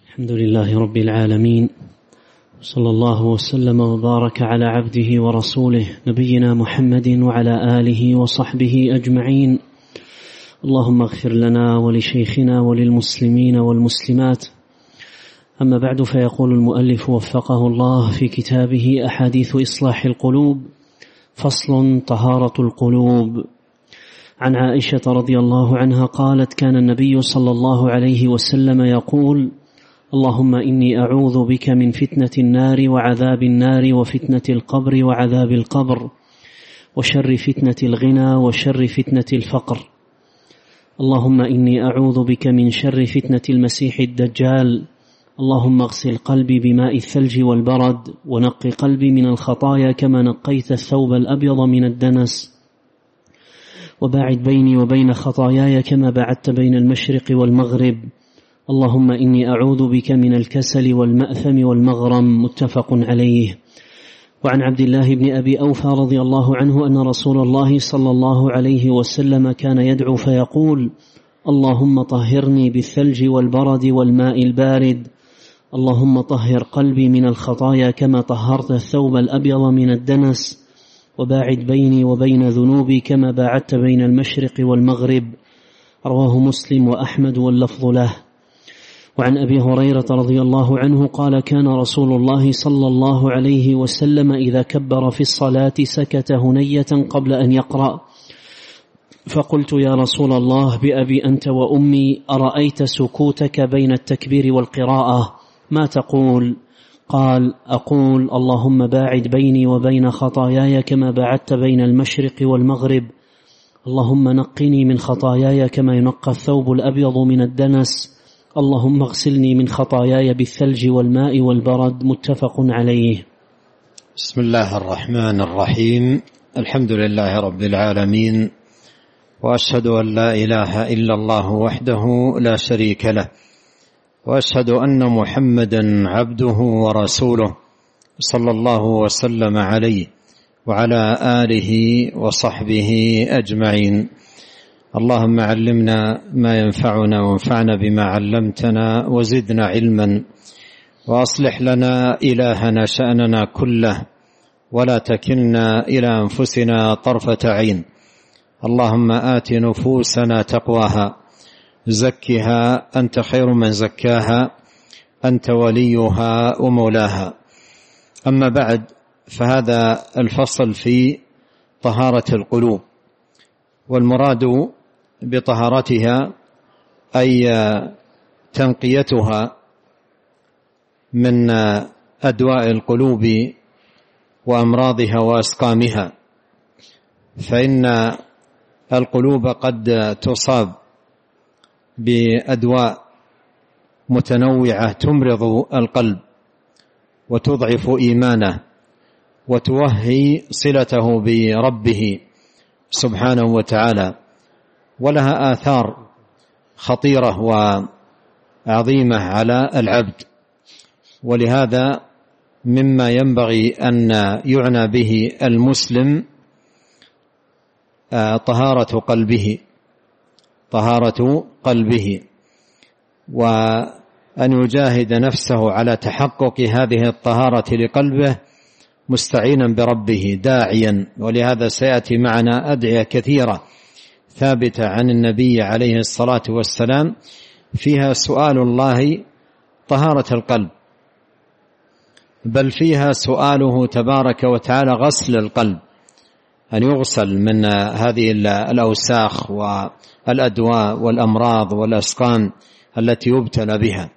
الحمد لله رب العالمين، صلى الله وسلم وبارك على عبده ورسوله نبينا محمد وعلى آله وصحبه أجمعين. اللهم اغفر لنا ولشيخنا وللمسلمين والمسلمات. أما بعد، فيقول المؤلف وفقه الله في كتابه أحاديث إصلاح القلوب، فصل: طهارة القلوب. عن عائشة رضي الله عنها قالت: كان النبي صلى الله عليه وسلم يقول: اللهم إني أعوذ بك من فتنة النار وعذاب النار وفتنة القبر وعذاب القبر وشر فتنة الغنى وشر فتنة الفقر. اللهم إني أعوذ بك من شر فتنة المسيح الدجال. اللهم اغسل قلبي بماء الثلج والبرد، ونق قلبي من الخطايا كما نقيت الثوب الأبيض من الدنس، وباعد بيني وبين خطاياي كما بعدت بين المشرق والمغرب. اللهم إني أعوذ بك من الكسل والمأثم والمغرم. متفق عليه. وعن عبد الله بن أبي أوفى رضي الله عنه أن رسول الله صلى الله عليه وسلم كان يدعو فيقول: اللهم طهرني بالثلج والبرد والماء البارد. اللهم طهر قلبي من الخطايا كما طهرت الثوب الأبيض من الدنس، وباعد بيني وبين ذنوبي كما باعدت بين المشرق والمغرب. رواه مسلم وأحمد واللفظ له. وعن أبي هريرة رضي الله عنه قال: كان رسول الله صلى الله عليه وسلم إذا كبر في الصلاة سكت هنية قبل أن يقرأ، فقلت: يا رسول الله، بأبي أنت وأمي، أرأيت سكوتك بين التكبير والقراءة ما تقول؟ قال: أقول: اللهم باعد بيني وبين خطاياي كما باعدت بين المشرق والمغرب. اللهم نقني من خطاياي كما ينقى الثوب الأبيض من الدنس. اللهم اغسلني من خطاياي بالثلج والماء والبرد. متفق عليه. بسم الله الرحمن الرحيم. الحمد لله رب العالمين، وأشهد أن لا إله إلا الله وحده لا شريك له، وأشهد أن محمدا عبده ورسوله صلى الله وسلم عليه وعلى آله وصحبه أجمعين. اللهم علمنا ما ينفعنا وانفعنا بما علمتنا وزدنا علما، وأصلح لنا إلهنا شأننا كله، ولا تكلنا إلى أنفسنا طرفة عين. اللهم آت نفوسنا تقواها، زكها أنت خير من زكاها، أنت وليها ومولاها. أما بعد، فهذا الفصل في طهارة القلوب، والمراد بطهارتها أي تنقيتها من أدواء القلوب وأمراضها وأسقامها، فإن القلوب قد تصاب بأدواء متنوعة تمرض القلب وتضعف إيمانه وتوهي صلته بربه سبحانه وتعالى، ولها آثار خطيرة وعظيمة على العبد. ولهذا مما ينبغي أن يعنى به المسلم طهارة قلبه، وأن يجاهد نفسه على تحقق هذه الطهارة لقلبه مستعينا بربه داعيا. ولهذا سيأتي معنا أدعية كثيرة ثابتة عن النبي عليه الصلاة والسلام فيها سؤال الله طهارة القلب، بل فيها سؤاله تبارك وتعالى غسل القلب، أن يغسل من هذه الأوساخ والأدواء والأمراض والأسقام التي يبتلى بها.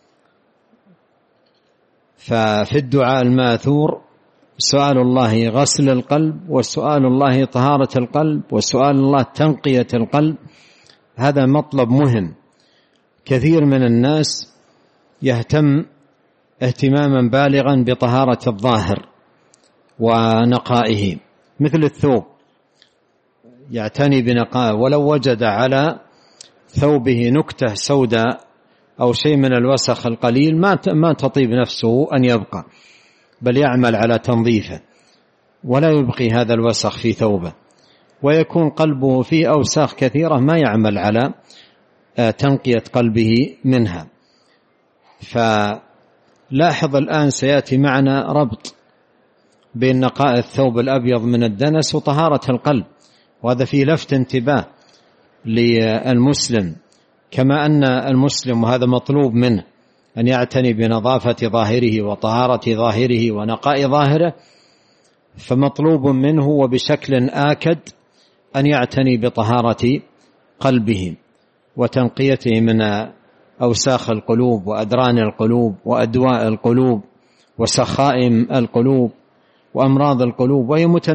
ففي الدعاء الماثور سؤال الله غسل القلب، وسؤال الله طهارة القلب، وسؤال الله تنقية القلب. هذا مطلب مهم. كثير من الناس يهتم اهتماما بالغا بطهارة الظاهر ونقائه، مثل الثوب، يعتني بنقائه، ولو وجد على ثوبه نكتة سوداء أو شيء من الوسخ القليل ما تطيب نفسه أن يبقى، بل يعمل على تنظيفه ولا يبقي هذا الوسخ في ثوبه، ويكون قلبه فيه أوساخ كثيرة ما يعمل على تنقية قلبه منها. فلاحظ الآن سيأتي معنا ربط بين نقاء الثوب الأبيض من الدنس وطهارة القلب، وهذا فيه لفت انتباه للمسلم، كما أن المسلم وهذا مطلوب منه أن يعتني بنظافة ظاهره وطهارة ظاهره ونقاء ظاهره، فمطلوب منه وبشكل آكد أن يعتني بطهارة قلبه وتنقيته من أوساخ القلوب وأدران القلوب وأدواء القلوب وسخائم القلوب وأمراض القلوب،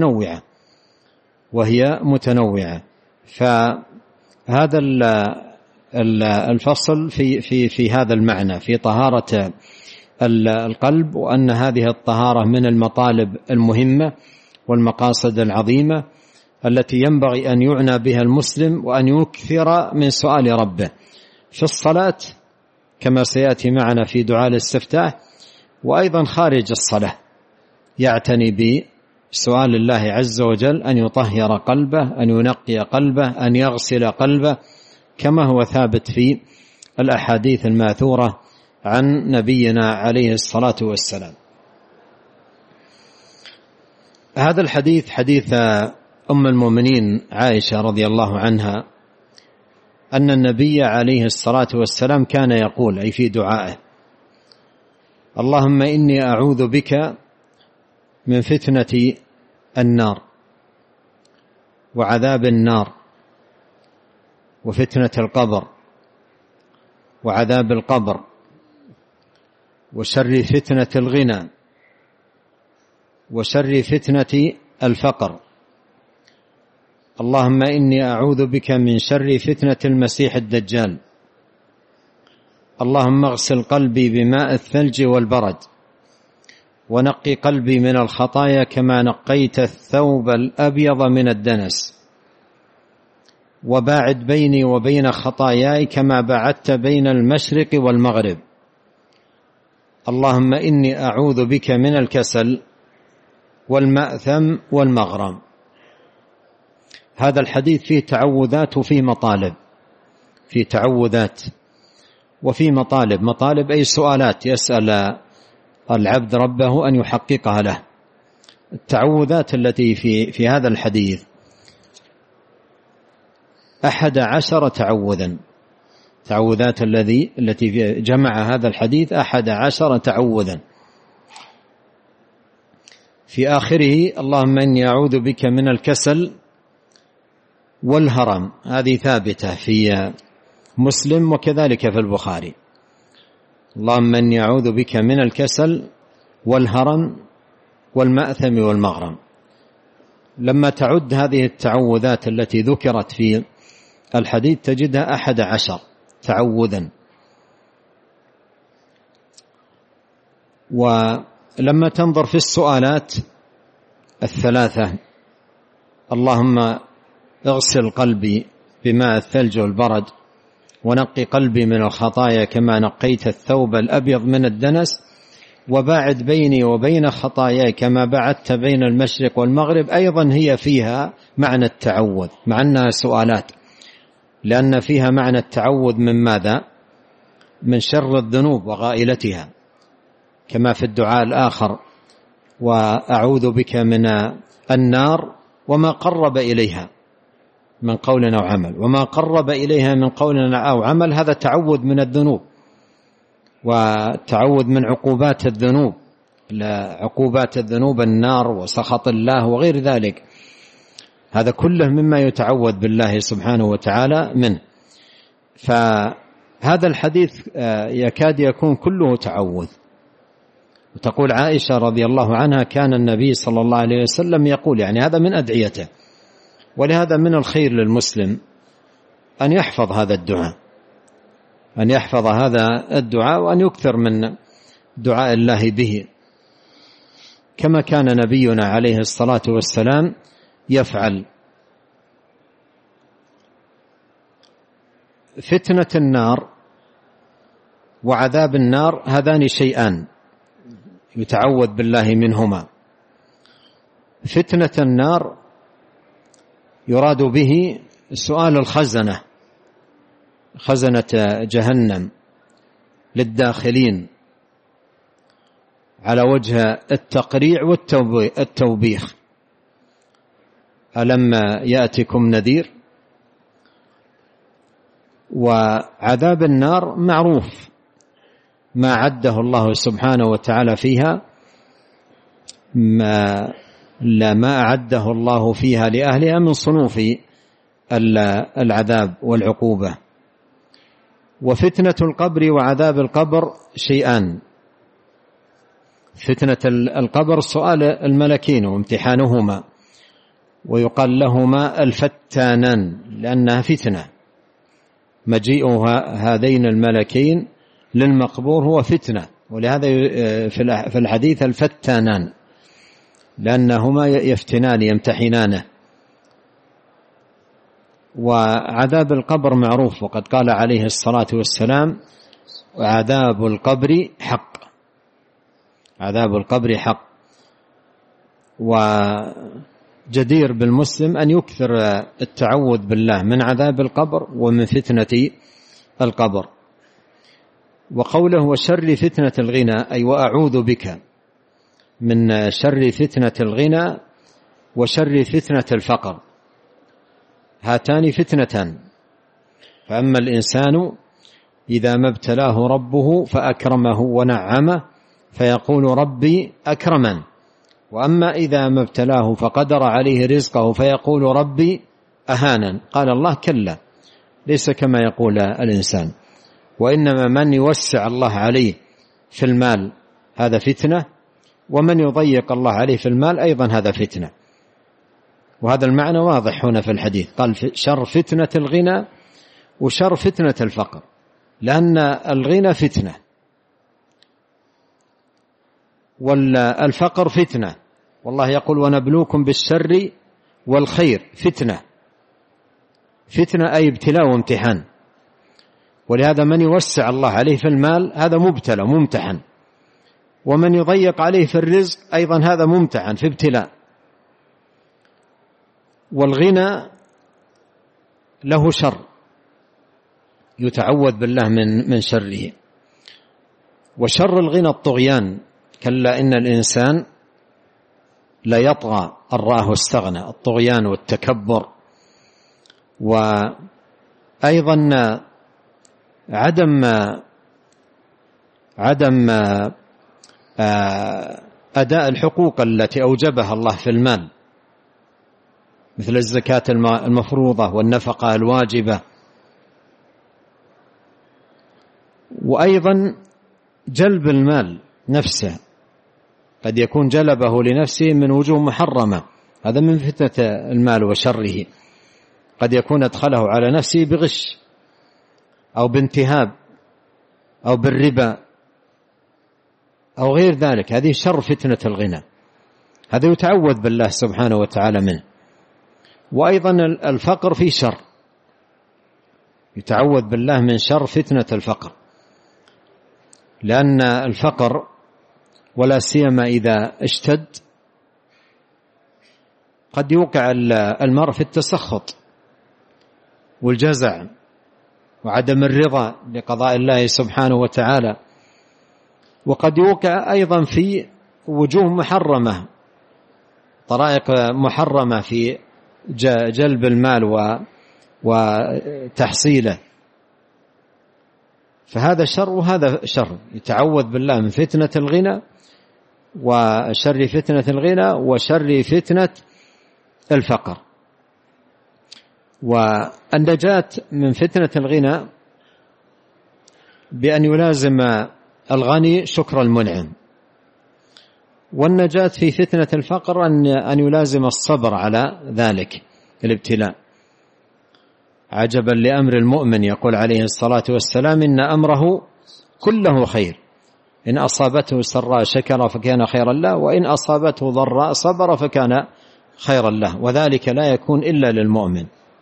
وهي متنوعة. فهذا الفصل في هذا المعنى، في طهارة القلب، وأن هذه الطهارة من المطالب المهمة والمقاصد العظيمة التي ينبغي أن يعنى بها المسلم، وأن يكثر من سؤال ربه في الصلاة كما سيأتي معنا في دعاء الاستفتاح، وأيضا خارج الصلاة يعتني بسؤال الله عز وجل أن يطهر قلبه، أن ينقي قلبه، أن يغسل قلبه، كما هو ثابت في الأحاديث الماثورة عن نبينا عليه الصلاة والسلام. هذا الحديث حديث أم المؤمنين عائشة رضي الله عنها أن النبي عليه الصلاة والسلام كان يقول، أي في دعائه: اللهم إني أعوذ بك من فتنة النار وعذاب النار وفتنة القبر وعذاب القبر وشر فتنة الغنى وشر فتنة الفقر. اللهم إني أعوذ بك من شر فتنة المسيح الدجال. اللهم اغسل قلبي بماء الثلج والبرد، ونقي قلبي من الخطايا كما نقيت الثوب الأبيض من الدنس، وباعد بيني وبين خطاياي كما بعدت بين المشرق والمغرب. اللهم إني أعوذ بك من الكسل والمأثم والمغرم. هذا الحديث فيه تعوذات وفيه مطالب، فيه تعوذات وفيه مطالب. مطالب أي سؤالات يسأل العبد ربه أن يحققها له. التعوذات التي في هذا الحديث 11 تعوذا، تعوذات التي جمع هذا الحديث 11 تعوذا. في آخره اللهم إني أعوذ بك من الكسل والهرم، هذه ثابتة في مسلم وكذلك في البخاري. اللهم إني أعوذ بك من الكسل والهرم والمأثم والمغرم. لما تعد هذه التعوذات التي ذكرت في الحديث تجدها 11 تعوذا. ولما تنظر في السؤالات 3: اللهم اغسل قلبي بماء الثلج والبرد، ونقي قلبي من الخطايا كما نقيت الثوب الأبيض من الدنس، وباعد بيني وبين خطاياي كما بعدت بين المشرق والمغرب. أيضا هي فيها معنى التعوذ، مع أنها سؤالات، لأن فيها معنى التعوذ من ماذا؟ من شر الذنوب وغائلتها، كما في الدعاء الآخر: وأعوذ بك من النار وما قرب إليها من قول أو عمل. وما قرب إليها من قول أو عمل هذا تعوذ من الذنوب، وتعوذ من عقوبات الذنوب، عقوبات الذنوب النار وسخط الله وغير ذلك، هذا كله مما يتعوذ بالله سبحانه وتعالى منه. فهذا الحديث يكاد يكون كله تعوذ. وتقول عائشة رضي الله عنها: كان النبي صلى الله عليه وسلم يقول، يعني هذا من أدعيته. ولهذا من الخير للمسلم أن يحفظ هذا الدعاء، أن يحفظ هذا الدعاء، وأن يكثر من دعاء الله به، كما كان نبينا عليه الصلاة والسلام يفعل. فتنة النار وعذاب النار هذان شيئان يتعوذ بالله منهما. فتنة النار يراد به سؤال الخزنة، خزنة جهنم، للداخلين على وجه التقريع والتوبيخ. ألم يأتكم نذير؟ وعذاب النار معروف ما عده الله سبحانه وتعالى فيها، ما أعده الله فيها لأهلها من صنوف العذاب والعقوبة. وفتنة القبر وعذاب القبر شيئان. فتنة القبر سؤال الملكين وامتحانهما، ويقال لهما الفتانان لأنها فتنة. مجيء هذين الملكين للمقبور هو فتنة، ولهذا في الحديث الفتانان لأنهما يفتنان يمتحنانه. وعذاب القبر معروف، وقد قال عليه الصلاة والسلام: عذاب القبر حق. عذاب القبر حق. وجدير بالمسلم أن يكثر التعوذ بالله من عذاب القبر ومن فتنة القبر. وقوله وشر فتنة الغنى، أي وأعوذ بك من شر فتنة الغنى وشر فتنة الفقر. هاتان فتنتان، فأما الإنسان إذا ما ابتلاه ربه فأكرمه ونعمه فيقول ربي أكرمن، وأما إذا ما ابتلاه فقدر عليه رزقه فيقول ربي أهانن. قال الله: كلا، ليس كما يقول الإنسان، وإنما من يوسع الله عليه في المال هذا فتنة، ومن يضيق الله عليه في المال أيضا هذا فتنة. وهذا المعنى واضح هنا في الحديث. قال شر فتنة الغنى وشر فتنة الفقر، لأن الغنى فتنة والفقر فتنة. والله يقول ونبلوكم بالشر والخير فتنة. فتنة أي ابتلاء وامتحان. ولهذا من يوسع الله عليه في المال هذا مبتلى ممتحن، ومن يضيق عليه في الرزق أيضا هذا ممتحن في ابتلاء. والغنى له شر يتعوذ بالله من شره. وشر الغنى الطغيان، كلا إن الإنسان لا يطغى أن رآه استغنى، الطغيان والتكبر. وأيضا عدم أداء الحقوق التي أوجبها الله في المال، مثل الزكاة المفروضة والنفقة الواجبة. وأيضا جلب المال نفسه، قد يكون جلبه لنفسه من وجوه محرمة، هذا من فتنة المال وشره. قد يكون أدخله على نفسه بغش أو بانتهاب أو بالربا أو غير ذلك، هذه شر فتنة الغنى، هذا يتعوذ بالله سبحانه وتعالى منه. وأيضا الفقر فيه شر، يتعوذ بالله من شر فتنة الفقر، لأن الفقر ولا سيما إذا اشتد قد يوقع المرء في التسخط والجزع وعدم الرضا بقضاء الله سبحانه وتعالى. وقد يوقع أيضا في وجوه محرمة، طرائق محرمة في جلب المال وتحصيله، فهذا شر وهذا شر. يتعوذ بالله من فتنة الغنى وشر فتنة الغنى وشر فتنة الفقر. والنجاة من فتنة الغنى بأن يلازم الغني شكر المنعم، والنجاة في فتنة الفقر أن يلازم الصبر على ذلك الابتلاء. عجبا لأمر المؤمن، يقول عليه الصلاة والسلام: إن أمره كله خير، إن أصابته سراء شكر فكان خيرا له، وإن أصابته ضراء صبر فكان خيرا له، وذلك لا يكون إلا للمؤمن.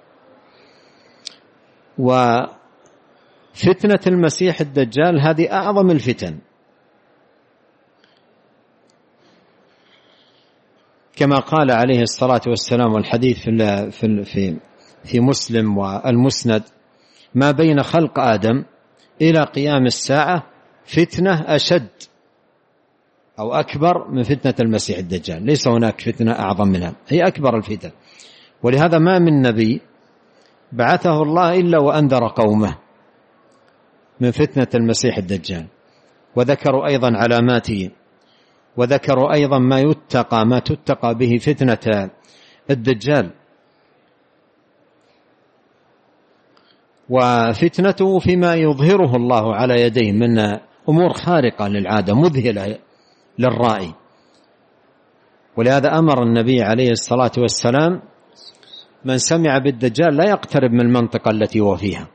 وفتنة المسيح الدجال هذه أعظم الفتن، كما قال عليه الصلاة والسلام، والحديث في مسلم والمسند: ما بين خلق آدم إلى قيام الساعة فتنة أشد أو أكبر من فتنة المسيح الدجال، ليس هناك فتنة أعظم منها، هي أكبر الفتن. ولهذا ما من نبي بعثه الله إلا وأنذر قومه من فتنة المسيح الدجال، وذكروا أيضا علاماته، وذكروا أيضا ما تتقى به فتنة الدجال. وفتنته فيما يظهره الله على يديه من أمور خارقة للعادة مذهلة للرائي. ولهذا أمر النبي عليه الصلاة والسلام من سمع بالدجال لا يقترب من المنطقة التي هو فيها.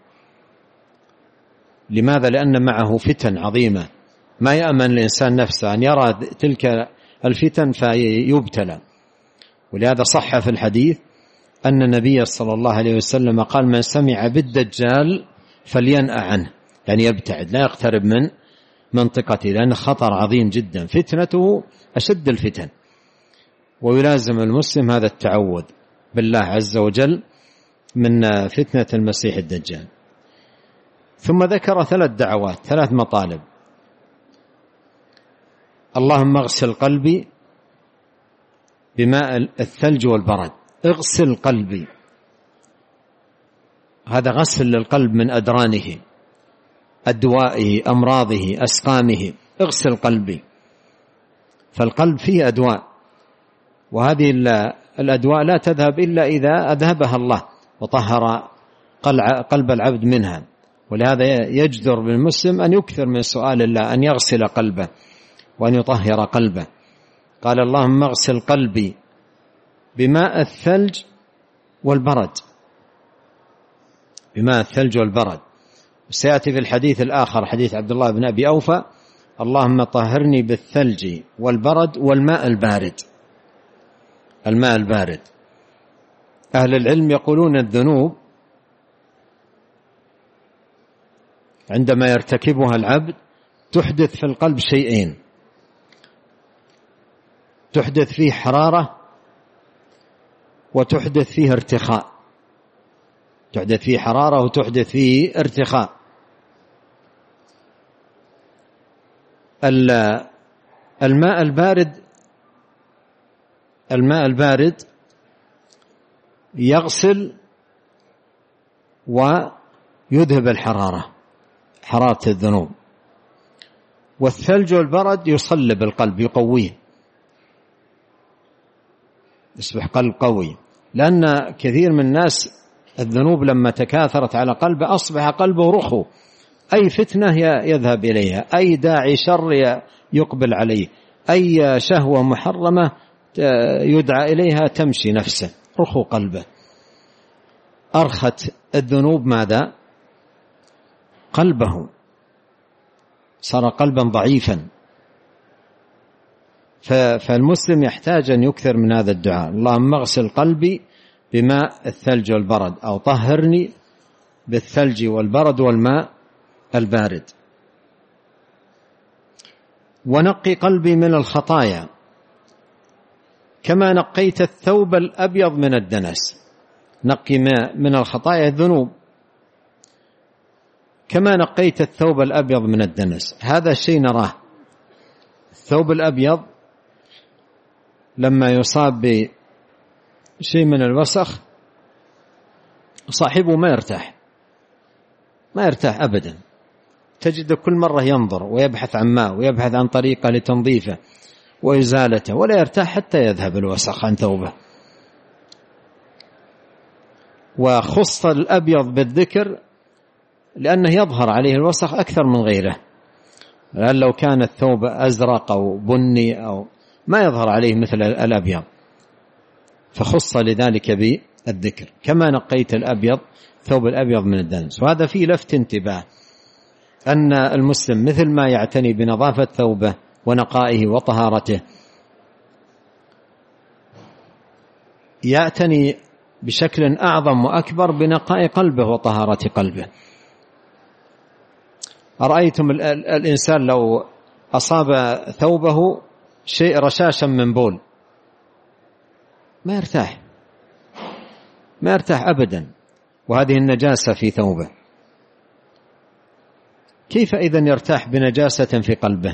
لماذا؟ لأن معه فتن عظيمة، ما يأمن الإنسان نفسه أن يرى تلك الفتن فيبتلى. ولهذا صح في الحديث أن النبي صلى الله عليه وسلم قال من سمع بالدجال فلينأ عنه، يعني يبتعد، لا يقترب من منطقته، لأن خطر عظيم جدا، فتنته أشد الفتن. ويلازم المسلم هذا التعوذ بالله عز وجل من فتنة المسيح الدجال. ثم ذكر 3 دعوات، 3 مطالب: اللهم اغسل قلبي بماء الثلج والبرد. اغسل قلبي، هذا غسل للقلب من أدرانه، أدوائه، أمراضه، أسقامه. اغسل قلبي، فالقلب فيه أدواء، وهذه الأدواء لا تذهب إلا إذا أذهبها الله وطهر قلب العبد منها. ولهذا يجدر بالمسلم أن يكثر من سؤال الله أن يغسل قلبه وأن يطهر قلبه. قال اللهم اغسل قلبي بماء الثلج والبرد، بماء الثلج والبرد. سيأتي في الحديث الآخر حديث عبد الله بن أبي أوفى: اللهم طهرني بالثلج والبرد والماء البارد. الماء البارد، أهل العلم يقولون الذنوب عندما يرتكبها العبد تحدث في القلب شيئين: تحدث فيه حرارة وتحدث فيه ارتخاء. تحدث فيه حرارة وتحدث فيه ارتخاء. الماء البارد يغسل ويذهب الحرارة، حرارة الذنوب. والثلج والبرد يصلب القلب، يقويه، يصبح قلب قوي. لأن كثير من الناس الذنوب لما تكاثرت على قلبه أصبح قلبه رخو، أي فتنة يذهب إليها، أي داعي شر يقبل عليه، أي شهوة محرمة يدعى إليها تمشي نفسه، رخو قلبه. أرخت الذنوب ماذا؟ قلبه، صار قلبا ضعيفا. فالمسلم يحتاج أن يكثر من هذا الدعاء: اللهم اغسل قلبي بماء الثلج والبرد، أو طهرني بالثلج والبرد والماء البارد. ونقي قلبي من الخطايا كما نقيت الثوب الأبيض من الدنس. نقي من الخطايا الذنوب كما نقيت الثوب الأبيض من الدنس. هذا الشيء نراه، الثوب الأبيض لما يصاب بشيء من الوسخ صاحبه ما يرتاح أبدا، تجد كل مرة ينظر ويبحث عن ماء ويبحث عن طريقة لتنظيفه وإزالته، ولا يرتاح حتى يذهب الوسخ عن ثوبه. وخص الأبيض بالذكر لأنه يظهر عليه الوسخ أكثر من غيره، لأن لو كان الثوب أزرق أو بني أو ما يظهر عليه مثل الأبيض، فخص لذلك بالذكر كما نقيت الأبيض ثوب الأبيض من الدنس. وهذا فيه لفت انتباه أن المسلم مثل ما يعتني بنظافة ثوبه ونقائه وطهارته، يعتني بشكل أعظم وأكبر بنقاء قلبه وطهارة قلبه. أرأيتم الإنسان لو أصاب ثوبه شيء رشاشا من بول ما يرتاح أبدا، وهذه النجاسة في ثوبه. كيف إذن يرتاح بنجاسة في قلبه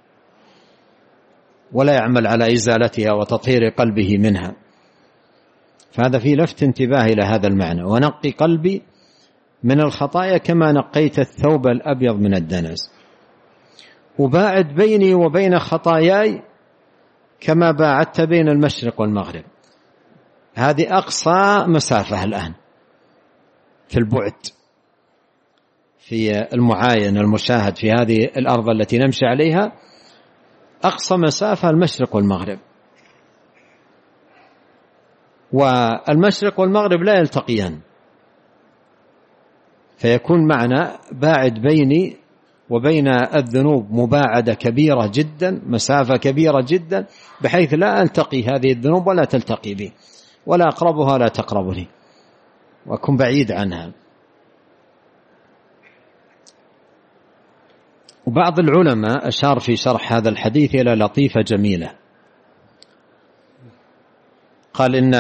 ولا يعمل على إزالتها وتطهير قلبه منها؟ فهذا فيه لفت انتباه إلى هذا المعنى: ونقي قلبي من الخطايا كما نقيت الثوب الأبيض من الدنس، وباعد بيني وبين خطاياي كما باعدت بين المشرق والمغرب. هذه أقصى مسافة الآن في البعد، في المعاين المشاهد في هذه الأرض التي نمشي عليها، أقصى مسافة المشرق والمغرب، والمشرق والمغرب لا يلتقيان، فيكون معنا باعد بيني وبين الذنوب مباعدة كبيرة جدا، مسافة كبيرة جدا، بحيث لا ألتقي هذه الذنوب ولا تلتقي بي، ولا أقربها لا تقربني، وأكون بعيد عنها. وبعض العلماء أشار في شرح هذا الحديث إلى لطيفة جميلة، قال إن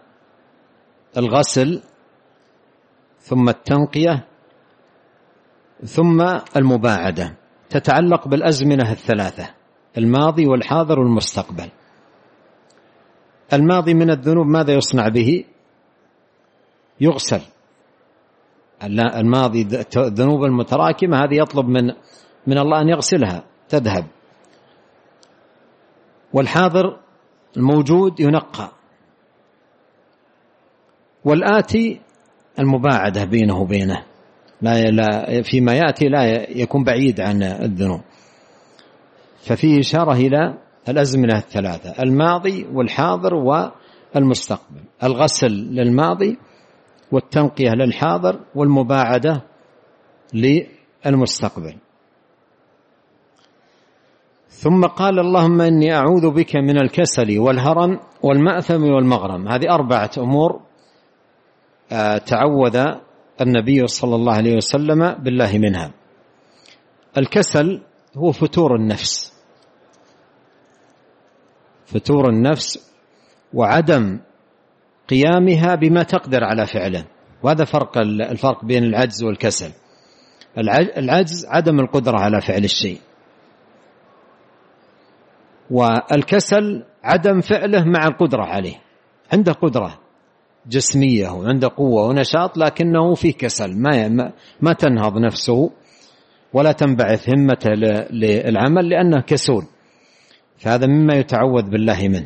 الغسل ثم التنقية ثم المباعدة تتعلق بالأزمنة الثلاثة: الماضي والحاضر والمستقبل. الماضي من الذنوب ماذا يصنع به؟ يغسل. الماضي الذنوب المتراكمة هذه يطلب من الله أن يغسلها تذهب، والحاضر الموجود ينقى، والآتي المباعدة بينه وبينه، لا فيما يأتي لا يكون بعيد عن الذنوب. ففيه إشارة إلى الأزمنة الثلاثة: الماضي والحاضر والمستقبل. الغسل للماضي، والتنقية للحاضر، والمباعدة للمستقبل. ثم قال: اللهم إني أعوذ بك من الكسل والهرم والمأثم والمغرم. هذه 4 أمور تعوذ النبي صلى الله عليه وسلم بالله منها. الكسل هو فتور النفس، فتور النفس وعدم قيامها بما تقدر على فعله، وهذا الفرق بين العجز والكسل. العجز عدم القدرة على فعل الشيء، والكسل عدم فعله مع القدرة عليه. عنده قدرة جسمية وعنده قوة ونشاط، لكنه فيه كسل، ما تنهض نفسه ولا تنبعث همته للعمل لأنه كسول، فهذا مما يتعوذ بالله منه.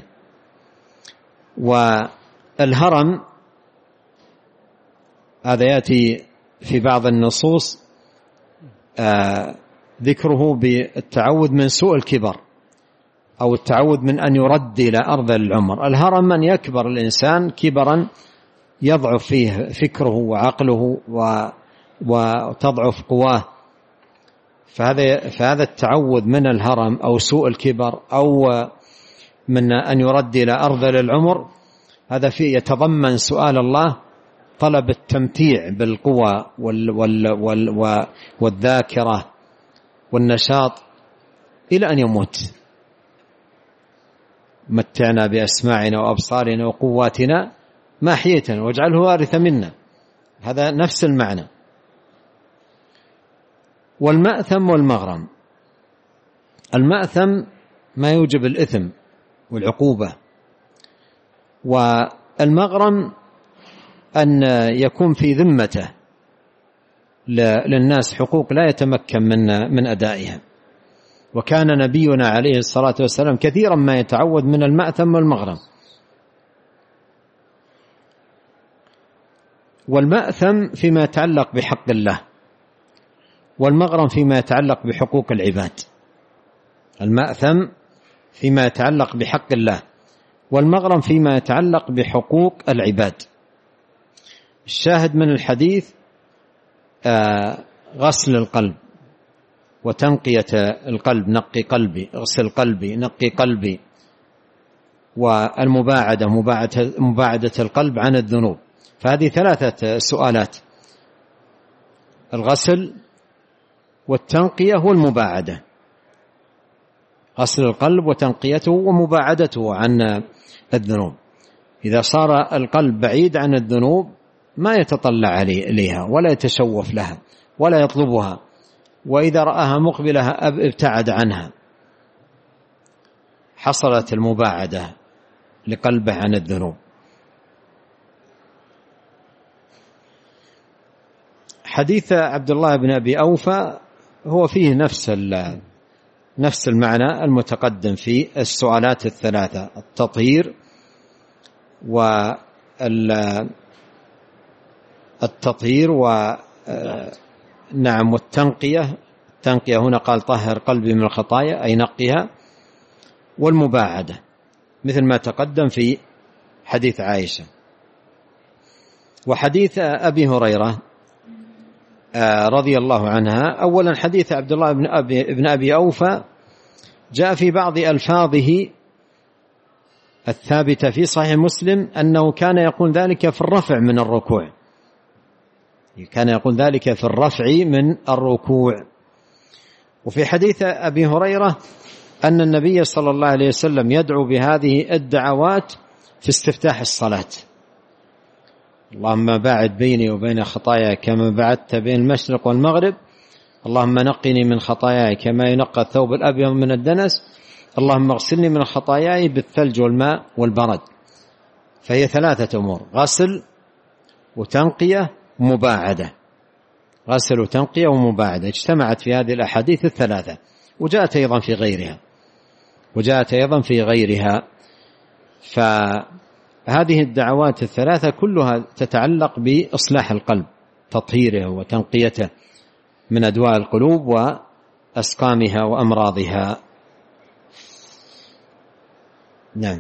والهرم هذا يأتي في بعض النصوص ذكره بالتعوذ من سوء الكبر، أو التعوذ من أن يرد إلى أرذل العمر. الهرم من يكبر الإنسان كبرا يضعف فيه فكره وعقله وتضعف قواه، فهذا التعوذ من الهرم أو سوء الكبر أو من أن يرد إلى أرذل العمر، هذا فيه يتضمن سؤال الله طلب التمتيع بالقوة والذاكرة والنشاط إلى أن يموت. متعنا بأسماعنا وأبصارنا وقواتنا ما أحييتنا واجعله وارث منا، هذا نفس المعنى. والمأثم والمغرم: المأثم ما يوجب الإثم والعقوبة، والمغرم أن يكون في ذمته للناس حقوق لا يتمكن من أدائها. وكان نبينا عليه الصلاة والسلام كثيرا ما يتعوذ من المأثم والمغرم. والمأثم فيما يتعلق بحق الله، والمغرم فيما يتعلق بحقوق العباد. المأثم فيما يتعلق بحق الله، والمغرم فيما يتعلق بحقوق العباد. الشاهد من الحديث غسل القلب وتنقية القلب، نقي قلبي، اغسل قلبي، نقي قلبي. والمباعدة، مباعدة القلب عن الذنوب. فهذه 3 سؤالات: الغسل والتنقية والمباعدة. غسل القلب وتنقيته ومباعدته عن الذنوب. إذا صار القلب بعيد عن الذنوب ما يتطلع إليها ولا يتشوف لها ولا يطلبها، وإذا رآها مقبلة ابتعد عنها، حصلت المباعدة لقلبه عن الذنوب. حديث عبد الله بن أبي أوفى هو فيه نفس المعنى المتقدم في السؤالات الثلاثة: التطهير نعم والتنقية. التنقية هنا قال طهر قلبي من الخطايا أي نقها، والمباعدة مثل ما تقدم في حديث عائشة. وحديث أبي هريرة رضي الله عنها، أولا حديث عبد الله بن أبي أوفى جاء في بعض ألفاظه الثابتة في صحيح مسلم أنه كان يقول ذلك في الرفع من الركوع، كان يقول ذلك في الرفع من الركوع. وفي حديث أبي هريرة أن النبي صلى الله عليه وسلم يدعو بهذه الدعوات في استفتاح الصلاة: اللهم باعد بيني وبين خطاياي كما بعدت بين المشرق والمغرب، اللهم نقني من خطاياي كما ينقى الثوب الأبيض من الدنس، اللهم اغسلني من خطاياي بالثلج والماء والبرد. فهي ثلاثة أمور: غسل وتنقية ومباعدة. غسل وتنقية ومباعدة اجتمعت في هذه الأحاديث الثلاثة، وجاءت أيضا في غيرها. فهذه الدعوات الثلاثة كلها تتعلق بإصلاح القلب، تطهيره وتنقيته من أدواء القلوب وأسقامها وأمراضها. نعم.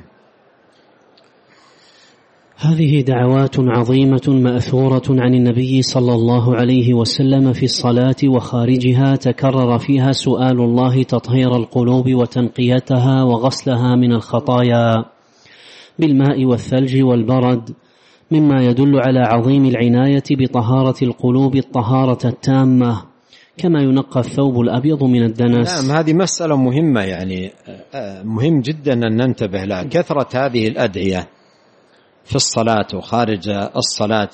هذه دعوات عظيمة مأثورة عن النبي صلى الله عليه وسلم في الصلاة وخارجها، تكرر فيها سؤال الله تطهير القلوب وتنقيتها وغسلها من الخطايا بالماء والثلج والبرد، مما يدل على عظيم العناية بطهارة القلوب الطهارة التامة كما ينقى الثوب الأبيض من الدنس. نعم، هذه مسألة مهمة، يعني مهم جدا أن ننتبه لها. كثرة هذه الأدعية في الصلاة وخارج الصلاة،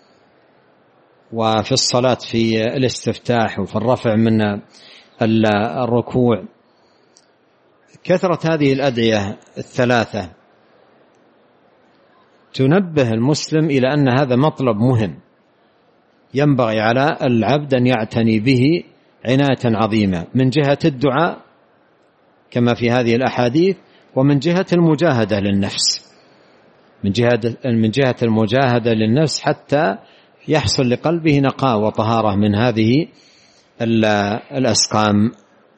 وفي الصلاة في الاستفتاح وفي الرفع من الركوع، كثرة هذه الأدعية الثلاثة تنبه المسلم إلى أن هذا مطلب مهم ينبغي على العبد أن يعتني به عناية عظيمة، من جهة الدعاء كما في هذه الأحاديث، ومن جهة المجاهدة للنفس، من جهة المجاهدة للنفس حتى يحصل لقلبه نقاء وطهارة من هذه الأسقام.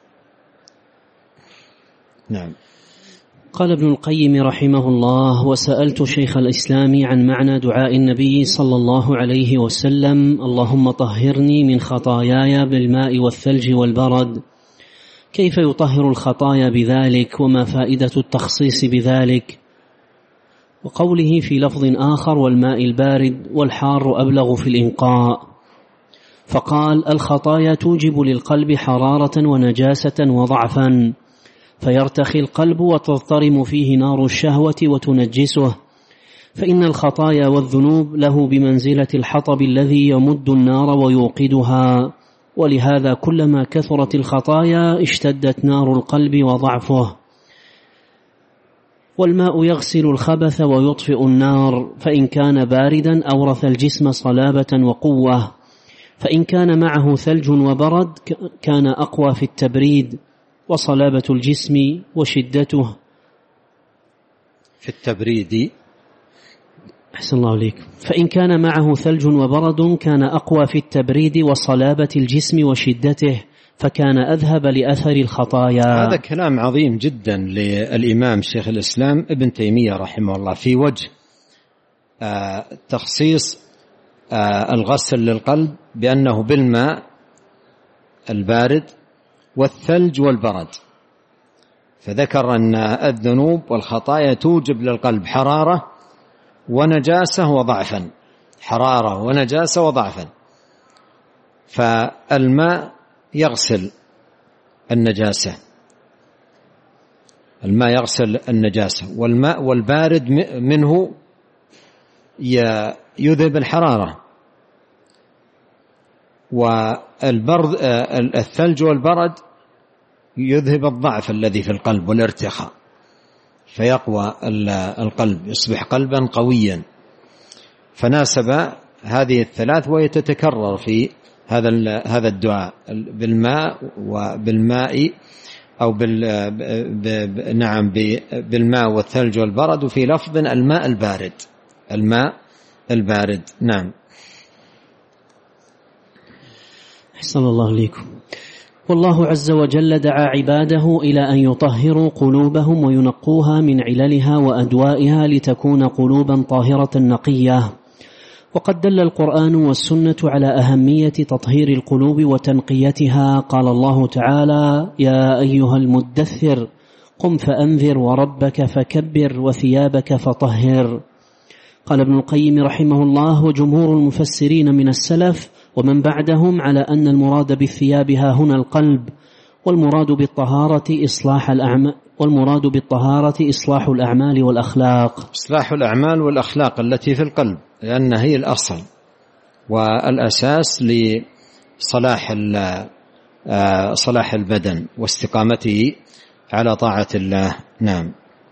نعم. قال ابن القيم رحمه الله: وسألت شيخ الإسلام عن معنى دعاء النبي صلى الله عليه وسلم: اللهم طهرني من خطاياي بالماء والثلج والبرد، كيف يطهر الخطايا بذلك، وما فائدة التخصيص بذلك؟ وقوله في لفظ آخر: والماء البارد والحار أبلغ في الإنقاء. فقال: الخطايا توجب للقلب حرارة ونجاسة وضعفا، فيرتخي القلب وتضطرم فيه نار الشهوة وتنجسه، فإن الخطايا والذنوب له بمنزلة الحطب الذي يمد النار ويوقدها، ولهذا كلما كثرت الخطايا اشتدت نار القلب وضعفه. والماء يغسل الخبث ويطفئ النار، فإن كان باردا أورث الجسم صلابة وقوة، فإن كان معه ثلج وبرد كان أقوى في التبريد وصلابة الجسم وشدته في التبريد. أحسن الله عليك. فإن كان معه ثلج وبرد كان أقوى في التبريد وصلابة الجسم وشدته، فكان أذهب لأثر الخطايا. هذا كلام عظيم جدا للإمام شيخ الإسلام ابن تيمية رحمه الله في وجه تخصيص الغسل للقلب بأنه بالماء البارد والثلج والبرد. فذكر أن الذنوب والخطايا توجب للقلب حرارة ونجاسة وضعفا، حرارة ونجاسة وضعفا، فالماء يغسل النجاسة، الماء يغسل النجاسة، والماء والبارد منه يذهب الحرارة، والبرد الثلج والبرد يذهب الضعف الذي في القلب والارتخاء، فيقوى القلب، يصبح قلبا قويا. فناسب هذه الثلاث وهي تتكرر في هذا الدعاء بالماء أو بالماء والثلج والبرد، وفي لفظ الماء البارد. نعم. أحسن الله إليكم. والله عز وجل دعا عباده إلى أن يطهروا قلوبهم وينقوها من عللها وأدوائها لتكون قلوبا طاهرة نقية. وقد دل القرآن والسنة على أهمية تطهير القلوب وتنقيتها. قال الله تعالى: يا أيها المدثر قم فأنذر وربك فكبر وثيابك فطهر. قال ابن القيم رحمه الله وجمهور المفسرين من السلف ومن بعدهم على أن المراد بالثياب ها هنا القلب، والمراد بالطهارة إصلاح الأعمال والأخلاق. إصلاح الأعمال والأخلاق التي في القلب، لأن هي الأصل والأساس لصلاح البدن واستقامته على طاعة الله. نعم.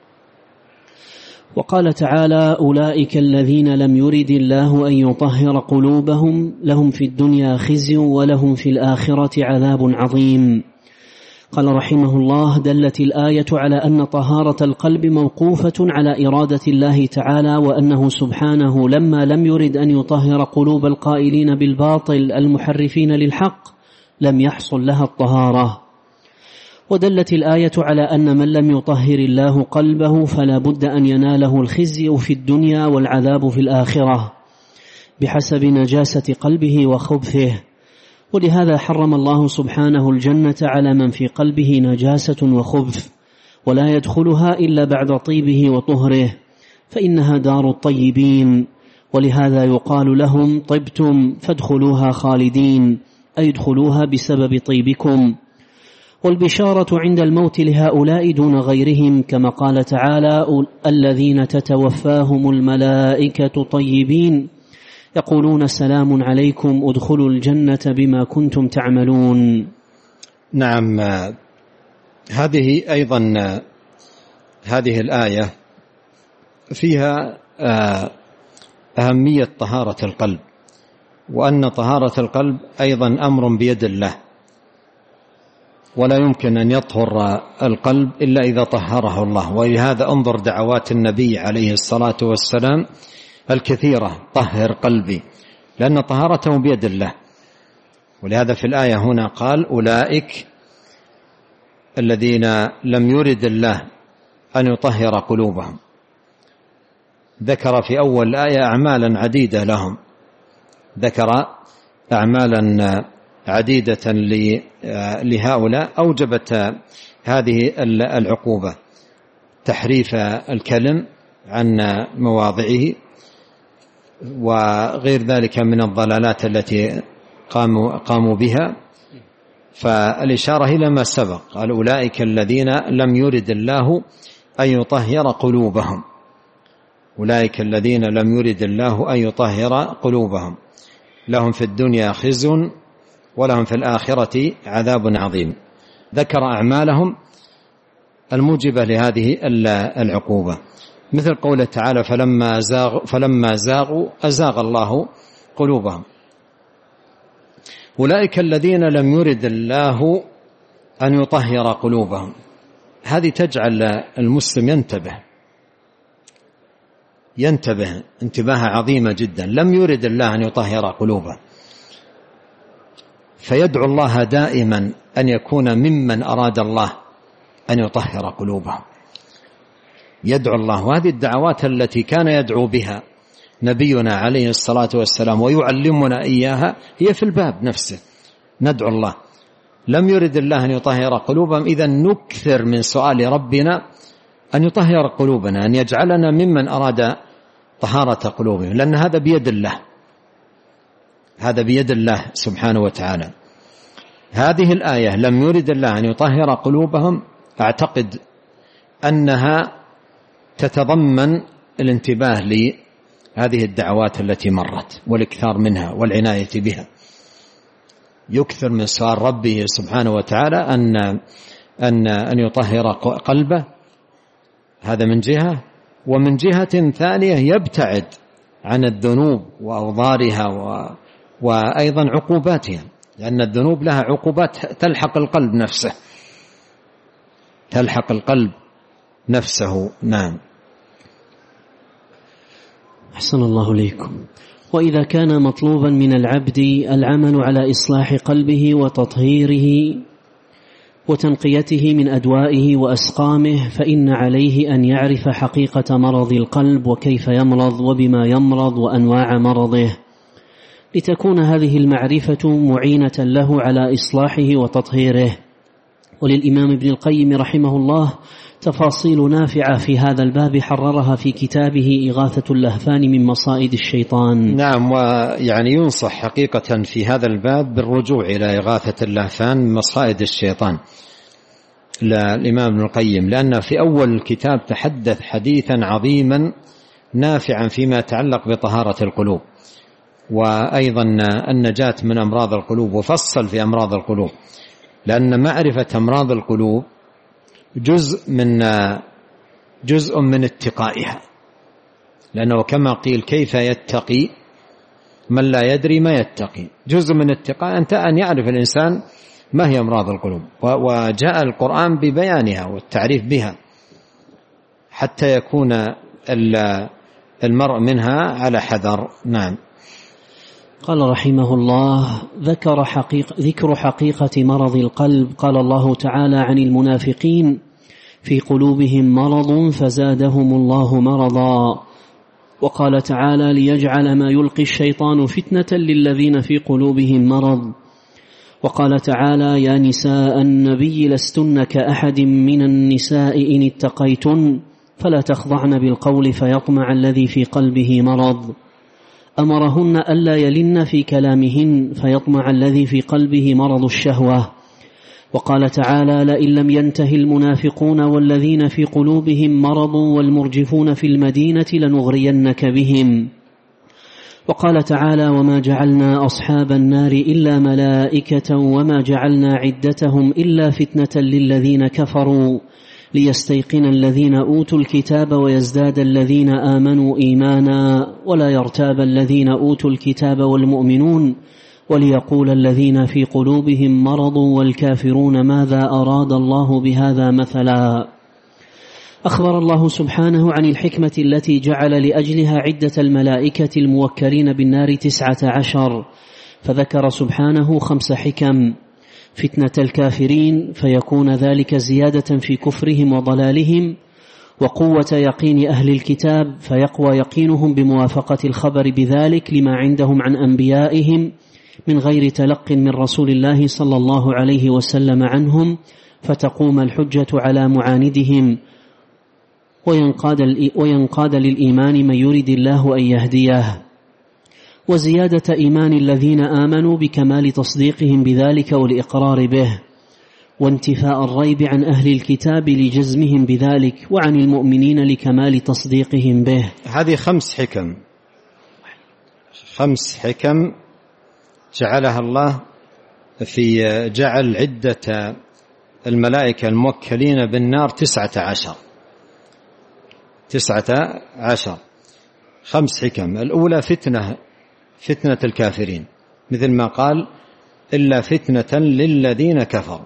وقال تعالى: أولئك الذين لم يرد الله أن يطهر قلوبهم لهم في الدنيا خزي ولهم في الآخرة عذاب عظيم. قال رحمه الله: دلت الآية على أن طهارة القلب موقوفة على إرادة الله تعالى، وأنه سبحانه لما لم يرد أن يطهر قلوب القائلين بالباطل المحرفين للحق لم يحصل لها الطهارة. ودلت الآية على أن من لم يطهر الله قلبه فلا بد أن يناله الخزي في الدنيا والعذاب في الآخرة بحسب نجاسة قلبه وخبثه. ولهذا حرم الله سبحانه الجنة على من في قلبه نجاسة وخبث، ولا يدخلها إلا بعد طيبه وطهره، فإنها دار الطيبين. ولهذا يقال لهم: طبتم فادخلوها خالدين، أي ادخلوها بسبب طيبكم. والبشارة عند الموت لهؤلاء دون غيرهم، كما قال تعالى: الذين تتوفاهم الملائكة طيبين يقولون سلام عليكم ادخلوا الجنة بما كنتم تعملون. نعم. هذه أيضا هذه الآية فيها أهمية طهارة القلب، وأن طهارة القلب أيضا أمر بيد الله، ولا يمكن أن يطهر القلب إلا إذا طهره الله. ولهذا انظر دعوات النبي عليه الصلاة والسلام الكثيرة: طهر قلبي، لأن طهارته بيد الله. ولهذا في الآية هنا قال: أولئك الذين لم يرد الله أن يطهر قلوبهم. ذكر في أول الآية أعمالا عديدة لهم، ذكر أعمالا عديدة لهؤلاء أوجبت هذه العقوبة: تحريف الكلم عن مواضعه، وغير ذلك من الضلالات التي قاموا بها. فالإشارة إلى ما سبق، قال: أولئك الذين لم يرد الله أن يطهر قلوبهم. أولئك الذين لم يرد الله أن يطهر قلوبهم لهم في الدنيا خزي ولهم في الآخرة عذاب عظيم. ذكر أعمالهم الموجبة لهذه العقوبة، مثل قوله تعالى: فلما زاغوا أزاغ الله قلوبهم. أولئك الذين لم يرد الله أن يطهر قلوبهم، هذه تجعل المسلم ينتبه انتباه عظيمة جدا. لم يرد الله أن يطهر قلوبه، فيدعو الله دائما أن يكون ممن أراد الله أن يطهر قلوبهم، يدعو الله. وهذه الدعوات التي كان يدعو بها نبينا عليه الصلاة والسلام ويعلمنا إياها هي في الباب نفسه، ندعو الله. لم يرد الله أن يطهر قلوبهم، إذن نكثر من سؤال ربنا أن يطهر قلوبنا، أن يجعلنا ممن أراد طهارة قلوبهم، لأن هذا بيد الله، هذا بيد الله سبحانه وتعالى. هذه الآية لم يرد الله أن يطهر قلوبهم، أعتقد أنها تتضمن الانتباه لهذه الدعوات التي مرت والإكثار منها والعناية بها. يكثر من سؤال ربه سبحانه وتعالى أن يطهر قلبه، هذا من جهة. ومن جهة ثانية يبتعد عن الذنوب وأوضارها وأيضا عقوباتها، لأن الذنوب لها عقوبات تلحق القلب نفسه، تلحق القلب نفسه. نعم. أحسن الله إليكم. وإذا كان مطلوبا من العبد العمل على إصلاح قلبه وتطهيره وتنقيته من أدوائه وأسقامه، فإن عليه أن يعرف حقيقة مرض القلب وكيف يمرض وبما يمرض وأنواع مرضه، لتكون هذه المعرفة معينة له على إصلاحه وتطهيره. وللإمام ابن القيم رحمه الله تفاصيل نافعة في هذا الباب حررها في كتابه إغاثة اللهفان من مصائد الشيطان. نعم. ويعني ينصح حقيقة في هذا الباب بالرجوع إلى إغاثة اللهفان من مصائد الشيطان للإمام ابن القيم، لأن في أول الكتاب تحدث حديثا عظيما نافعا فيما يتعلق بطهارة القلوب وأيضا النجاة من أمراض القلوب، وفصل في أمراض القلوب، لأن معرفة أمراض القلوب جزء من اتقائها، لأنه كما قيل كيف يتقي من لا يدري ما يتقي. جزء من الاتقاء أن يعرف الإنسان ما هي أمراض القلوب، وجاء القرآن ببيانها والتعريف بها حتى يكون المرء منها على حذر. نعم. قال رحمه الله: ذكر حقيقة مرض القلب. قال الله تعالى عن المنافقين: في قلوبهم مرض فزادهم الله مرضا. وقال تعالى: ليجعل ما يلقي الشيطان فتنة للذين في قلوبهم مرض. وقال تعالى: يا نساء النبي لستن كأحد من النساء إن اتقيتن فلا تخضعن بالقول فيطمع الذي في قلبه مرض. أمرهن ألا يلن في كلامهن فيطمع الذي في قلبه مرض الشهوة. وقال تعالى: لئن لم ينته المنافقون والذين في قلوبهم مرض والمرجفون في المدينة لنغرينك بهم. وقال تعالى: وما جعلنا أصحاب النار إلا ملائكة وما جعلنا عدتهم إلا فتنة للذين كفروا ليستيقن الذين أوتوا الكتاب ويزداد الذين آمنوا إيمانا ولا يرتاب الذين أوتوا الكتاب والمؤمنون وليقول الذين في قلوبهم مرض والكافرون ماذا أراد الله بهذا مثلا. أخبر الله سبحانه عن الحكمة التي جعل لأجلها عدة الملائكة الموكلين بالنار 19، فذكر سبحانه 5 حكم: فتنة الكافرين فيكون ذلك زيادة في كفرهم وضلالهم، وقوة يقين أهل الكتاب فيقوى يقينهم بموافقة الخبر بذلك لما عندهم عن أنبيائهم من غير تلق من رسول الله صلى الله عليه وسلم عنهم، فتقوم الحجة على معاندهم وينقاد للإيمان من يريد الله أن يهديه. وزيادة إيمان الذين آمنوا بكمال تصديقهم بذلك والإقرار به، وانتفاء الريب عن أهل الكتاب لجزمهم بذلك، وعن المؤمنين لكمال تصديقهم به. هذه 5 حكم جعلها الله في جعل عدة الملائكة الموكلين بالنار 19. 5 حكم. الأولى فتنة الكافرين، مثل ما قال: إلا فتنة للذين كفروا،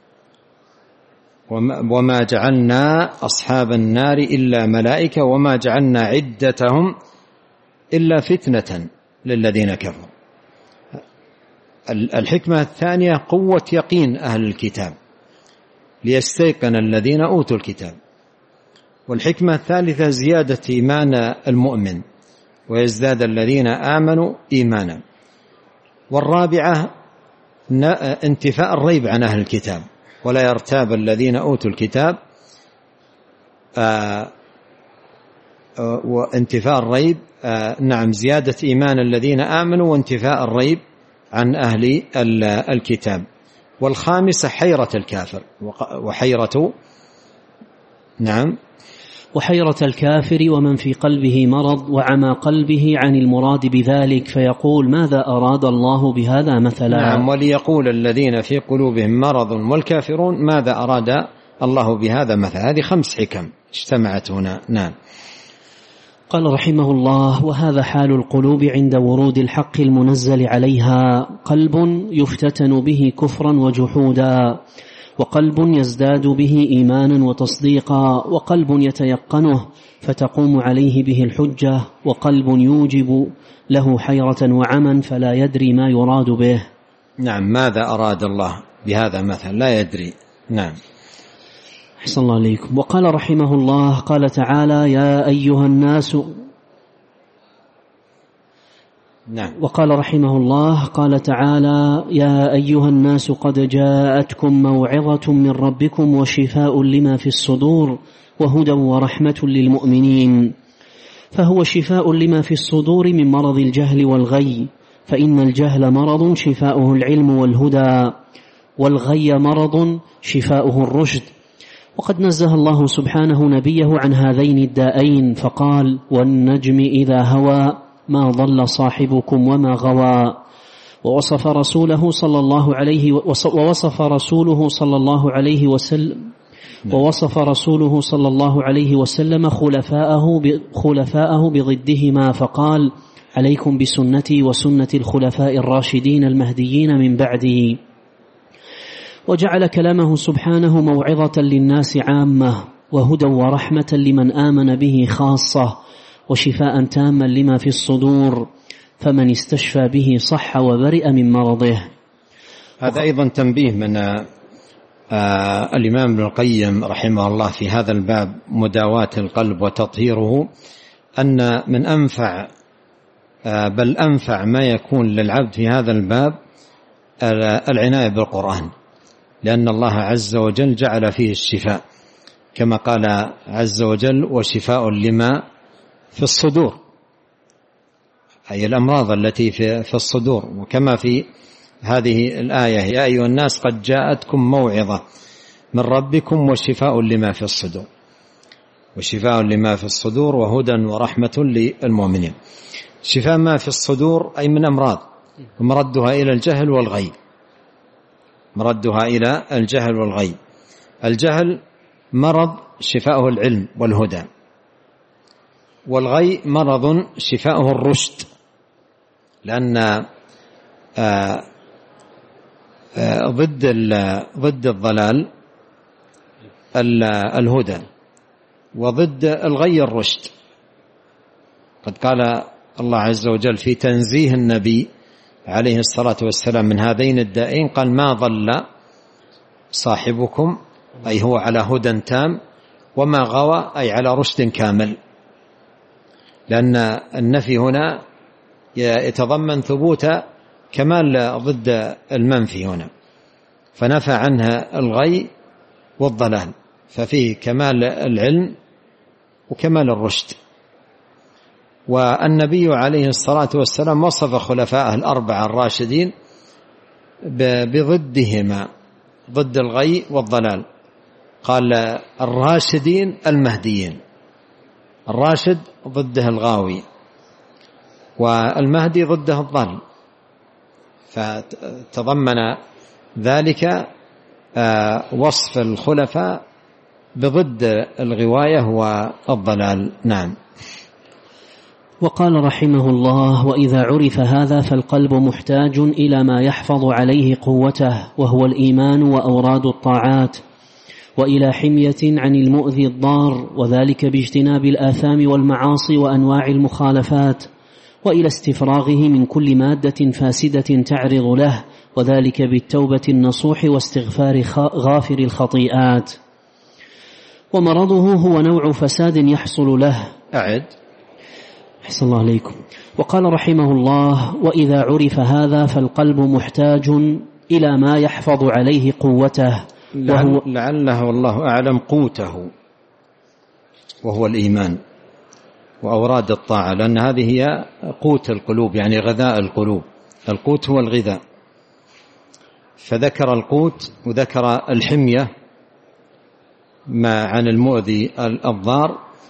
وما جعلنا أصحاب النار إلا ملائكة وما جعلنا عدتهم إلا فتنة للذين كفروا. الحكمة الثانية قوة يقين أهل الكتاب ليستيقن الذين أوتوا الكتاب. والحكمة الثالثة زيادة إيمان المؤمن ويزداد الذين آمنوا إيمانا. والرابعة انتفاء الريب عن أهل الكتاب ولا يرتاب الذين أوتوا الكتاب، وانتفاء الريب نعم زيادة إيمان الذين آمنوا وانتفاء الريب عن أهل الكتاب. والخامسة حيرة الكافر وحيرة نعم وحيرة الكافر ومن في قلبه مرض وعمى قلبه عن المراد بذلك فيقول ماذا أراد الله بهذا مثلا. نعم، وليقول الذين في قلوبهم مرض والكافرون ماذا أراد الله بهذا مثلا. هذه 5 حكم اجتمعت هنا. نعم. قال رحمه الله: وهذا حال القلوب عند ورود الحق المنزل عليها، قلب يفتتن به كفرا وجحودا، وقلب يزداد به إيمانا وتصديقا، وقلب يتيقنه فتقوم عليه به الحجة، وقلب يوجب له حيرة وعمى فلا يدري ما يراد به. نعم، ماذا أراد الله بهذا مثلا لا يدري. نعم. أحسن الله عليكم. وقال رحمه الله: قال تعالى: يا أيها الناس. نعم. وقال رحمه الله: قال تعالى: يا أيها الناس قد جاءتكم موعظة من ربكم وشفاء لما في الصدور وهدى ورحمة للمؤمنين. فهو شفاء لما في الصدور من مرض الجهل والغي، فإن الجهل مرض شفاؤه العلم والهدى، والغي مرض شفاؤه الرشد. وقد نزه الله سبحانه نبيه عن هذين الدائين فقال: والنجم إذا هوى ما ضل صاحبكم وما غوى. ووصف رسوله صلى الله عليه وسلم خلفاءه بضدهما فقال: عليكم بسنتي وسنة الخلفاء الراشدين المهديين من بعدي. وجعل كلامه سبحانه موعظة للناس عامة، وهدى ورحمة لمن آمن به خاصة، وشفاء تاما لما في الصدور، فمن استشفى به صح وبرئ من مرضه. هذا أيضا تنبيه من الإمام ابن القيم رحمه الله في هذا الباب، مداواة القلب وتطهيره، أن من أنفع بل أنفع ما يكون للعبد في هذا الباب العناية بالقرآن، لأن الله عز وجل جعل فيه الشفاء، كما قال عز وجل: وشفاء لما في الصدور، أي الأمراض التي في الصدور. وكما في هذه الآية: يا أيها الناس قد جاءتكم موعظة من ربكم وشفاء لما في الصدور، وشفاء لما في الصدور وهدى ورحمة للمؤمنين. شفاء ما في الصدور أي من أمراض، ومردها إلى الجهل والغي، مردها إلى الجهل والغي. الجهل مرض شفاؤه العلم والهدى، والغي مرض شفاؤه الرشد، لأن ضد الضلال الهدى، وضد الغي الرشد. قد قال الله عز وجل في تنزيه النبي عليه الصلاة والسلام من هذين الدائين، قال: ما ضل صاحبكم، أي هو على هدى تام، وما غوى، أي على رشد كامل، لأن النفي هنا يتضمن ثبوت كمال ضد المنفي هنا، فنفى عنها الغي والضلال، ففيه كمال العلم وكمال الرشد. والنبي عليه الصلاة والسلام وصف خلفائه الأربعة الراشدين بضدهما، ضد الغي والضلال، قال: الراشدين المهديين. الراشد ضده الغاوي، والمهدي ضده الضال، فتضمن ذلك وصف الخلفاء بضد الغواية والضلال. نعم. وقال رحمه الله: وإذا عرف هذا فالقلب محتاج إلى ما يحفظ عليه قوته، وهو الإيمان وأوراد الطاعات، وإلى حمية عن المؤذي الضار، وذلك باجتناب الآثام والمعاصي وأنواع المخالفات، وإلى استفراغه من كل مادة فاسدة تعرض له، وذلك بالتوبة النصوح واستغفار غافر الخطيئات. ومرضه هو نوع فساد يحصل له. أعد. أحسن الله عليكم. وقال رحمه الله: وإذا عرف هذا فالقلب محتاج إلى ما يحفظ عليه قوته، لعله والله أعلم قوته، وهو الإيمان وأوراد الطاعة، لأن هذه هي قوت القلوب، يعني غذاء القلوب. القوت هو الغذاء، فذكر القوت وذكر الحمية ما عن المؤذي الضار،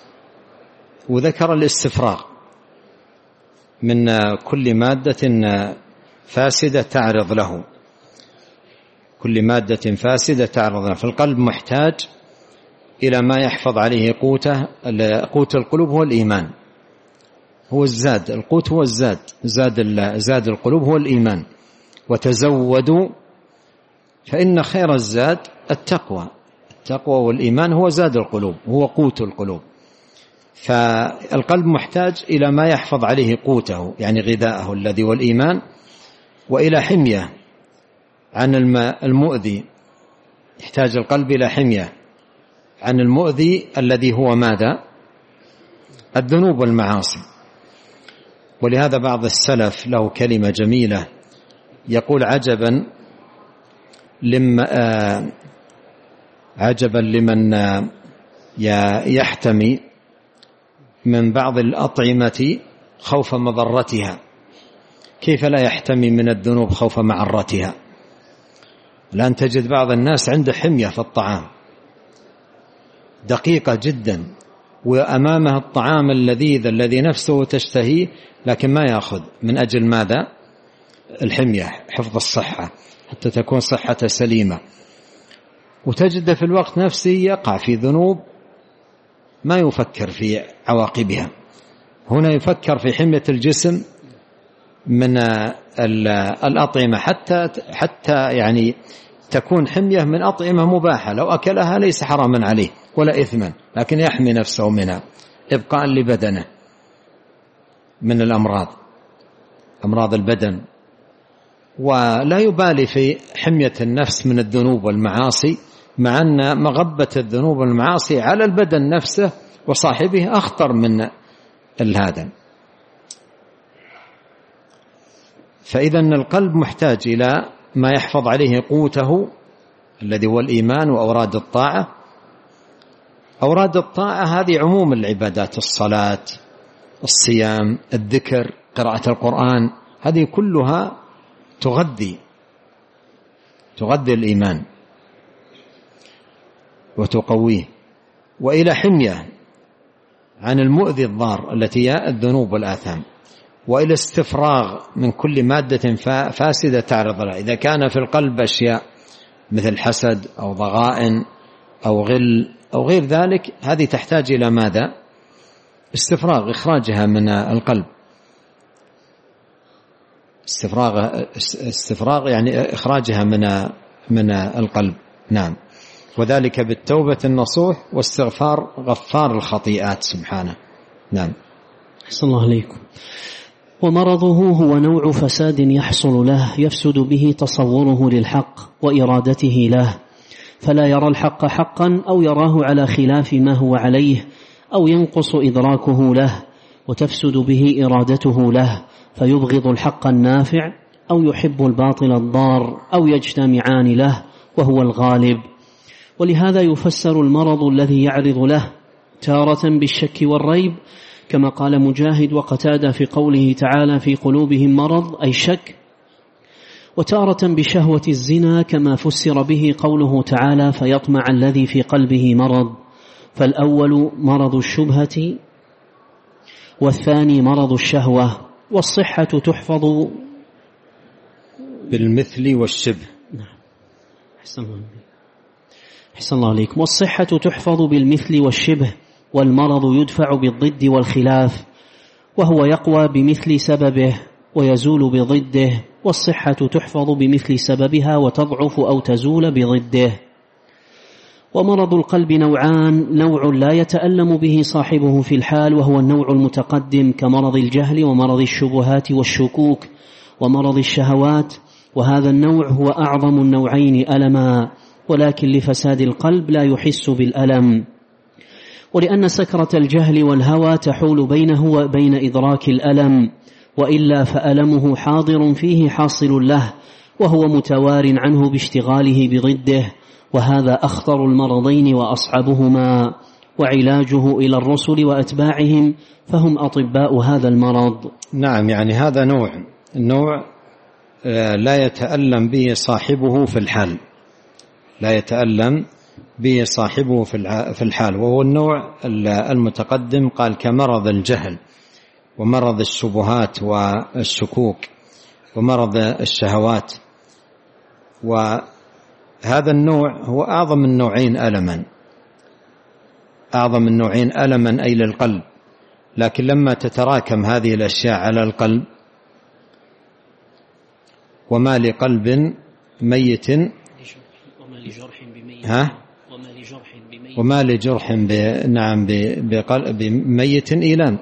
وذكر الاستفراغ من كل مادة فاسدة تعرض له، كل مادة فاسدة تعرض له. فالقلب محتاج إلى ما يحفظ عليه قوته. قوت القلوب هو الإيمان، هو الزاد، القوت هو الزاد، زاد القلوب هو الإيمان. وتزودوا فإن خير الزاد التقوى، التقوى والإيمان هو زاد القلوب، هو قوت القلوب. فالقلب محتاج إلى ما يحفظ عليه قوته، يعني غذاءه الذي هو الإيمان، وإلى حمية عن المؤذي. يحتاج القلب إلى حمية عن المؤذي الذي هو ماذا؟ الذنوب والمعاصي. ولهذا بعض السلف له كلمة جميلة يقول: عجبا لمن يحتمي من بعض الأطعمة خوف مضرتها، كيف لا يحتمي من الذنوب خوف معرتها؟ الآن تجد بعض الناس عنده حمية في الطعام دقيقة جدا، وأمامه الطعام اللذيذ الذي نفسه تشتهيه، لكن ما يأخذ من أجل ماذا؟ الحمية، حفظ الصحة، حتى تكون صحته سليمة. وتجد في الوقت نفسه يقع في ذنوب ما يفكر في عواقبها. هنا يفكر في حمية الجسم من الأطعمة، حتى يعني تكون حمية من أطعمة مباحة، لو أكلها ليس حراما عليه ولا إثما، لكن يحمي نفسه منها إبقاء لبدنه من الأمراض، أمراض البدن. ولا يبالي في حمية النفس من الذنوب والمعاصي، مع أن مغبة الذنوب والمعاصي على البدن نفسه وصاحبه أخطر من هذا. فإذا القلب محتاج إلى ما يحفظ عليه قوته الذي هو الإيمان وأوراد الطاعة. أوراد الطاعة هذه عموم العبادات، الصلاة، الصيام، الذكر، قراءة القرآن، هذه كلها تغذي الإيمان وتقويه. وإلى حمية عن المؤذي الضار التي هي الذنوب والآثام، وإلى استفراغ من كل مادة فاسدة تعرض لها. إذا كان في القلب أشياء مثل حسد أو ضغائن أو غل أو غير ذلك، هذه تحتاج إلى ماذا؟ استفراغ، إخراجها من القلب. استفراغ يعني إخراجها من القلب. نعم. وذلك بالتوبة النصوح واستغفار غفار الخطيئات سبحانه. نعم. أحسن الله عليكم. ومرضه هو نوع فساد يحصل له يفسد به تصوره للحق وإرادته له، فلا يرى الحق حقا أو يراه على خلاف ما هو عليه، أو ينقص إدراكه له، وتفسد به إرادته له، فيبغض الحق النافع أو يحب الباطل الضار، أو يجتمعان له وهو الغالب. ولهذا يفسر المرض الذي يعرض له تارة بالشك والريب، كما قال مجاهد وقتادة في قوله تعالى: في قلوبهم مرض، أي شك، وتارة بشهوة الزنا، كما فسر به قوله تعالى: فيطمع الذي في قلبه مرض. فالأول مرض الشبهة، والثاني مرض الشهوة. والصحة تحفظ بالمثل والشبه. أحسن الله عليكم. والصحة تحفظ بالمثل والشبه، والمرض يدفع بالضد والخلاف، وهو يقوى بمثل سببه ويزول بضده. والصحة تحفظ بمثل سببها وتضعف أو تزول بضده. ومرض القلب نوعان: نوع لا يتألم به صاحبه في الحال، وهو النوع المتقدم، كمرض الجهل ومرض الشبهات والشكوك ومرض الشهوات، وهذا النوع هو أعظم النوعين ألما، ولكن لفساد القلب لا يحس بالألم، ولأن سكرة الجهل والهوى تحول بينه وبين إدراك الألم، وإلا فألمه حاضر فيه حاصل له، وهو متوار عنه باشتغاله بضده، وهذا أخطر المرضين وأصعبهما، وعلاجه إلى الرسل وأتباعهم، فهم أطباء هذا المرض. نعم، يعني هذا النوع لا يتألم به صاحبه في الحال، لا يتألم به صاحبه في الحال. وهو النوع المتقدم، قال كمرض الجهل ومرض الشبهات والشكوك ومرض الشهوات. وهذا النوع هو أعظم النوعين ألما أي للقلب. لكن لما تتراكم هذه الأشياء على القلب، وما لقلب ميت وما لجرح بميت إيلام.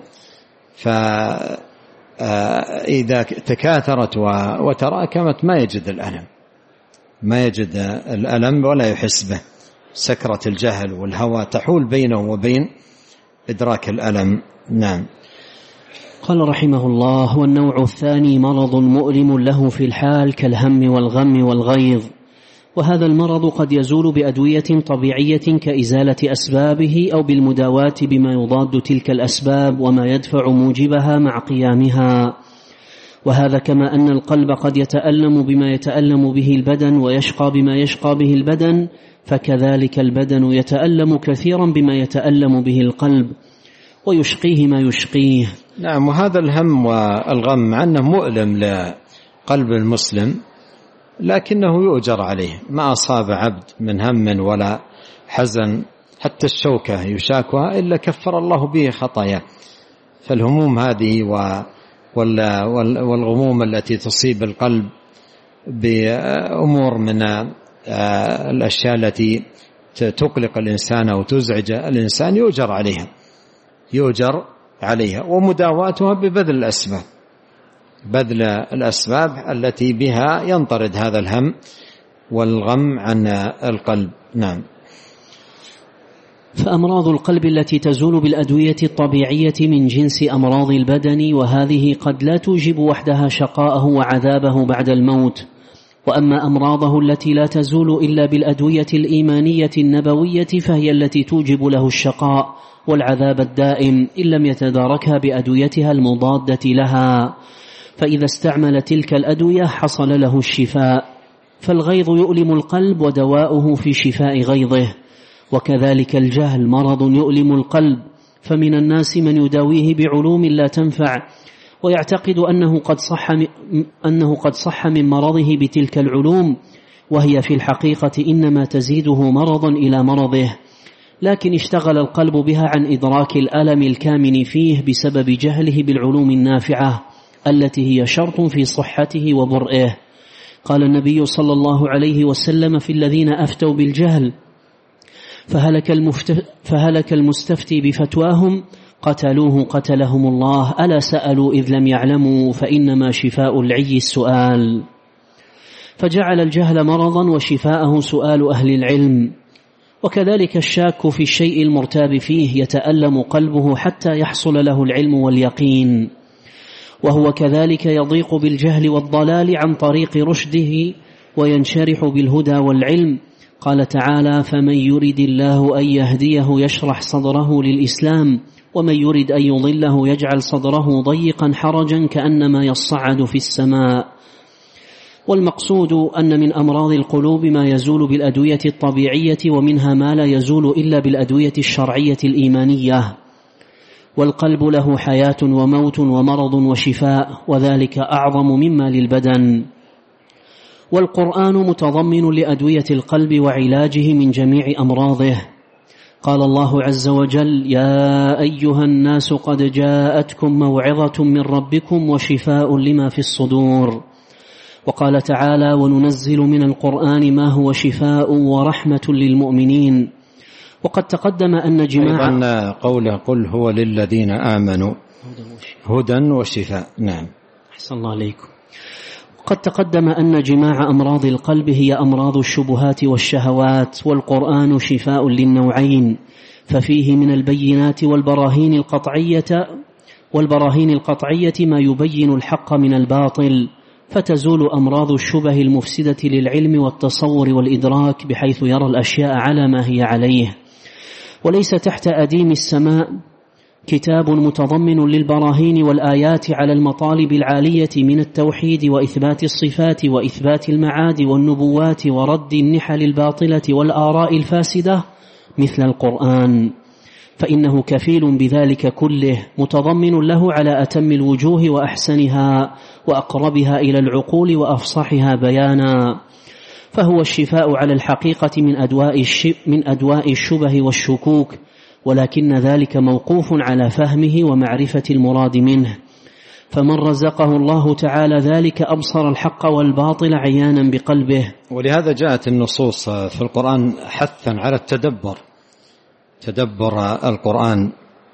فإذا تكاثرت وتراكمت ما يجد الألم ولا يحس به. سكرة الجهل والهوى تحول بينه وبين إدراك الألم. نعم. قال رحمه الله: والنوع الثاني مرض مؤلم له في الحال كالهم والغم والغيظ، وهذا المرض قد يزول بأدوية طبيعية كإزالة أسبابه أو بالمداواة بما يضاد تلك الأسباب وما يدفع موجبها مع قيامها. وهذا كما أن القلب قد يتألم بما يتألم به البدن ويشقى بما يشقى به البدن، فكذلك البدن يتألم كثيرا بما يتألم به القلب ويشقيه ما يشقيه. نعم. وهذا الهم والغم مع أنه مؤلم لقلب المسلم لكنه يؤجر عليه. ما أصاب عبد من هم ولا حزن حتى الشوكة يشاكها إلا كفر الله به خطاياه. فالهموم هذه والغموم التي تصيب القلب بأمور من الأشياء التي تقلق الإنسان أو تزعج الإنسان يؤجر عليها ومداواتها ببذل الأسباب التي بها ينطرد هذا الهم والغم عن القلب. نعم. فأمراض القلب التي تزول بالأدوية الطبيعية من جنس أمراض البدن، وهذه قد لا توجب وحدها شقاءه وعذابه بعد الموت. وأما أمراضه التي لا تزول إلا بالأدوية الإيمانية النبوية فهي التي توجب له الشقاء والعذاب الدائم إن لم يتداركها بأدويتها المضادة لها. فإذا استعمل تلك الأدوية حصل له الشفاء. فالغيظ يؤلم القلب ودواؤه في شفاء غيظه. وكذلك الجهل مرض يؤلم القلب، فمن الناس من يداويه بعلوم لا تنفع ويعتقد أنه قد صح من مرضه بتلك العلوم، وهي في الحقيقة إنما تزيده مرضا إلى مرضه، لكن اشتغل القلب بها عن إدراك الألم الكامن فيه بسبب جهله بالعلوم النافعة التي هي شرط في صحته وبرئه. قال النبي صلى الله عليه وسلم في الذين أفتوا بالجهل: فهلك المستفتي بفتواهم قتلوه قتلهم الله، ألا سألوا إذ لم يعلموا فإنما شفاء العي السؤال. فجعل الجهل مرضا وشفاءه سؤال أهل العلم. وكذلك الشاك في الشيء المرتاب فيه يتألم قلبه حتى يحصل له العلم واليقين، وهو كذلك يضيق بالجهل والضلال عن طريق رشده وينشرح بالهدى والعلم. قال تعالى: فمن يرد الله أن يهديه يشرح صدره للإسلام ومن يرد أن يضله يجعل صدره ضيقا حرجا كأنما يصعد في السماء. والمقصود أن من أمراض القلوب ما يزول بالأدوية الطبيعية، ومنها ما لا يزول إلا بالأدوية الشرعية الإيمانية. والقلب له حياة وموت ومرض وشفاء، وذلك أعظم مما للبدن. والقرآن متضمن لأدوية القلب وعلاجه من جميع أمراضه. قال الله عز وجل: يا أيها الناس قد جاءتكم موعظة من ربكم وشفاء لما في الصدور. وقال تعالى: وننزل من القرآن ما هو شفاء ورحمة للمؤمنين. وقد تقدم أن جماعة أيضا قوله: قل هو للذين آمنوا هدى وشفاء. نعم. أحسن الله عليكم. قد تقدم أن جماع أمراض القلب هي أمراض الشبهات والشهوات، والقرآن شفاء للنوعين، ففيه من البينات والبراهين القطعية ما يبين الحق من الباطل، فتزول أمراض الشبه المفسدة للعلم والتصور والإدراك بحيث يرى الأشياء على ما هي عليه، وليس تحت أديم السماء كتاب متضمن للبراهين والآيات على المطالب العالية من التوحيد وإثبات الصفات وإثبات المعاد والنبوات ورد النحل الباطلة والآراء الفاسدة مثل القرآن، فإنه كفيل بذلك كله، متضمن له على أتم الوجوه وأحسنها وأقربها إلى العقول وأفصحها بيانا، فهو الشفاء على الحقيقة من أدواء الشبه والشكوك، ولكن ذلك موقوف على فهمه ومعرفة المراد منه، فمن رزقه الله تعالى ذلك أبصر الحق والباطل عيانا بقلبه. ولهذا جاءت النصوص في القرآن حثا على تدبر القرآن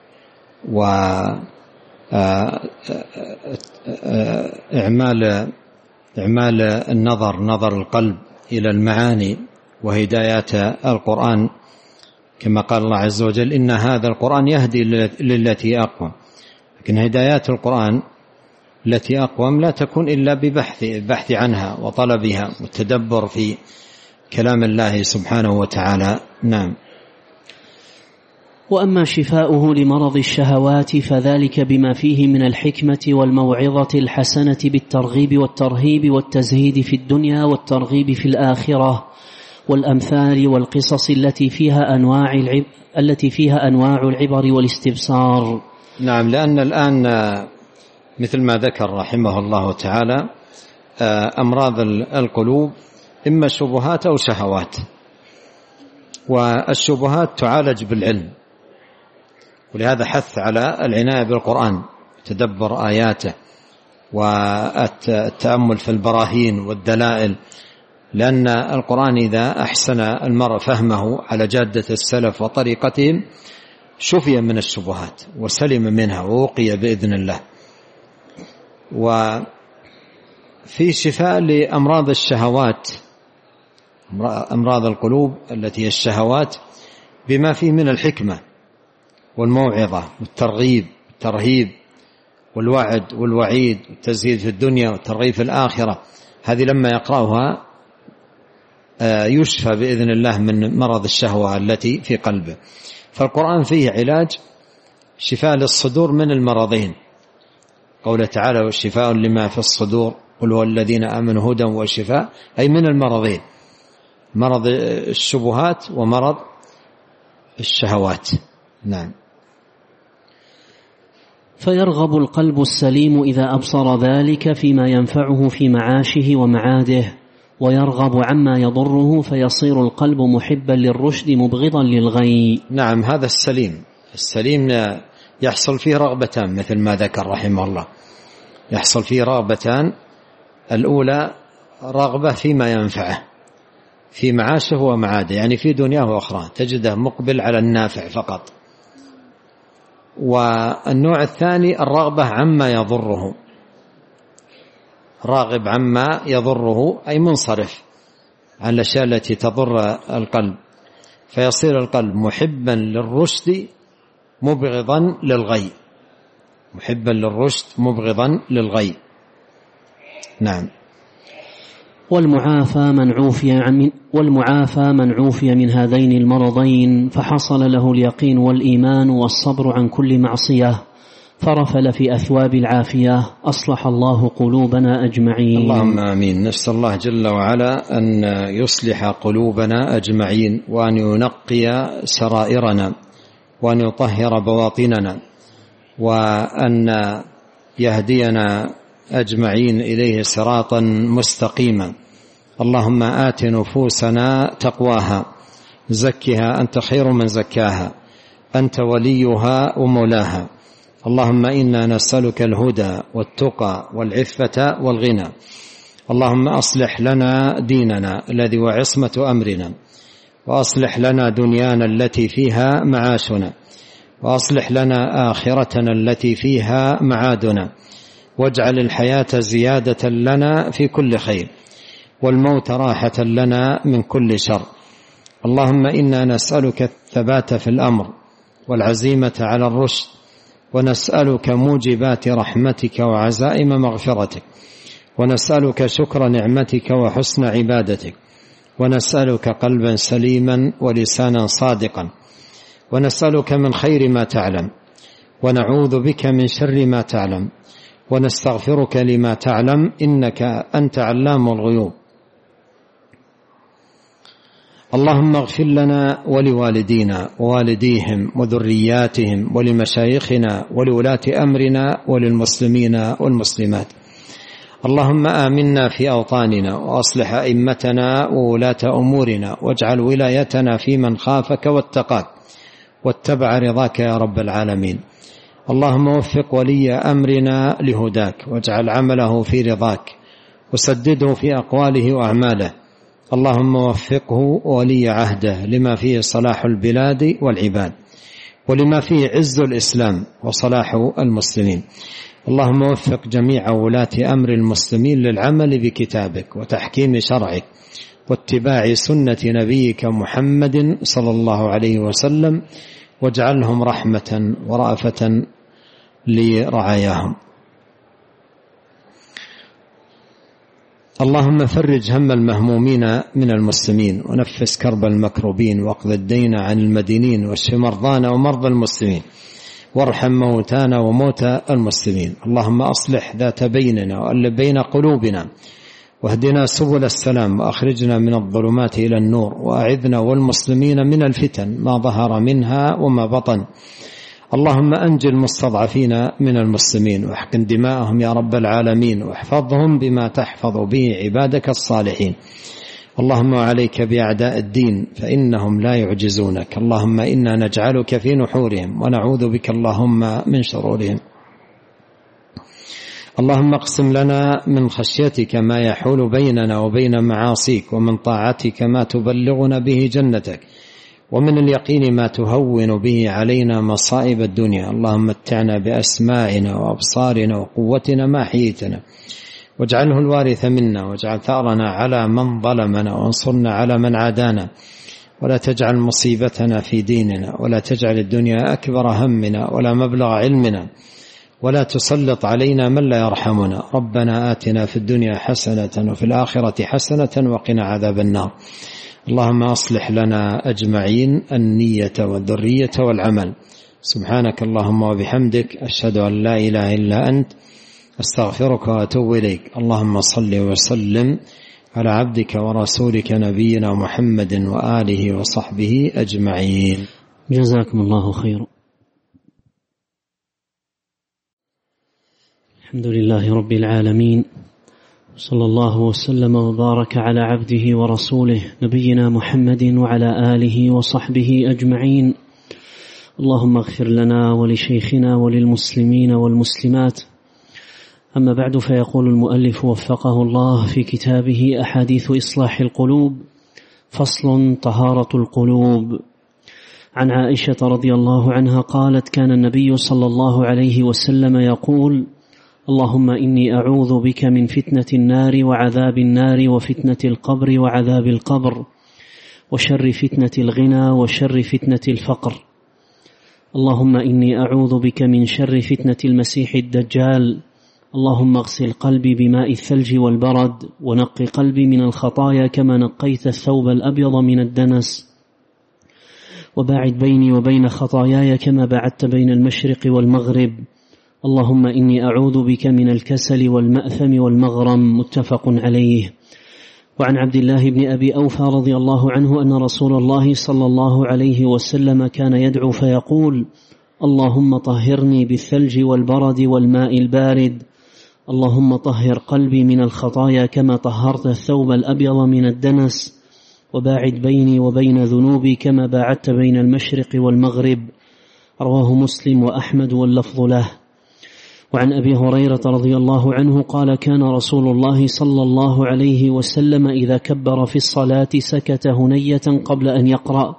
وإعمال نظر القلب إلى المعاني وهدايات القرآن، كما قال الله عز وجل: إن هذا القرآن يهدي للتي أقوم. لكن هدايات القرآن التي أقوم لا تكون إلا ببحث عنها وطلبها والتدبر في كلام الله سبحانه وتعالى. نعم. وأما شفاؤه لمرض الشهوات فذلك بما فيه من الحكمة والموعظة الحسنة بالترغيب والترهيب والتزهيد في الدنيا والترغيب في الآخرة، والأمثال والقصص التي فيها أنواع العبر والاستبصار. نعم، لأن الآن مثل ما ذكر رحمه الله تعالى أمراض القلوب إما شبهات أو شهوات، والشبهات تعالج بالعلم، ولهذا حث على العناية بالقرآن، تدبر آياته والتأمل في البراهين والدلائل، لأن القرآن إذا أحسن المرء فهمه على جادة السلف وطريقتهم شفي من الشبهات وسلم منها ووقي بإذن الله. وفي شفاء لأمراض الشهوات، أمراض القلوب التي هي الشهوات، بما فيه من الحكمة والموعظة والترغيب والترهيب والوعد والوعيد والتزهيد في الدنيا والترغيب في الآخرة. هذه لما يقرأها يشفى بإذن الله من مرض الشهوة التي في قلبه. فالقرآن فيه علاج، شفاء للصدور من المرضين، قوله تعالى: والشفاء لما في الصدور قل هو الذين آمنوا هدى وشفاء، أي من المرضين، مرض الشبهات ومرض الشهوات. نعم. فيرغب القلب السليم إذا أبصر ذلك فيما ينفعه في معاشه ومعاده، ويرغب عما يضره، فيصير القلب محبا للرشد مبغضا للغي. نعم، هذا السليم يحصل فيه رغبتان مثل ما ذكر رحمه الله، يحصل فيه رغبتان: الأولى رغبة فيما ينفعه في معاشه ومعاده، يعني في دنياه وأخرى، تجده مقبل على النافع فقط. والنوع الثاني الرغبة عما يضره، راغب عما يضره، أي منصرف عن الأشياء التي تضر القلب، فيصير القلب محبا للرشد مبغضا للغي، محبا للرشد مبغضا للغي. نعم. والمعافى من عوفي من هذين المرضين فحصل له اليقين والإيمان والصبر عن كل معصية، فرفل في أثواب العافية، أصلح الله قلوبنا أجمعين. اللهم آمين. نسأل الله جل وعلا أن يصلح قلوبنا أجمعين، وأن ينقي سرائرنا، وأن يطهر بواطننا، وأن يهدينا أجمعين إليه صراطا مستقيما. اللهم آت نفوسنا تقواها، زكها أنت خير من زكاها، أنت وليها ومولاها. اللهم إنا نسألك الهدى والتقى والعفة والغنى. اللهم أصلح لنا ديننا الذي هو عصمة أمرنا، وأصلح لنا دنيانا التي فيها معاشنا، وأصلح لنا آخرتنا التي فيها معادنا، واجعل الحياة زيادة لنا في كل خير، والموت راحة لنا من كل شر. اللهم إنا نسألك الثبات في الأمر والعزيمة على الرشد، ونسألك موجبات رحمتك وعزائم مغفرتك، ونسألك شكر نعمتك وحسن عبادتك، ونسألك قلبا سليما ولسانا صادقا، ونسألك من خير ما تعلم، ونعوذ بك من شر ما تعلم ونستغفرك لما تعلم إنك أنت علام الغيوب. اللهم اغفر لنا ولوالدينا ووالديهم وذرياتهم ولمشايخنا ولولاة أمرنا وللمسلمين والمسلمات. اللهم آمنا في أوطاننا وأصلح أئمتنا وولاة أمورنا واجعل ولايتنا في من خافك واتقاك واتبع رضاك يا رب العالمين. اللهم وفق ولي أمرنا لهداك واجعل عمله في رضاك وسدده في أقواله وأعماله. اللهم وفقه ولي عهده لما فيه صلاح البلاد والعباد ولما فيه عز الإسلام وصلاح المسلمين. اللهم وفق جميع ولاة أمر المسلمين للعمل بكتابك وتحكيم شرعك واتباع سنة نبيك محمد صلى الله عليه وسلم واجعلهم رحمة ورأفة لرعاياهم. اللهم فرج هم المهمومين من المسلمين ونفس كرب المكروبين واقض الدين عن المدينين واشف مرضانا ومرضى المسلمين وارحم موتانا وموتى المسلمين. اللهم أصلح ذات بيننا وألف بين قلوبنا واهدنا سبل السلام وأخرجنا من الظلمات إلى النور وأعذنا والمسلمين من الفتن ما ظهر منها وما بطن. اللهم أنجِ المستضعفين من المسلمين واحقن دماءهم يا رب العالمين واحفظهم بما تحفظ به عبادك الصالحين. اللهم عليك بأعداء الدين فإنهم لا يعجزونك. اللهم إنا نجعلك في نحورهم ونعوذ بك اللهم من شرورهم. اللهم اقسم لنا من خشيتك ما يحول بيننا وبين معاصيك ومن طاعتك ما تبلغنا به جنتك ومن اليقين ما تهون به علينا مصائب الدنيا. اللهم متعنا بأسماعنا وأبصارنا وقوتنا ما حييتنا واجعله الوارث منا واجعل ثأرنا على من ظلمنا وانصرنا على من عادانا ولا تجعل مصيبتنا في ديننا ولا تجعل الدنيا أكبر همنا ولا مبلغ علمنا ولا تسلط علينا من لا يرحمنا. ربنا آتنا في الدنيا حسنة وفي الآخرة حسنة وقنا عذاب النار. اللهم أصلح لنا أجمعين النية والذرية والعمل. سبحانك اللهم وبحمدك أشهد أن لا إله إلا أنت أستغفرك وأتوب إليك. اللهم صل وسلم على عبدك ورسولك نبينا محمد وآله وصحبه أجمعين. جزاكم الله خيرا. الحمد لله رب العالمين صلى الله وسلم وبارك على عبده ورسوله نبينا محمد وعلى آله وصحبه أجمعين. اللهم اغفر لنا ولشيخنا وللمسلمين والمسلمات. أما بعد، فيقول المؤلف وفقه الله في كتابه أحاديث إصلاح القلوب، فصل طهارة القلوب. عن عائشة رضي الله عنها قالت: كان النبي صلى الله عليه وسلم يقول: اللهم إني أعوذ بك من فتنة النار وعذاب النار وفتنة القبر وعذاب القبر وشر فتنة الغنى وشر فتنة الفقر. اللهم إني أعوذ بك من شر فتنة المسيح الدجال. اللهم اغسل قلبي بماء الثلج والبرد ونق قلبي من الخطايا كما نقيت الثوب الأبيض من الدنس وباعد بيني وبين خطاياي كما بعدت بين المشرق والمغرب. اللهم إني أعوذ بك من الكسل والمأثم والمغرم. متفق عليه. وعن عبد الله بن أبي أوفى رضي الله عنه أن رسول الله صلى الله عليه وسلم كان يدعو فيقول: اللهم طهرني بالثلج والبرد والماء البارد. اللهم طهر قلبي من الخطايا كما طهرت الثوب الأبيض من الدنس وباعد بيني وبين ذنوبي كما باعدت بين المشرق والمغرب. رواه مسلم وأحمد واللفظ له. وعن أبي هريرة رضي الله عنه قال: كان رسول الله صلى الله عليه وسلم إذا كبر في الصلاة سكت هنية قبل أن يقرأ،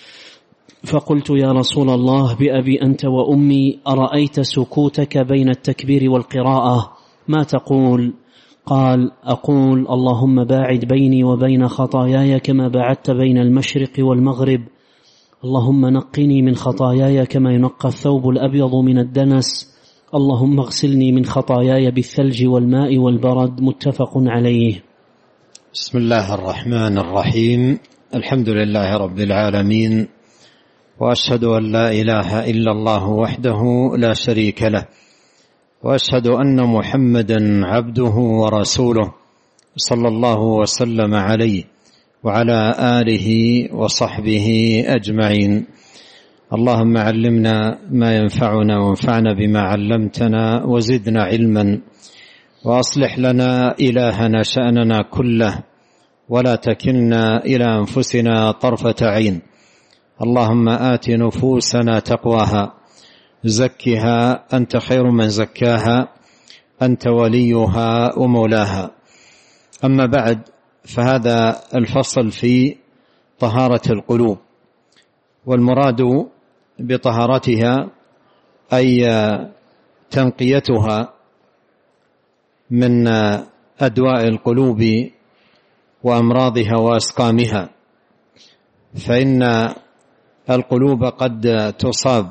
فقلت: يا رسول الله بأبي أنت وأمي، أرأيت سكوتك بين التكبير والقراءة ما تقول؟ قال: أقول: اللهم باعد بيني وبين خطاياي كما باعدت بين المشرق والمغرب. اللهم نقني من خطاياي كما ينقى الثوب الأبيض من الدنس. اللهم اغسلني من خطاياي بالثلج والماء والبرد. متفق عليه. بسم الله الرحمن الرحيم. الحمد لله رب العالمين، وأشهد أن لا إله إلا الله وحده لا شريك له، وأشهد أن محمدا عبده ورسوله صلى الله وسلم عليه وعلى آله وصحبه أجمعين. اللهم علمنا ما ينفعنا وانفعنا بما علمتنا وزدنا علما، وأصلح لنا إلهنا شأننا كله ولا تكلنا إلى أنفسنا طرفة عين. اللهم آت نفوسنا تقواها، زكها أنت خير من زكاها، أنت وليها ومولاها. أما بعد، فهذا الفصل في طهارة القلوب، والمراد بطهارتها أي تنقيتها من أدواء القلوب وأمراضها وأسقامها، فإن القلوب قد تصاب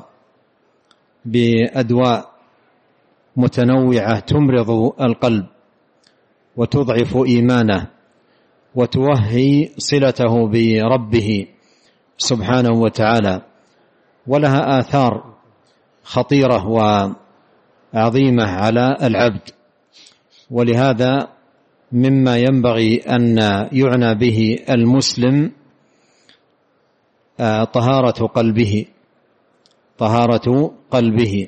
بأدواء متنوعة تمرض القلب وتضعف إيمانه وتوهي صلته بربه سبحانه وتعالى، ولها آثار خطيرة وعظيمة على العبد. ولهذا مما ينبغي أن يعنى به المسلم طهارة قلبه،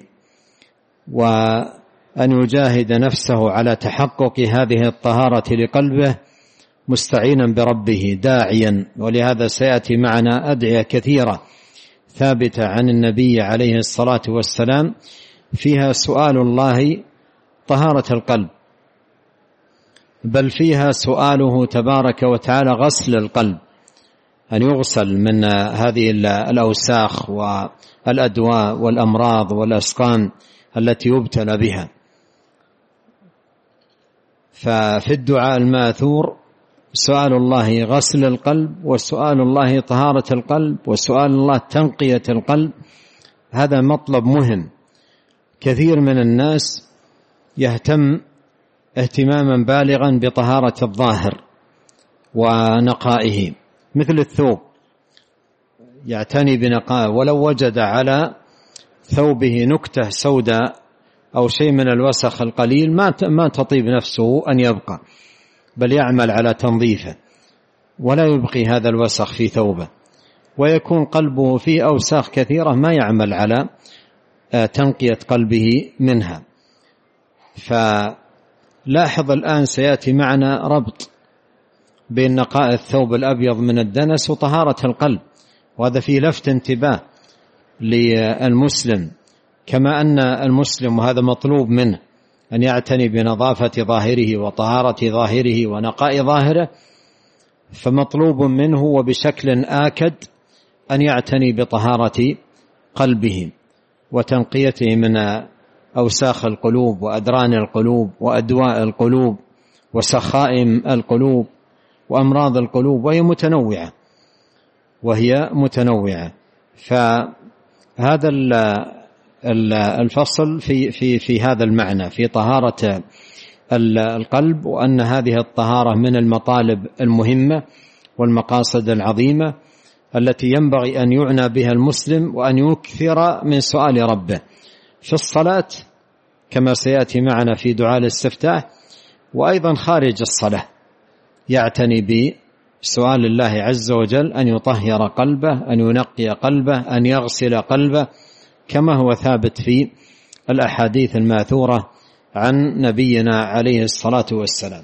وأن يجاهد نفسه على تحقق هذه الطهارة لقلبه مستعينا بربه داعيا. ولهذا سيأتي معنا أدعية كثيرة ثابتة عن النبي عليه الصلاة والسلام فيها سؤال الله طهارة القلب، بل فيها سؤاله تبارك وتعالى غسل القلب، أن يغسل من هذه الأوساخ والأدواء والأمراض والأسقام التي يبتلى بها. ففي الدعاء الماثور سؤال الله غسل القلب، وسؤال الله طهارة القلب، وسؤال الله تنقية القلب. هذا مطلب مهم. كثير من الناس يهتم اهتماما بالغا بطهارة الظاهر ونقائه، مثل الثوب يعتني بنقائه، ولو وجد على ثوبه نكتة سوداء أو شيء من الوسخ القليل ما تطيب نفسه أن يبقى، بل يعمل على تنظيفه ولا يبقي هذا الوسخ في ثوبه، ويكون قلبه فيه أوساخ كثيرة ما يعمل على تنقية قلبه منها. فلاحظ الآن سيأتي معنا ربط بين نقاء الثوب الأبيض من الدنس وطهارة القلب، وهذا فيه لفت انتباه للمسلم، كما أن المسلم وهذا مطلوب منه أن يعتني بنظافة ظاهره وطهارة ظاهره ونقاء ظاهره، فمطلوب منه وبشكل آكد أن يعتني بطهارة قلبه وتنقيته من أوساخ القلوب وأدران القلوب وأدواء القلوب وسخائم القلوب وأمراض القلوب، وهي متنوعة. فهذا الفصل في هذا المعنى، في طهارة القلب، وأن هذه الطهارة من المطالب المهمة والمقاصد العظيمة التي ينبغي أن يعنى بها المسلم، وأن يكثر من سؤال ربه في الصلاة كما سيأتي معنا في دعاء الاستفتاح، وأيضا خارج الصلاة يعتني بسؤال الله عز وجل أن يطهر قلبه، أن ينقي قلبه، أن يغسل قلبه، كما هو ثابت في الأحاديث الماثورة عن نبينا عليه الصلاة والسلام.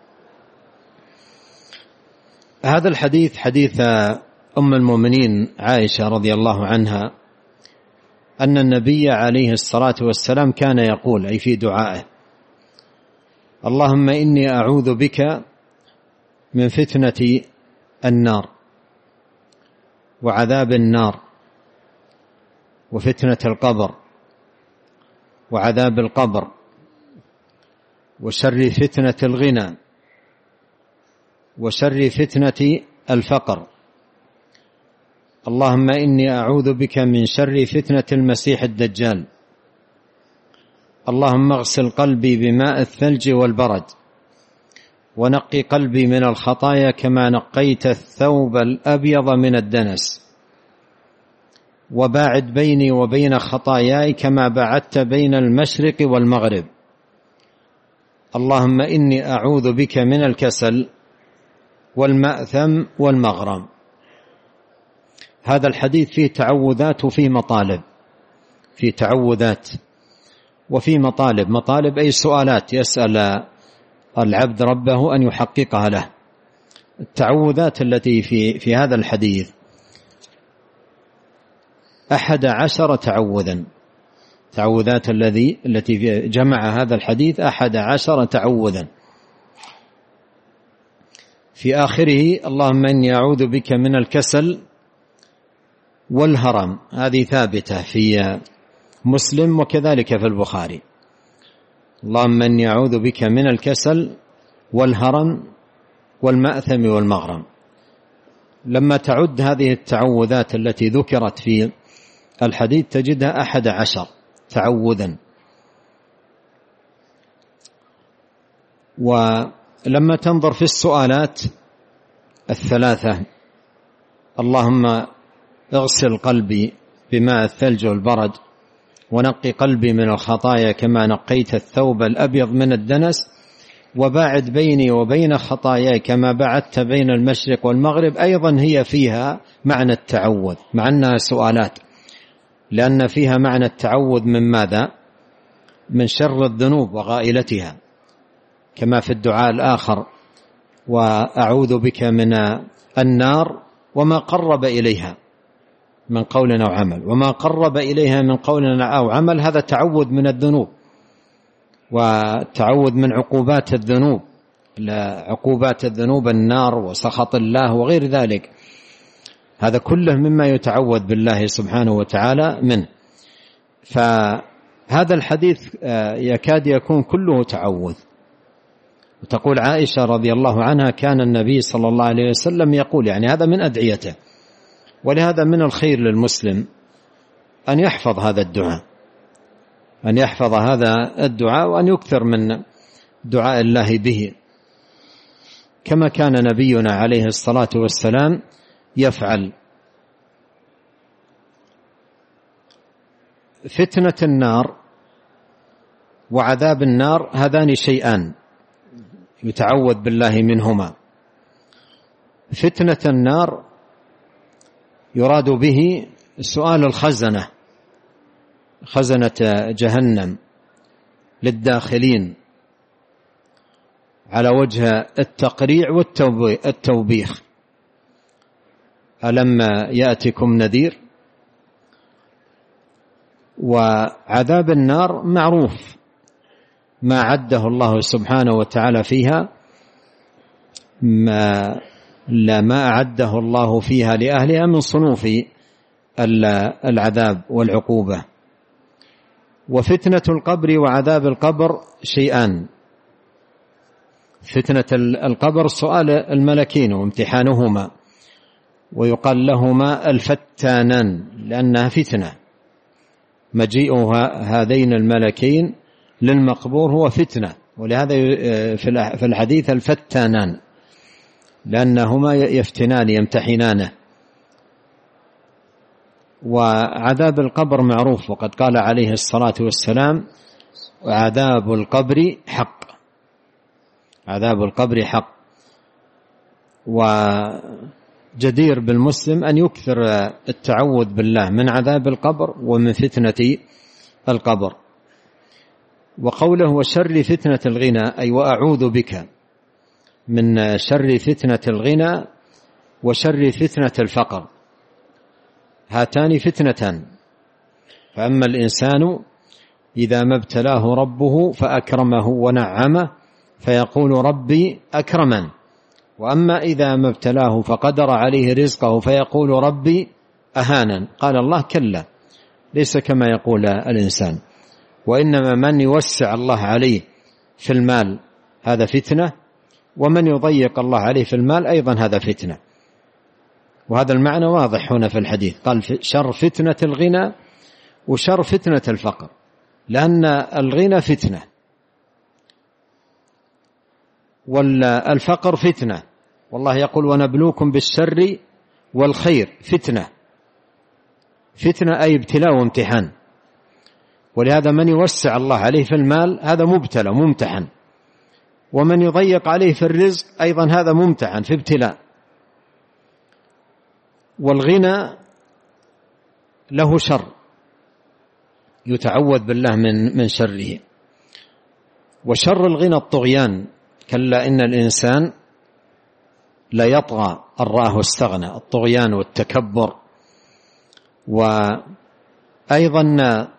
هذا الحديث حديث أم المؤمنين عائشة رضي الله عنها، أن النبي عليه الصلاة والسلام كان يقول، أي في دعائه: اللهم إني أعوذ بك من فتنة النار وعذاب النار وفتنة القبر وعذاب القبر وشر فتنة الغنى وشر فتنة الفقر. اللهم إني أعوذ بك من شر فتنة المسيح الدجال. اللهم اغسل قلبي بماء الثلج والبرد، ونقي قلبي من الخطايا كما نقيت الثوب الأبيض من الدنس. وباعد بيني وبين خطاياي كما بعدت بين المشرق والمغرب. اللهم إني أعوذ بك من الكسل والمأثم والمغرم. هذا الحديث فيه تعوذات وفيه مطالب، فيه تعوذات وفيه مطالب. مطالب أي سؤالات يسأل العبد ربه أن يحققها له. التعوذات التي في هذا الحديث 11 تعوذا. تعوذات التي جمع هذا الحديث 11 تعوذا. في آخره اللهم إني أعوذ بك من الكسل والهرم، هذه ثابتة في مسلم وكذلك في البخاري. اللهم إني أعوذ بك من الكسل والهرم والمأثم والمغرم. لما تعد هذه التعوذات التي ذكرت في الحديث تجدها 11 تعوذا. ولما تنظر في السؤالات 3: اللهم اغسل قلبي بماء الثلج والبرد ونقي قلبي من الخطايا كما نقيت الثوب الأبيض من الدنس وباعد بيني وبين خطاياي كما بعدت بين المشرق والمغرب. أيضا هي فيها معنى التعوذ، مع أنها سؤالات، لأن فيها معنى التعوذ من ماذا؟ من شر الذنوب وغائلتها، كما في الدعاء الآخر: وأعوذ بك من النار وما قرب إليها من قول أو عمل. وما قرب إليها من قول أو عمل هذا تعوذ من الذنوب، وتعوذ من عقوبات الذنوب، عقوبات الذنوب النار وسخط الله وغير ذلك. هذا كله مما يتعوذ بالله سبحانه وتعالى منه. فهذا الحديث يكاد يكون كله تعوذ. وتقول عائشة رضي الله عنها: كان النبي صلى الله عليه وسلم يقول، يعني هذا من أدعيته. ولهذا من الخير للمسلم أن يحفظ هذا الدعاء، أن يحفظ هذا الدعاء وأن يكثر من دعاء الله به، كما كان نبينا عليه الصلاة والسلام يفعل. فتنة النار وعذاب النار هذان شيئان يتعوذ بالله منهما. فتنة النار يراد به سؤال الخزنة، خزنة جهنم للداخلين على وجه التقريع والتوبيخ: ألم يأتكم نذير؟ وعذاب النار معروف ما عده الله سبحانه وتعالى فيها، ما أعده الله فيها لأهلها من صنوف العذاب والعقوبة. وفتنة القبر وعذاب القبر شيئان: فتنة القبر سؤال الملكين وامتحانهما، ويقال لهما الفتانان لأنها فتنة. مجيء هذين الملكين للمقبور هو فتنة، ولهذا في الحديث الفتانان، لأنهما يفتنان يمتحنانه. وعذاب القبر معروف، وقد قال عليه الصلاة والسلام: عذاب القبر حق. عذاب القبر حق. وجدير بالمسلم أن يكثر التعوذ بالله من عذاب القبر ومن فتنة القبر. وقوله وشر فتنة الغنى، أي وأعوذ بك من شر فتنة الغنى وشر فتنة الفقر. هاتان فتنتان. فأما الإنسان إذا ما ابتلاه ربه فأكرمه ونعمه فيقول ربي أكرمن، وأما إذا ما ابتلاه فقدر عليه رزقه فيقول ربي أهانن. قال الله: كلا، ليس كما يقول الإنسان، وإنما من يوسع الله عليه في المال هذا فتنة، ومن يضيق الله عليه في المال أيضا هذا فتنة. وهذا المعنى واضح هنا في الحديث. قال شر فتنة الغنى وشر فتنة الفقر، لأن الغنى فتنة والفقر فتنة. والله يقول ونبلوكم بالشر والخير فتنة. فتنة أي ابتلاء وامتحان. ولهذا من يوسع الله عليه في المال هذا مبتلى ممتحن، ومن يضيق عليه في الرزق أيضا هذا ممتحن في ابتلاء. والغنى له شر يتعوذ بالله من شره، وشر الغنى الطغيان، كلا إن الإنسان لا يطغى أن رآه استغنى، الطغيان والتكبر. وأيضا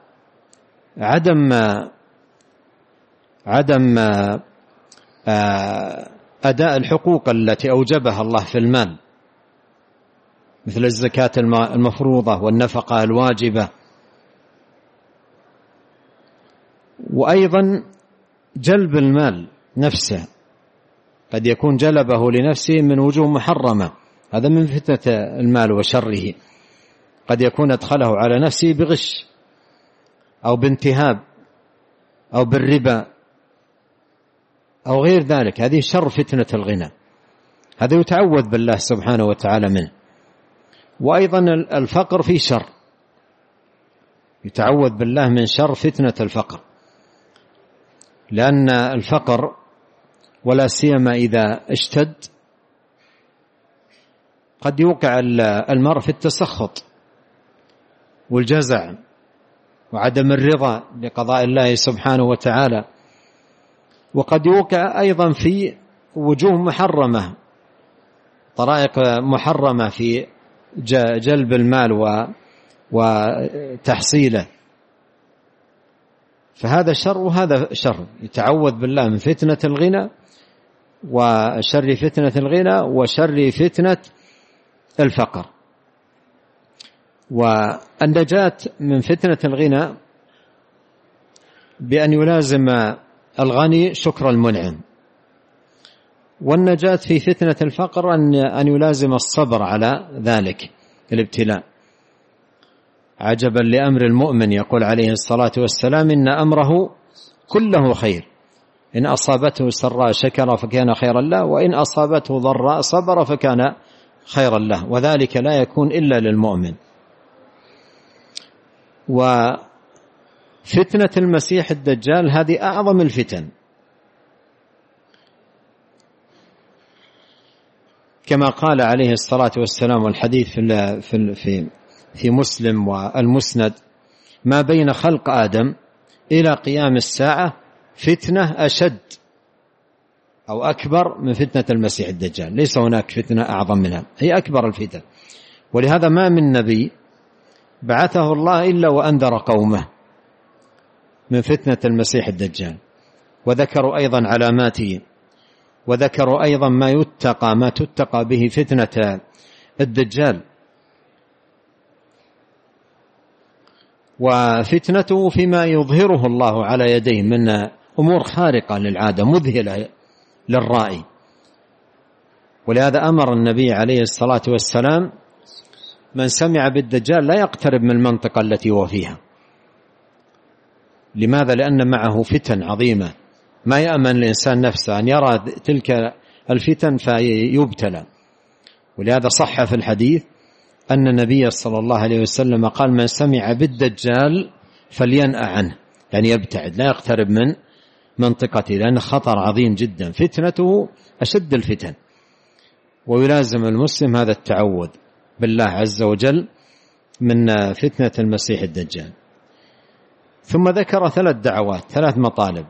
عدم أداء الحقوق التي أوجبها الله في المال، مثل الزكاة المفروضة والنفقة الواجبة. وأيضا جلب المال نفسه، قد يكون جلبه لنفسه من وجوه محرمة، هذا من فتنة المال وشره. قد يكون أدخله على نفسه بغش أو بانتهاب أو بالربا أو غير ذلك، هذه شر فتنة الغنى، هذا يتعوذ بالله سبحانه وتعالى منه. وأيضا الفقر فيه شر، يتعوذ بالله من شر فتنة الفقر، لأن الفقر ولا سيما إذا اشتد قد يوقع المرء في التسخط والجزع وعدم الرضا بقضاء الله سبحانه وتعالى، وقد يوقع أيضا في وجوه محرمة، طرائق محرمة في جلب المال وتحصيله، فهذا شر وهذا شر. يتعوذ بالله من فتنة الغنى وشر فتنة الغنى وشر فتنة الفقر. والنجاة من فتنة الغنى بأن يلازم الغني شكر المنعم، والنجاة في فتنة الفقر أن يلازم الصبر على ذلك الابتلاء. عجبا لأمر المؤمن، يقول عليه الصلاة والسلام: إن أمره كله خير، إن أصابته سراء شكر فكان خيرا له، وإن أصابته ضراء صبر فكان خيرا له، وذلك لا يكون إلا للمؤمن. وفتنة المسيح الدجال هذه أعظم الفتن، كما قال عليه الصلاة والسلام، والحديث في مسلم والمسند: ما بين خلق آدم إلى قيام الساعة فتنة أشد أو أكبر من فتنة المسيح الدجال، ليس هناك فتنة أعظم منها، هي أكبر الفتن. ولهذا ما من نبي بعثه الله إلا وأنذر قومه من فتنة المسيح الدجال، وذكروا أيضا علاماته، وذكروا أيضا ما تتقى به فتنة الدجال. وفتنته فيما يظهره الله على يديه من أمور خارقة للعادة مذهلة للرائي. ولهذا أمر النبي عليه الصلاة والسلام من سمع بالدجال لا يقترب من المنطقة التي هو فيها. لماذا؟ لأن معه فتن عظيمة، ما يأمن الإنسان نفسه أن يرى تلك الفتن فيبتلى. ولهذا صح في الحديث أن النبي صلى الله عليه وسلم قال: من سمع بالدجال فلينأ عنه، يعني يبتعد، لا يقترب من منطقته، لأن خطر عظيم جدا، فتنته أشد الفتن. ويلازم المسلم هذا التعوذ بالله عز وجل من فتنة المسيح الدجال. ثم ذكر 3 دعوات، 3 مطالب: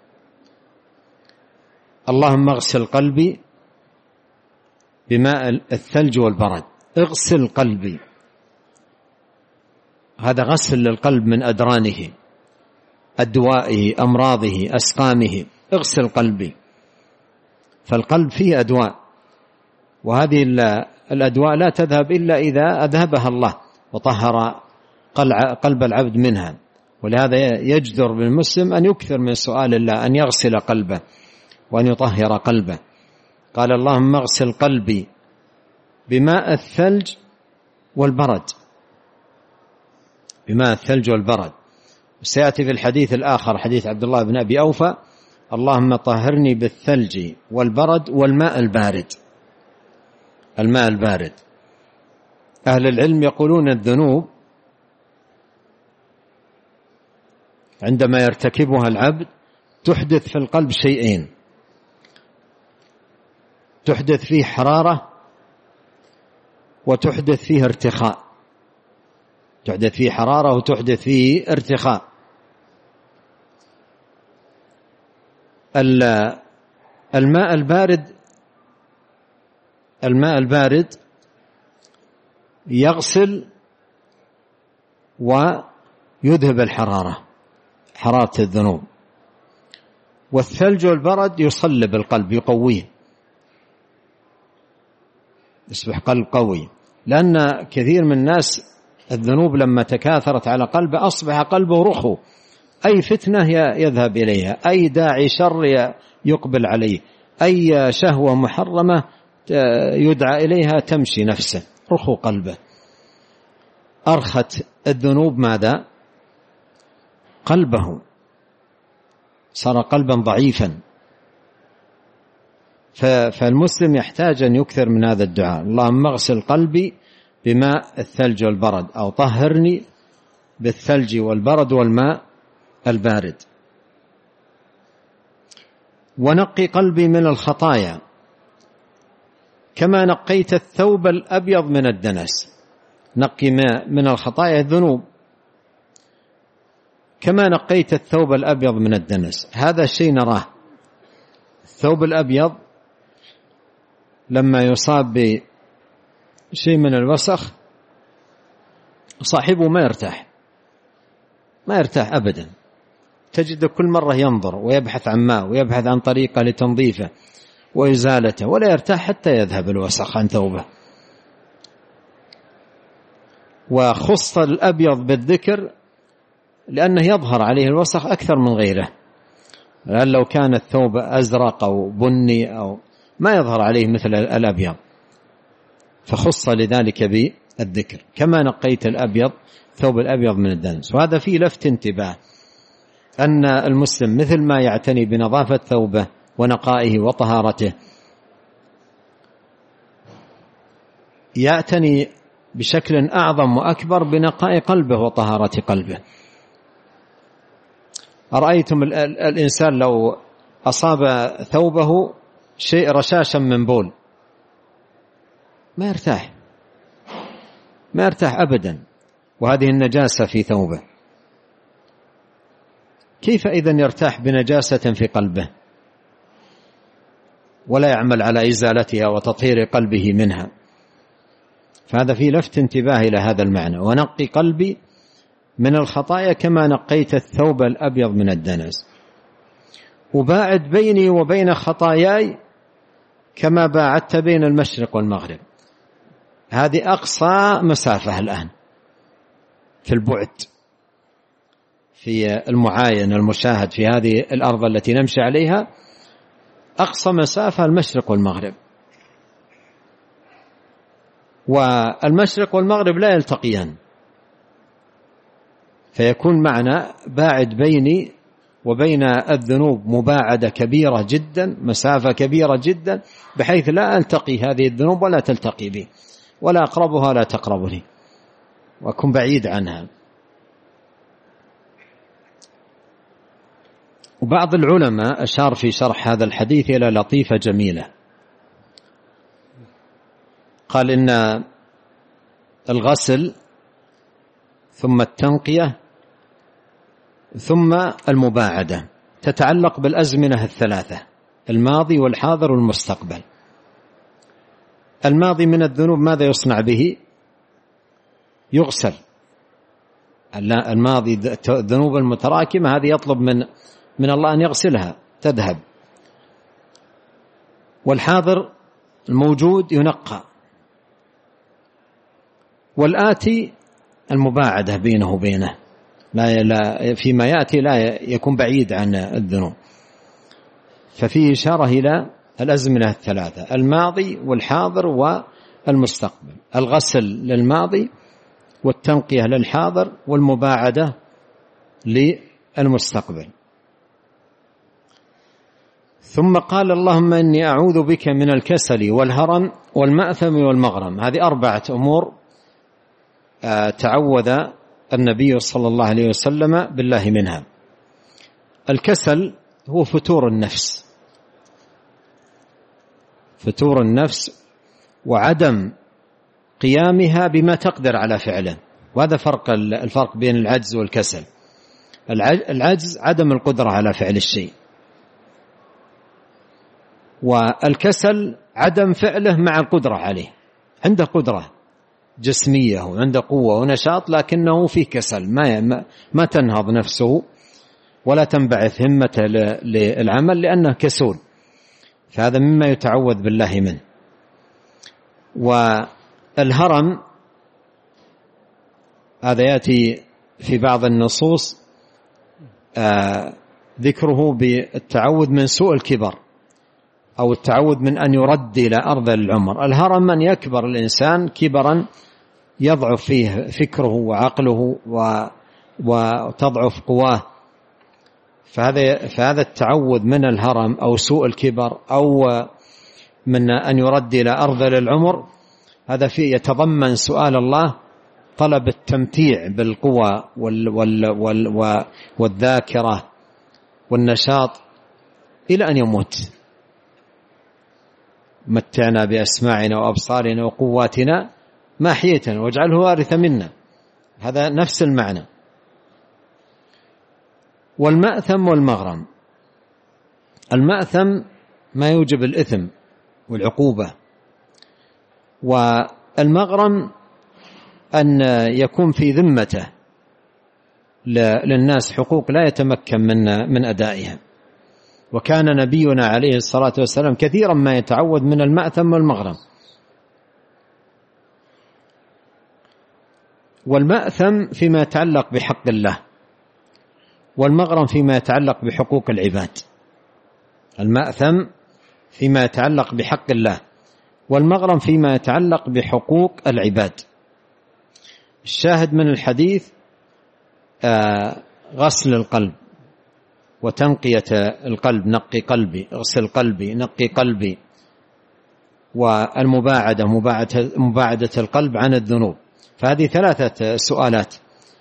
اللهم اغسل قلبي بماء الثلج والبرد، اغسل قلبي، هذا غسل للقلب من أدرانه، أدوائه، أمراضه، أسقامه، اغسل قلبي. فالقلب فيه أدواء، وهذه الأدواء لا تذهب إلا إذا أذهبها الله وطهر قلب العبد منها. ولهذا يجدر بالمسلم أن يكثر من سؤال الله أن يغسل قلبه وأن يطهر قلبه. قال: اللهم اغسل قلبي بماء الثلج والبرد، بماء الثلج والبرد. سيأتي في الحديث الآخر، حديث عبد الله بن أبي أوفى: اللهم طهرني بالثلج والبرد والماء البارد. الماء البارد، أهل العلم يقولون الذنوب عندما يرتكبها العبد تحدث في القلب شيئين: تحدث فيه حرارة وتحدث فيه ارتخاء. تحدث فيه حرارة وتحدث فيه ارتخاء. الماء البارد يغسل ويذهب حرارة الذنوب، والثلج والبرد يصلب القلب، يقويه، يصبح قلب قوي. لأن كثير من الناس الذنوب لما تكاثرت على قلبه أصبح قلبه رخو، أي فتنة يذهب إليها، أي داعي شر يقبل عليه، أي شهوة محرمة يدعى إليها تمشي نفسه، رخو قلبه. أرخت الذنوب ماذا؟ قلبه، صار قلبا ضعيفا. فالمسلم يحتاج أن يكثر من هذا الدعاء: اللهم اغسل قلبي بماء الثلج والبرد، أو طهرني بالثلج والبرد والماء البارد. ونقي قلبي من الخطايا كما نقيت الثوب الأبيض من الدنس. نقي من الخطايا الذنوب كما نقيت الثوب الأبيض من الدنس. هذا الشيء نراه. الثوب الأبيض لما يصاب بشيء من الوسخ صاحبه ما يرتاح أبدا. تجد كل مرة ينظر ويبحث عن ماء ويبحث عن طريقة لتنظيفه وإزالته، ولا يرتاح حتى يذهب الوسخ عن ثوبه. وخص الأبيض بالذكر لأنه يظهر عليه الوسخ أكثر من غيره، لأن لو كان الثوب أزرق أو بني أو ما يظهر عليه مثل الأبيض، فخص لذلك بالذكر كما نقيت الأبيض ثوب الأبيض من الدنس. وهذا فيه لفت انتباه أن المسلم مثل ما يعتني بنظافة ثوبه ونقائه وطهارته، يعتني بشكل أعظم وأكبر بنقاء قلبه وطهارة قلبه. أرأيتم الإنسان لو أصاب ثوبه شيء رشاشا من بول ما يرتاح أبدا، وهذه النجاسة في ثوبه. كيف إذن يرتاح بنجاسة في قلبه ولا يعمل على إزالتها وتطهير قلبه منها؟ فهذا فيه لفت انتباه إلى هذا المعنى: ونقي قلبي من الخطايا كما نقيت الثوب الأبيض من الدنس، وباعد بيني وبين خطاياي كما باعدت بين المشرق والمغرب. هذه أقصى مسافة الآن في البعد، في المعاين المشاهد في هذه الأرض التي نمشي عليها، أقصى مسافة المشرق والمغرب. والمشرق والمغرب لا يلتقيان، فيكون معنا باعد بيني وبين الذنوب مباعدة كبيرة جدا، مسافة كبيرة جدا، بحيث لا ألتقي هذه الذنوب ولا تلتقي بي، ولا أقربها لا تقربني، وأكون بعيد عنها. وبعض العلماء أشار في شرح هذا الحديث إلى لطيفة جميلة، قال إن الغسل ثم التنقية ثم المباعدة تتعلق بالأزمنة الثلاثة: الماضي والحاضر والمستقبل. الماضي من الذنوب ماذا يصنع به؟ يغسل. الماضي الذنوب المتراكمة هذه يطلب من الله أن يغسلها تذهب. والحاضر الموجود ينقى. والآتي المباعدة بينه وبينه، لا فيما يأتي لا يكون بعيد عن الذنوب. ففيه إشارة إلى الأزمنة الثلاثة: الماضي والحاضر والمستقبل. الغسل للماضي، والتنقية للحاضر، والمباعدة للمستقبل. ثم قال: اللهم إني أعوذ بك من الكسل والهرم والمأثم والمغرم. هذه 4 أمور تعوذ النبي صلى الله عليه وسلم بالله منها. الكسل هو فتور النفس، فتور النفس وعدم قيامها بما تقدر على فعله، وهذا الفرق بين العجز والكسل. العجز عدم القدرة على فعل الشيء، والكسل عدم فعله مع القدرة عليه، عنده قدرة جسمية وعنده قوة ونشاط لكنه في كسل، ما تنهض نفسه ولا تنبعث همته للعمل لأنه كسول، فهذا مما يتعوذ بالله منه. والهرم هذا يأتي في بعض النصوص ذكره بالتعوذ من سوء الكبر أو التعوذ من أن يرد إلى أرض العمر. الهرم أن يكبر الإنسان كبرا يضعف فيه فكره وعقله وتضعف قواه، فهذا التعوذ من الهرم أو سوء الكبر أو من أن يرد إلى أرض العمر، هذا فيه يتضمن سؤال الله طلب التمتيع بالقوى والذاكرة والنشاط إلى أن يموت. متعنا بأسماعنا وأبصارنا وقواتنا ما أحييتنا واجعله وارث منا، هذا نفس المعنى. والمأثم والمغرم، المأثم ما يوجب الإثم والعقوبة، والمغرم أن يكون في ذمته للناس حقوق لا يتمكن من أدائها. وكان نبينا عليه الصلاة والسلام كثيرا ما يتعوذ من المأثم والمغرم. والمأثم فيما يتعلق بحق الله، والمغرم فيما يتعلق بحقوق العباد. المأثم فيما يتعلق بحق الله، والمغرم فيما يتعلق بحقوق العباد. الشاهد من الحديث غسل القلب وتنقية القلب، نقي قلبي، اغسل قلبي، نقي قلبي. والمباعدة، مباعدة القلب عن الذنوب. فهذه ثلاثة سؤالات: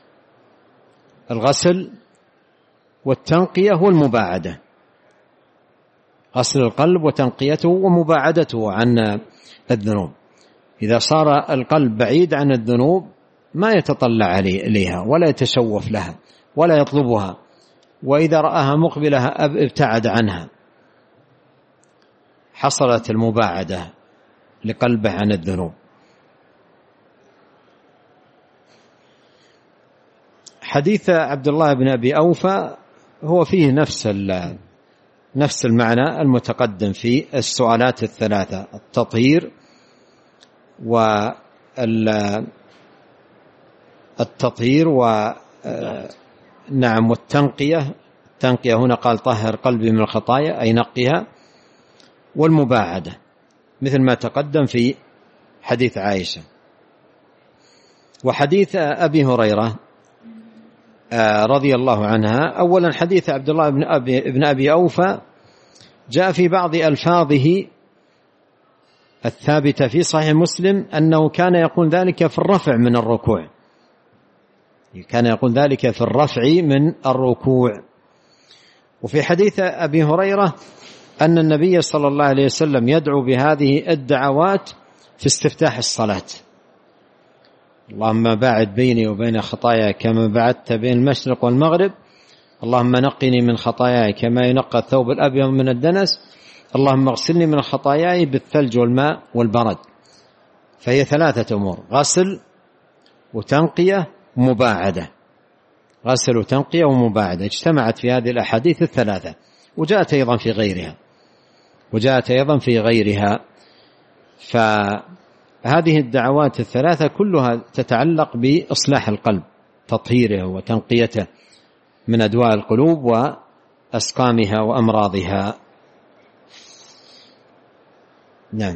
الغسل والتنقية والمباعدة. غسل القلب وتنقيته ومباعدته عن الذنوب. إذا صار القلب بعيد عن الذنوب ما يتطلع إليها ولا يتشوف لها ولا يطلبها، وإذا رآها مقبلة ابتعد عنها. حصلت المباعدة لقلبه عن الذنوب. حديث عبد الله بن أبي أوفى هو فيه نفس المعنى المتقدم في السؤالات الثلاثة: التطهير نعم، والتنقية. التنقية هنا قال طهر قلبي من الخطايا أي نقها، والمباعدة مثل ما تقدم في حديث عائشة. وحديث أبي هريرة رضي الله عنها، أولا حديث عبد الله بن أبي أوفى جاء في بعض ألفاظه الثابتة في صحيح مسلم أنه كان يقول ذلك في الرفع من الركوع، كان يقول ذلك في الرفع من الركوع. وفي حديث أبي هريرة أن النبي صلى الله عليه وسلم يدعو بهذه الدعوات في استفتاح الصلاة: اللهم باعد بيني وبين خطاياي كما بعدت بين المشرق والمغرب، اللهم نقني من خطاياي كما ينقى الثوب الأبيض من الدنس، اللهم اغسلني من خطاياي بالثلج والماء والبرد. فهي ثلاثة أمور: غسل وتنقية ومباعدة. غسل وتنقية ومباعدة اجتمعت في هذه الأحاديث الثلاثة، وجاءت أيضا في غيرها. فهذه الدعوات الثلاثة كلها تتعلق بإصلاح القلب، تطهيره وتنقيته من أدواء القلوب وأسقامها وأمراضها. نعم.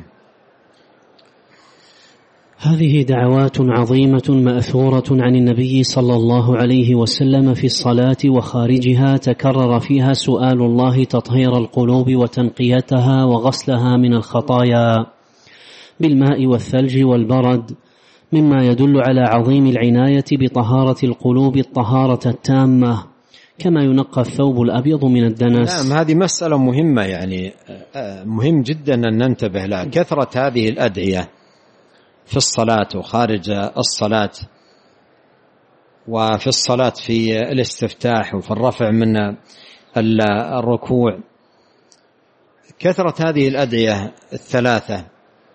هذه دعوات عظيمة مأثورة عن النبي صلى الله عليه وسلم في الصلاة وخارجها، تكرر فيها سؤال الله تطهير القلوب وتنقيتها وغسلها من الخطايا بالماء والثلج والبرد، مما يدل على عظيم العناية بطهارة القلوب الطهارة التامة، كما ينقى الثوب الأبيض من الدنس. نعم، هذه مسألة مهمة، يعني مهم جدا أن ننتبه لها. كثرة هذه الأدعية في الصلاة وخارج الصلاة، وفي الصلاة في الاستفتاح وفي الرفع من الركوع، كثرة هذه الأدعية الثلاثة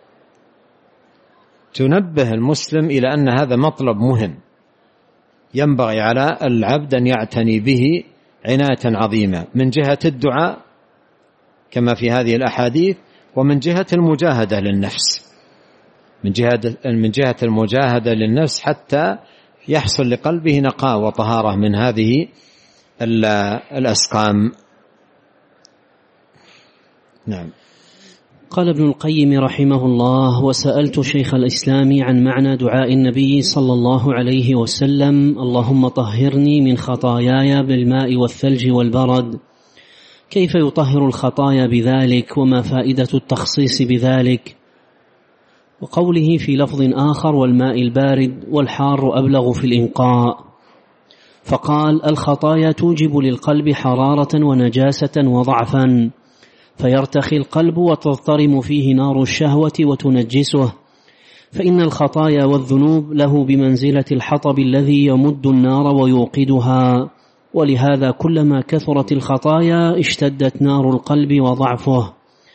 تنبه المسلم إلى أن هذا مطلب مهم ينبغي على العبد أن يعتني به عناية عظيمة، من جهة الدعاء كما في هذه الأحاديث، ومن جهة المجاهدة للنفس، من جهة المجاهدة للنفس حتى يحصل لقلبه نقاء وطهارة من هذه الأسقام. نعم. قال ابن القيم رحمه الله: وسألت شيخ الإسلام عن معنى دعاء النبي صلى الله عليه وسلم: اللهم طهرني من خطاياي بالماء والثلج والبرد، كيف يطهر الخطايا بذلك، وما فائدة التخصيص بذلك؟ وقوله في لفظ آخر: والماء البارد والحار أبلغ في الإنقاء. فقال: الخطايا توجب للقلب حرارة ونجاسة وضعفا، فيرتخي القلب وتضطرم فيه نار الشهوة وتنجسه، فإن الخطايا والذنوب له بمنزلة الحطب الذي يمد النار ويوقدها، ولهذا كلما كثرت الخطايا اشتدت نار القلب وضعفه.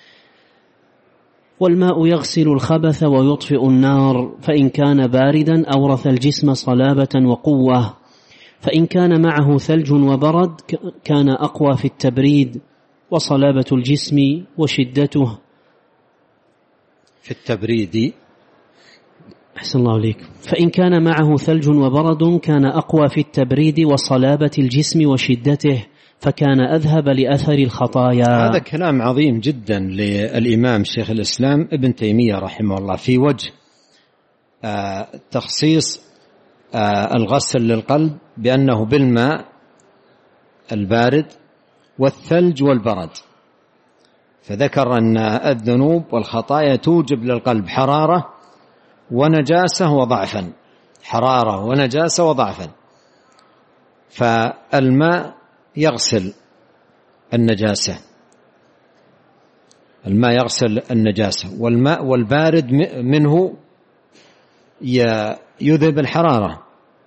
والماء يغسل الخبث ويطفئ النار، فإن كان باردا أورث الجسم صلابة وقوة، فإن كان معه ثلج وبرد كان أقوى في التبريد وصلابة الجسم وشدته في التبريد. أحسن الله عليك. فإن كان معه ثلج وبرد كان أقوى في التبريد وصلابة الجسم وشدته، فكان أذهب لأثر الخطايا. هذا كلام عظيم جدا للإمام شيخ الإسلام ابن تيمية رحمه الله في وجه تخصيص الغسل للقلب بأنه بالماء البارد والثلج والبرد، فذكر أن الذنوب والخطايا توجب للقلب حرارة ونجاسة وضعفا، حرارة ونجاسة وضعفا، فالماء يغسل النجاسة، الماء يغسل النجاسة، والماء والبارد منه يذهب الحرارة،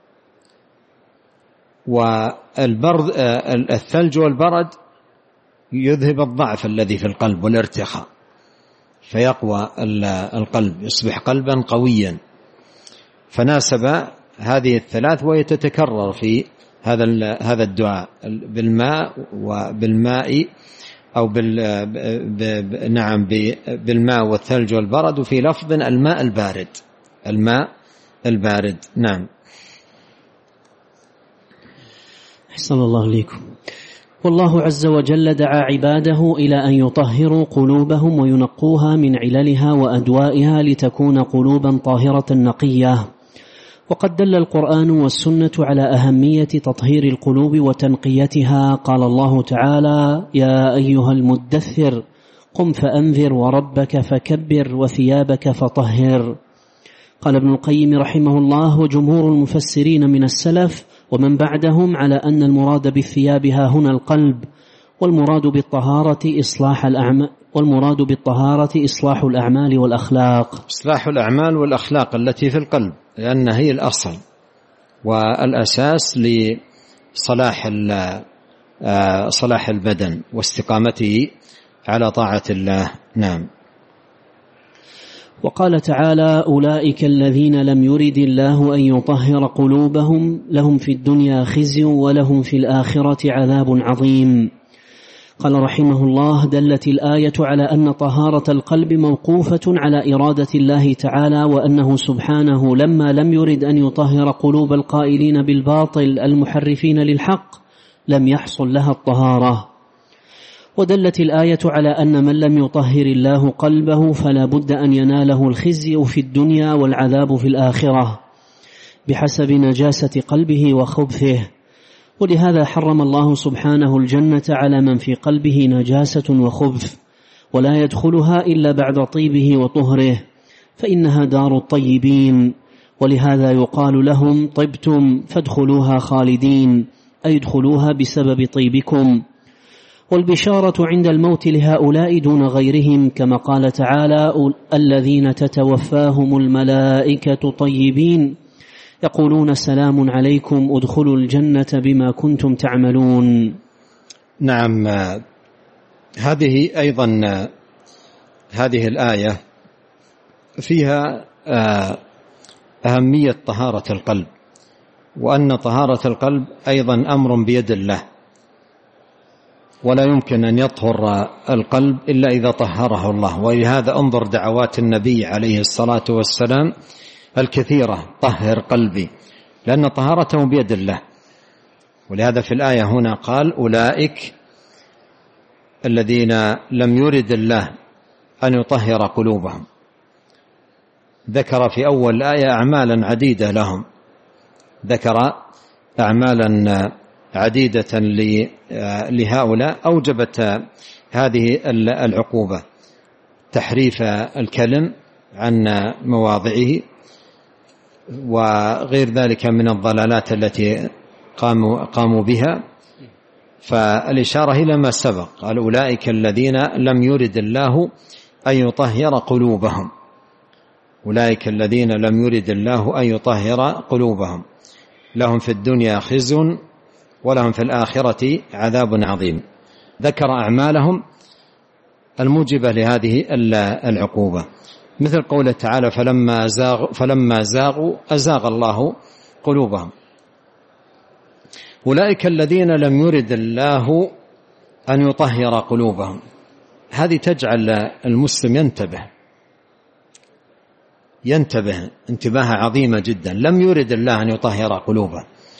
والبرد الثلج والبرد يذهب الضعف الذي في القلب والارتخاء، فيقوى القلب، يصبح قلبا قويا. فناسب هذه الثلاث وهي تتكرر في هذا الدعاء بالماء وبالماء أو بالماء والثلج والبرد، وفي لفظ الماء البارد، الماء البارد. نعم. أحسن الله إليكم. والله عز وجل دعا عباده إلى أن يطهروا قلوبهم وينقوها من عللها وأدوائها لتكون قلوبا طاهرة نقية. وقد دل القرآن والسنة على أهمية تطهير القلوب وتنقيتها. قال الله تعالى: يا أيها المدثر قم فأنذر وربك فكبر وثيابك فطهر. قال ابن القيم رحمه الله: وجمهور المفسرين من السلف ومن بعدهم على أن المراد بالثياب ها هنا القلب، والمراد بالطهارة إصلاح الأعمال والأخلاق. إصلاح الأعمال والأخلاق التي في القلب، لأن هي الأصل والأساس لصلاح البدن واستقامته على طاعة الله. نعم. وقال تعالى: أولئك الذين لم يرد الله أن يطهر قلوبهم لهم في الدنيا خزي ولهم في الآخرة عذاب عظيم. قال رحمه الله: دلت الآية على أن طهارة القلب موقوفة على إرادة الله تعالى، وأنه سبحانه لما لم يرد أن يطهر قلوب القائلين بالباطل المحرفين للحق لم يحصل لها الطهارة. ودلت الآية على أن من لم يطهر الله قلبه فلا بد أن يناله الخزي في الدنيا والعذاب في الآخرة بحسب نجاسة قلبه وخبثه. ولهذا حرم الله سبحانه الجنة على من في قلبه نجاسة وخبث، ولا يدخلها إلا بعد طيبه وطهره، فإنها دار الطيبين، ولهذا يقال لهم: طبتم فادخلوها خالدين، أي ادخلوها بسبب طيبكم. والبشارة عند الموت لهؤلاء دون غيرهم، كما قال تعالى: الذين تتوفاهم الملائكة طيبين يقولون سلام عليكم ادخلوا الجنة بما كنتم تعملون. نعم، هذه أيضا هذه الآية فيها أهمية طهارة القلب، وأن طهارة القلب أيضا أمر بيد الله، ولا يمكن أن يطهر القلب إلا إذا طهره الله. ولهذا انظر دعوات النبي عليه الصلاة والسلام الكثيرة: طهر قلبي، لأن طهارته بيد الله. ولهذا في الآية هنا قال: أولئك الذين لم يرد الله أن يطهر قلوبهم. ذكر في أول الآية أعمالا عديدة لهم، ذكر أعمالا عديدة لهؤلاء أوجبت هذه العقوبة: تحريف الكلم عن مواضعه، وغير ذلك من الضلالات التي قاموا بها. فالإشارة إلى ما سبق، قال: أولئك الذين لم يرد الله أن يطهر قلوبهم. أولئك الذين لم يرد الله أن يطهر قلوبهم لهم في الدنيا خزي ولهم في الآخرة عذاب عظيم. ذكر أعمالهم الموجبة لهذه العقوبة، مثل قوله تعالى: فلما زاغوا أزاغ الله قلوبهم. أولئك الذين لم يرد الله أن يطهر قلوبهم، هذه تجعل المسلم ينتبه انتباه عظيمة جدا. لم يرد الله أن يطهر قلوبه،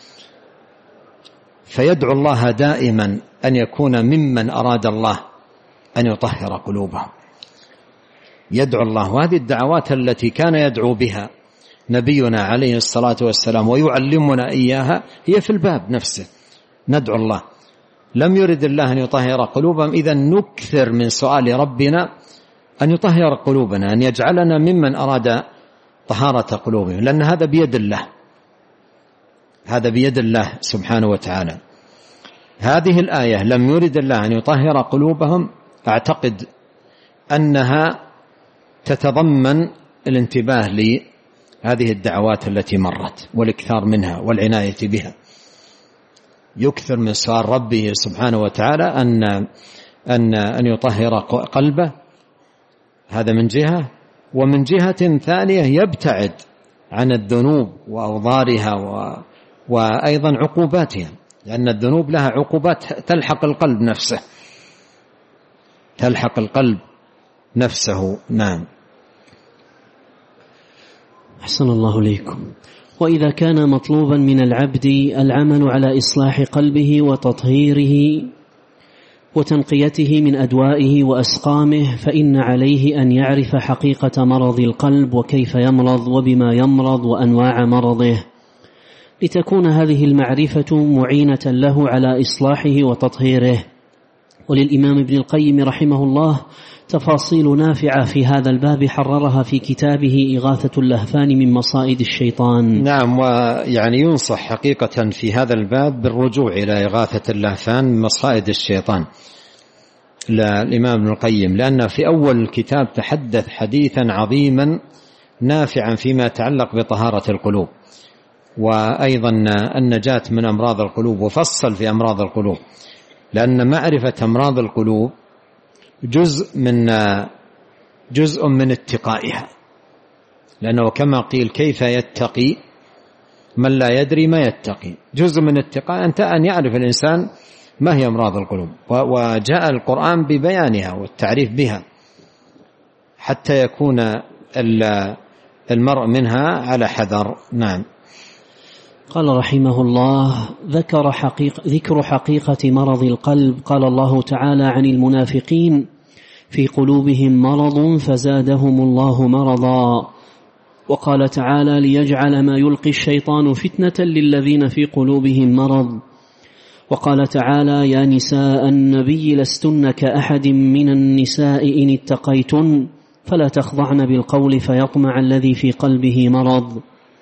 فيدعو الله دائما أن يكون ممن أراد الله أن يطهر قلوبهم، يدعو الله. وهذه الدعوات التي كان يدعو بها نبينا عليه الصلاة والسلام ويعلمنا إياها هي في الباب نفسه، ندعو الله. لم يرد الله أن يطهر قلوبهم، إذن نكثر من سؤال ربنا أن يطهر قلوبنا، أن يجعلنا ممن أراد طهارة قلوبهم، لأن هذا بيد الله، هذا بيد الله سبحانه وتعالى. هذه الآية لم يرد الله أن يطهر قلوبهم، أعتقد أنها تتضمن الانتباه لهذه الدعوات التي مرت والإكثار منها والعناية بها. يكثر من سؤال ربه سبحانه وتعالى أن يطهر قلبه، هذا من جهة. ومن جهة ثانية يبتعد عن الذنوب وأوضارها وأيضا عقوباتها، لأن الذنوب لها عقوبات تلحق القلب نفسه، تلحق القلب نفسه. نعم. أحسن الله إليكم. وإذا كان مطلوبا من العبد العمل على إصلاح قلبه وتطهيره وتنقيته من أدوائه وأسقامه، فإن عليه أن يعرف حقيقة مرض القلب وكيف يمرض وبما يمرض وأنواع مرضه، لتكون هذه المعرفة معينة له على إصلاحه وتطهيره. وللإمام ابن القيم رحمه الله تفاصيل نافعة في هذا الباب حررها في كتابه إغاثة اللهفان من مصائد الشيطان. نعم، ويعني ينصح حقيقة في هذا الباب بالرجوع إلى إغاثة اللهفان من مصائد الشيطان للإمام ابن القيم، لأن في أول الكتاب تحدث حديثا عظيما نافعا فيما يتعلق بطهارة القلوب، وأيضا النجاة من أمراض القلوب، وفصل في أمراض القلوب، لأن معرفة أمراض القلوب جزء من اتقائها، لأنه كما قيل: كيف يتقي من لا يدري ما يتقي. جزء من اتقاء أن يعرف الإنسان ما هي أمراض القلوب، وجاء القرآن ببيانها والتعريف بها حتى يكون المرء منها على حذر. نعم. قال رحمه الله: ذكر حقيقة مرض القلب. قال الله تعالى عن المنافقين: في قلوبهم مرض فزادهم الله مرضا. وقال تعالى: ليجعل ما يلقي الشيطان فتنة للذين في قلوبهم مرض. وقال تعالى: يا نساء النبي لستن كأحد من النساء إن اتقيتن فلا تخضعن بالقول فيطمع الذي في قلبه مرض.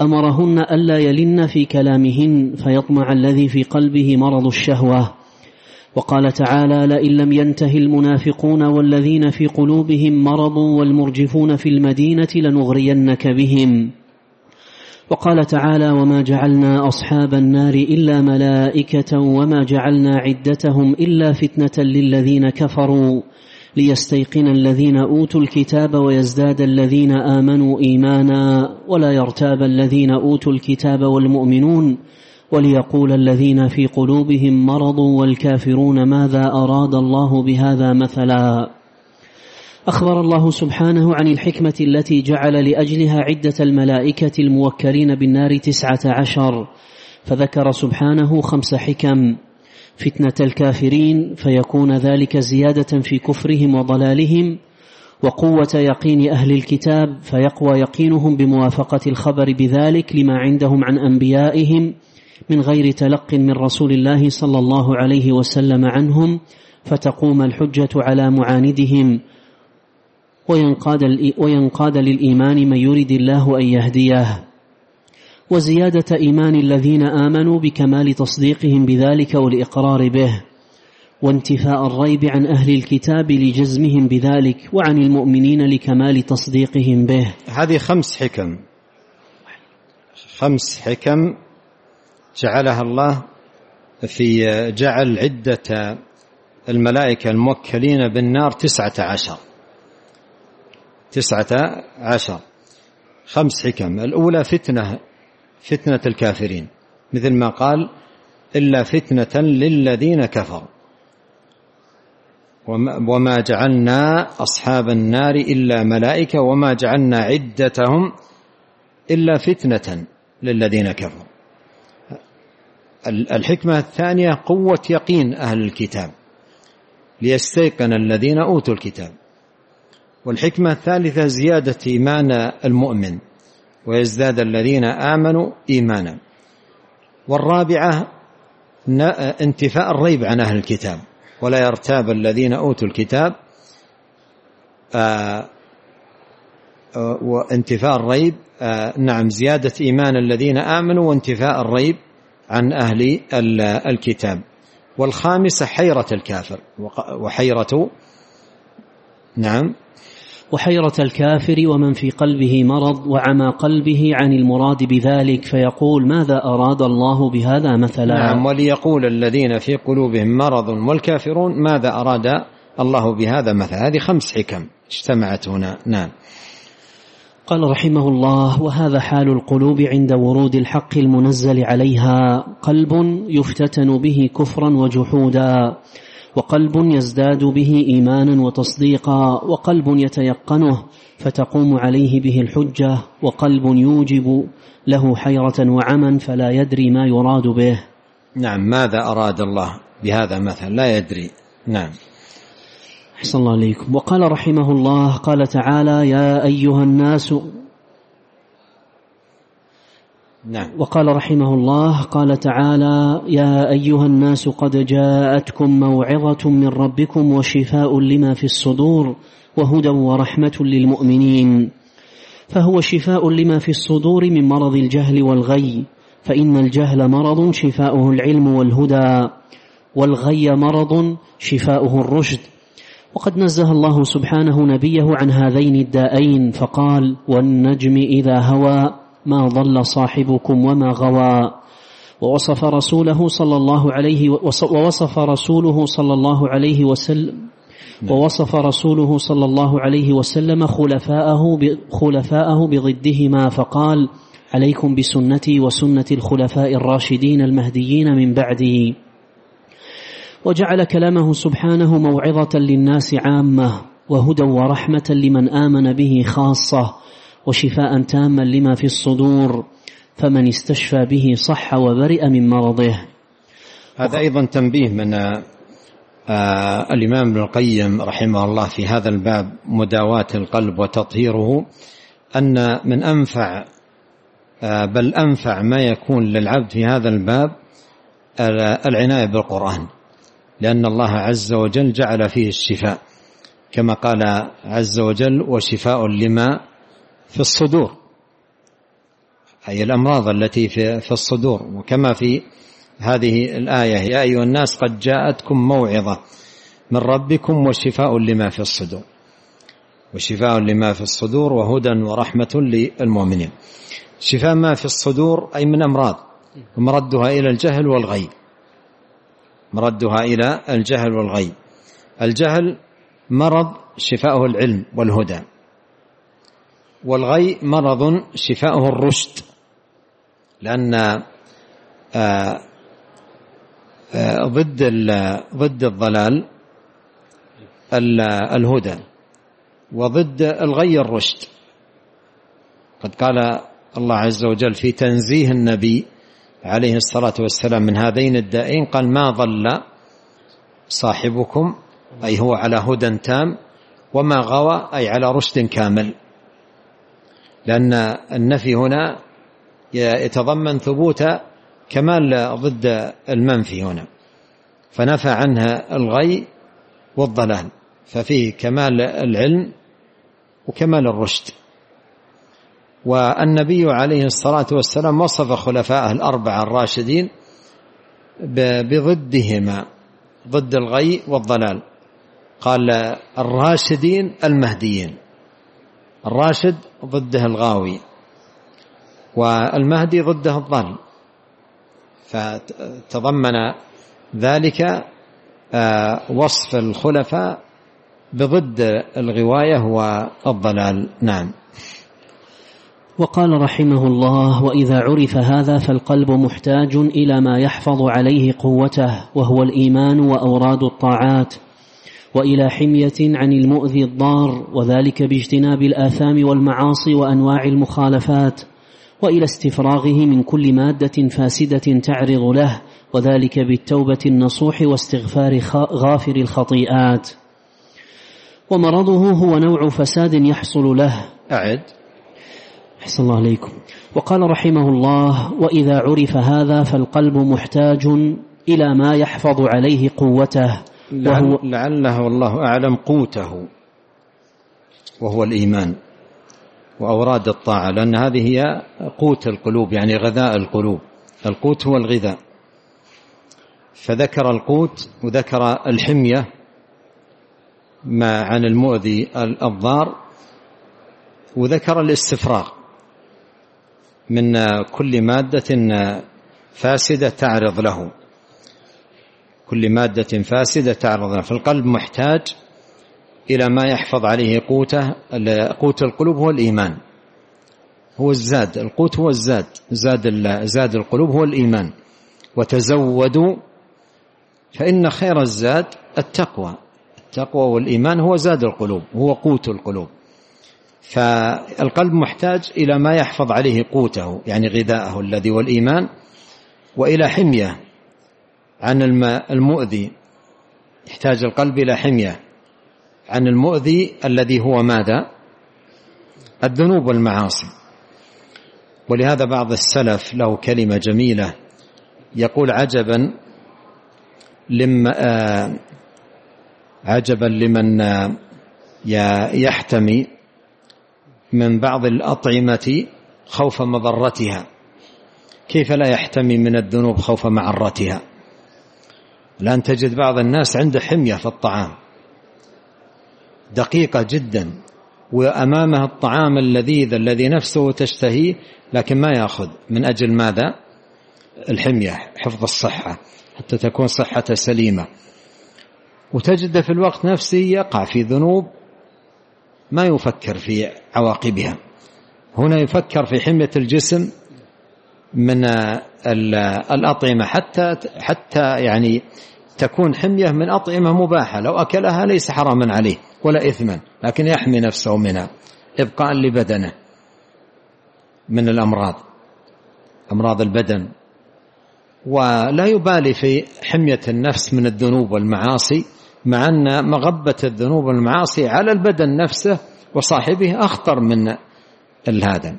أمرهن ألا يلن في كلامهن فيطمع الذي في قلبه مرض الشهوة. وقال تعالى: لئن لم ينته المنافقون والذين في قلوبهم مرض والمرجفون في المدينة لنغرينك بهم. وقال تعالى: وما جعلنا أصحاب النار إلا ملائكة وما جعلنا عدتهم إلا فتنة للذين كفروا ليستيقن الذين أوتوا الكتاب ويزداد الذين آمنوا إيمانا ولا يرتاب الذين أوتوا الكتاب والمؤمنون وليقول الذين في قلوبهم مرض والكافرون ماذا أراد الله بهذا مثلا. أخبر الله سبحانه عن الحكمة التي جعل لأجلها عدة الملائكة الموكلين بالنار 19، فذكر سبحانه 5 حكم: فتنة الكافرين فيكون ذلك زيادة في كفرهم وضلالهم، وقوة يقين أهل الكتاب فيقوى يقينهم بموافقة الخبر بذلك لما عندهم عن أنبيائهم من غير تلق من رسول الله صلى الله عليه وسلم عنهم، فتقوم الحجة على معاندهم وينقاد للإيمان من يريد الله أن يهديه، وزيادة إيمان الذين آمنوا بكمال تصديقهم بذلك والإقرار به، وانتفاء الريب عن أهل الكتاب لجزمهم بذلك وعن المؤمنين لكمال تصديقهم به. هذه 5 حكم، 5 حكم جعلها الله في جعل عدة الملائكة الموكلين بالنار 19. 5 حكم. الأولى فتنة الكافرين، مثل ما قال: إلا فتنة للذين كفروا وما جعلنا أصحاب النار إلا ملائكة وما جعلنا عدتهم إلا فتنة للذين كفروا. الحكمة الثانية قوة يقين أهل الكتاب ليستيقن الذين أوتوا الكتاب. والحكمة الثالثة زيادة إيمان المؤمن ويزداد الذين آمنوا إيمانا. والرابعة انتفاء الريب عن أهل الكتاب ولا يرتاب الذين أوتوا الكتاب، وانتفاء الريب زيادة إيمان الذين آمنوا وانتفاء الريب عن أهل الكتاب. والخامسة حيرة الكافر وحيرة الكافر ومن في قلبه مرض وعمى قلبه عن المراد بذلك فيقول ماذا أراد الله بهذا مثلا. وليقول الذين في قلوبهم مرض والكافرون ماذا أراد الله بهذا مثلا. هذه 5 حكم اجتمعت هنا. قال رحمه الله: وهذا حال القلوب عند ورود الحق المنزل عليها: قلب يفتتن به كفرا وجحودا، وقلب يزداد به إيمانا وتصديقا، وقلب يتيقنه فتقوم عليه به الحجة، وقلب يوجب له حيرة وعمى فلا يدري ما يراد به. ماذا أراد الله بهذا مثلا لا يدري. أحسن الله عليكم. وقال رحمه الله: قال تعالى: يا أيها الناس. وقال رحمه الله: قال تعالى: يا أيها الناس قد جاءتكم موعظة من ربكم وشفاء لما في الصدور وهدى ورحمة للمؤمنين. فهو شفاء لما في الصدور من مرض الجهل والغي، فإن الجهل مرض شفاؤه العلم والهدى، والغي مرض شفاؤه الرشد. وقد نزه الله سبحانه نبيه عن هذين الدائين فقال: والنجم إذا هوى ما ضل صاحبكم وما غوى. ووصف رسوله صلى الله عليه وسلم خلفاءه بضدهما فقال: عليكم بسنتي وسنة الخلفاء الراشدين المهديين من بعدي. وجعل كلامه سبحانه موعظة للناس عامة، وهدى ورحمة لمن آمن به خاصة، وشفاء تاما لما في الصدور، فمن استشفى به صح وبرئ من مرضه. هذا أيضا تنبيه من الإمام ابن القيم رحمه الله في هذا الباب: مداواة القلب وتطهيره، أن من أنفع ما يكون للعبد في هذا الباب العناية بالقرآن، لأن الله عز وجل جعل فيه الشفاء كما قال عز وجل: وشفاء لما في الصدور. أي الأمراض التي في الصدور. وكما في هذه الآية: يا أيها الناس قد جاءتكم موعظة من ربكم وشفاء لما في الصدور، وشفاء لما في الصدور وهدى ورحمة للمؤمنين. شفاء ما في الصدور أي من أمراض، ومردها إلى الجهل والغي، مردها إلى الجهل والغي. الجهل مرض شفاؤه العلم والهدى، والغي مرض شفاؤه الرشد، لأن ضد الضلال الهدى، وضد الغي الرشد. قد قال الله عز وجل في تنزيه النبي عليه الصلاة والسلام من هذين الدائين، قال: ما ضل صاحبكم، أي هو على هدى تام، وما غوى، أي على رشد كامل. لأن النفي هنا يتضمن ثبوت كمال ضد المنفي هنا، فنفى عنها الغي والضلال، ففيه كمال العلم وكمال الرشد. والنبي عليه الصلاة والسلام وصف خلفائه الأربعة الراشدين بضدهما، ضد الغي والضلال. قال: الراشدين المهديين، الراشد ضده الغاوي، والمهدي ضده الضال. فتضمن ذلك وصف الخلفاء بضد الغواية والضلال. نعم. وقال رحمه الله: وإذا عرف هذا فالقلب محتاج إلى ما يحفظ عليه قوته، وهو الإيمان وأوراد الطاعات، وإلى حمية عن المؤذي الضار، وذلك باجتناب الآثام والمعاصي وأنواع المخالفات، وإلى استفراغه من كل مادة فاسدة تعرض له، وذلك بالتوبة النصوح واستغفار غافر الخطيئات. ومرضه هو نوع فساد يحصل له. أعد. أحسن الله عليكم. وقال رحمه الله: وإذا عرف هذا فالقلب محتاج إلى ما يحفظ عليه قوته، لعله والله أعلم قوته، وهو الإيمان وأوراد الطاعة، لأن هذه هي قوت القلوب، يعني غذاء القلوب. القوت هو الغذاء، فذكر القوت وذكر الحمية ما عن المؤذي الضار، وذكر الاستفراغ من كل مادة فاسدة تعرض له، كل مادة فاسدة تعرض له. فالقلب محتاج إلى ما يحفظ عليه قوته. قوت القلوب هو الإيمان، هو الزاد. القوت هو الزاد، زاد القلوب هو الإيمان. وتزودوا فإن خير الزاد التقوى. التقوى والإيمان هو زاد القلوب، هو قوت القلوب. فالقلب محتاج إلى ما يحفظ عليه قوته، يعني غذاءه الذي هو الإيمان، وإلى حمية عن المؤذي. يحتاج القلب إلى حمية عن المؤذي الذي هو ماذا؟ الذنوب والمعاصي. ولهذا بعض السلف له كلمة جميلة يقول: عجبا لمن يحتمي من بعض الأطعمة خوف مضرتها، كيف لا يحتمي من الذنوب خوف معرتها؟ الآن تجد بعض الناس عنده حمية في الطعام دقيقة جدا، وأمامه الطعام اللذيذ الذي نفسه تشتهيه، لكن ما يأخذ. من أجل ماذا؟ الحمية، حفظ الصحة، حتى تكون صحته سليمة. وتجد في الوقت نفسه يقع في ذنوب ما يفكر في عواقبها. هنا يفكر في حمية الجسم من الأطعمة، حتى يعني تكون حمية من أطعمة مباحة، لو أكلها ليس حراما عليه ولا إثما، لكن يحمي نفسه منها إبقاء لبدنه من الأمراض، أمراض البدن. ولا يبالي في حمية النفس من الذنوب والمعاصي، مع أن مغبة الذنوب والمعاصي على البدن نفسه وصاحبه أخطر من هذا.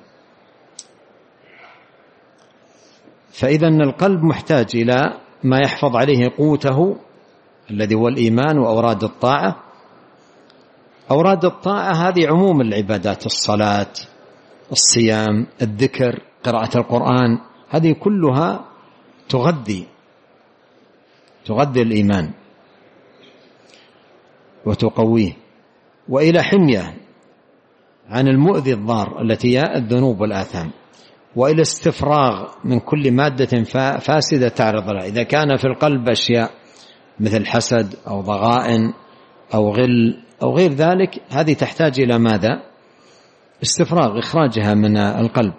فإذا القلب محتاج إلى ما يحفظ عليه قوته الذي هو الإيمان وأوراد الطاعة. أوراد الطاعة هذه عموم العبادات: الصلاة، الصيام، الذكر، قراءة القرآن، هذه كلها تغذي الإيمان وتقويه، وإلى حمية عن المؤذي الضار التي هي الذنوب والآثام، وإلى استفراغ من كل مادة فاسدة تعرض لها. إذا كان في القلب أشياء مثل حسد أو ضغائن أو غل أو غير ذلك، هذه تحتاج إلى ماذا؟ استفراغ، إخراجها من القلب.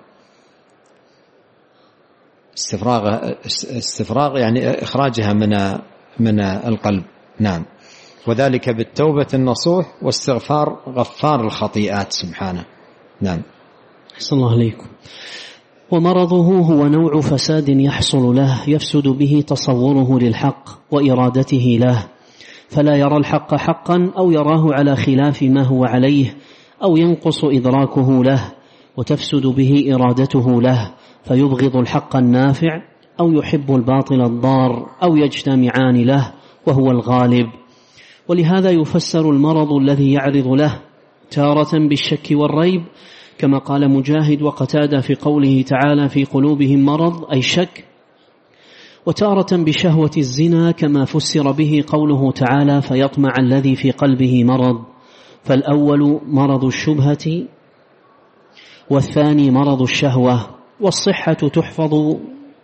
استفراغ يعني إخراجها من القلب. نعم. وذلك بالتوبة النصوح واستغفار غفار الخطيئات سبحانه. نعم. أحسن الله عليكم. ومرضه هو نوع فساد يحصل له يفسد به تصوره للحق وإرادته له، فلا يرى الحق حقا أو يراه على خلاف ما هو عليه، أو ينقص إدراكه له، وتفسد به إرادته له، فيبغض الحق النافع أو يحب الباطل الضار، أو يجتمعان له وهو الغالب. ولهذا يفسر المرض الذي يعرض له تارة بالشك والريب، كما قال مجاهد وقتادة في قوله تعالى في قلوبهم مرض أي شك، وتارة بشهوة الزنا كما فسر به قوله تعالى فيطمع الذي في قلبه مرض. فالأول مرض الشبهة، والثاني مرض الشهوة. والصحة تحفظ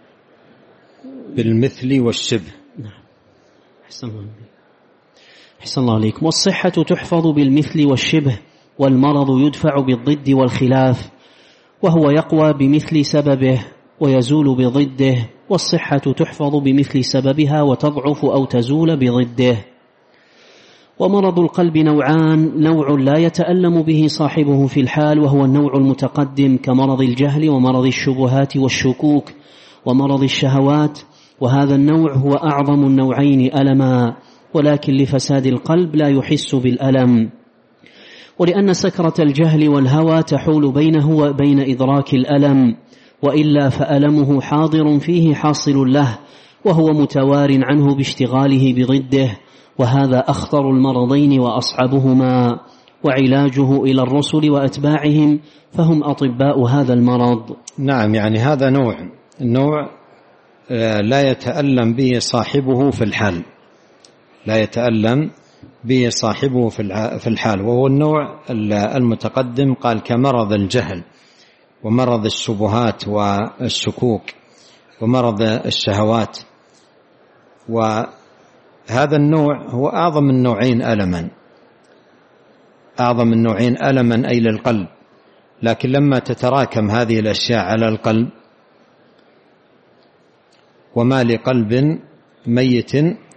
بالمثل والشبه. أحسن الله عليكم. والصحة تحفظ بالمثل والشبه، والمرض يدفع بالضد والخلاف، وهو يقوى بمثل سببه ويزول بضده، والصحة تحفظ بمثل سببها وتضعف أو تزول بضده. ومرض القلب نوعان: نوع لا يتألم به صاحبه في الحال وهو النوع المتقدم كمرض الجهل ومرض الشبهات والشكوك ومرض الشهوات، وهذا النوع هو أعظم النوعين ألما، ولكن لفساد القلب لا يحس بالألم، ولأن سكرة الجهل والهوى تحول بينه وبين إدراك الألم، وإلا فألمه حاضر فيه حاصل له، وهو متوار عنه باشتغاله بضده، وهذا أخطر المرضين وأصعبهما، وعلاجه إلى الرسل وأتباعهم، فهم أطباء هذا المرض. نعم، يعني هذا نوع لا يتألم به صاحبه في الحال، لا يتألم به صاحبه في الحال، وهو النوع المتقدم، قال كمرض الجهل ومرض الشبهات والشكوك ومرض الشهوات. وهذا النوع هو أعظم النوعين ألما أي للقلب، لكن لما تتراكم هذه الأشياء على القلب، وما لقلب ميت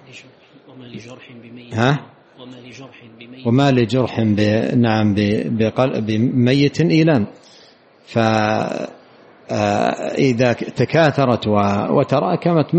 وما لجرح بميت إيلام، فإذا تكاثرت وتراكمت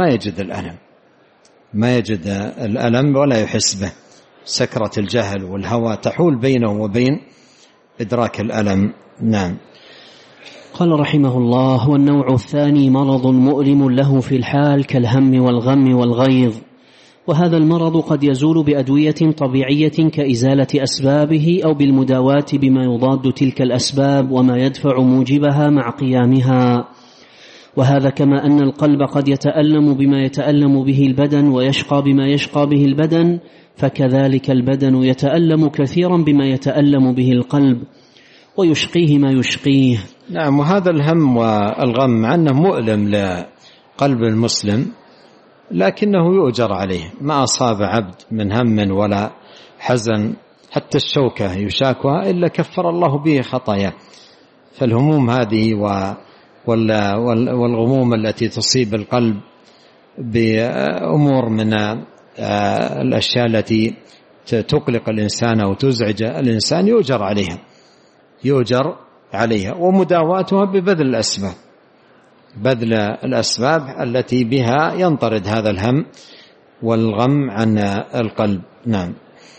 ما يجد الألم ولا يحس به. سكرة الجهل والهوى تحول بينه وبين إدراك الألم. نعم. قال رحمه الله: والنوع الثاني مرض مؤلم له في الحال كالهم والغم والغيظ، وهذا المرض قد يزول بأدوية طبيعية كإزالة أسبابه، أو بالمداواة بما يضاد تلك الأسباب وما يدفع موجبها مع قيامها. وهذا كما أن القلب قد يتألم بما يتألم به البدن ويشقى بما يشقى به البدن، فكذلك البدن يتألم كثيرا بما يتألم به القلب ويشقيه ما يشقيه. نعم. وهذا الهم والغم مع أنه مؤلم لقلب المسلم، لكنه يؤجر عليه. ما أصاب عبد من هم ولا حزن حتى الشوكة يشاكها إلا كفر الله به خطاياه. فالهموم هذه والغموم التي تصيب القلب بأمور من الأشياء التي تقلق الإنسان أو تزعج الإنسان يؤجر عليها، ومداواتها ببذل الأسباب التي بها ينطرد هذا الهم والغم عن القلب. نعم.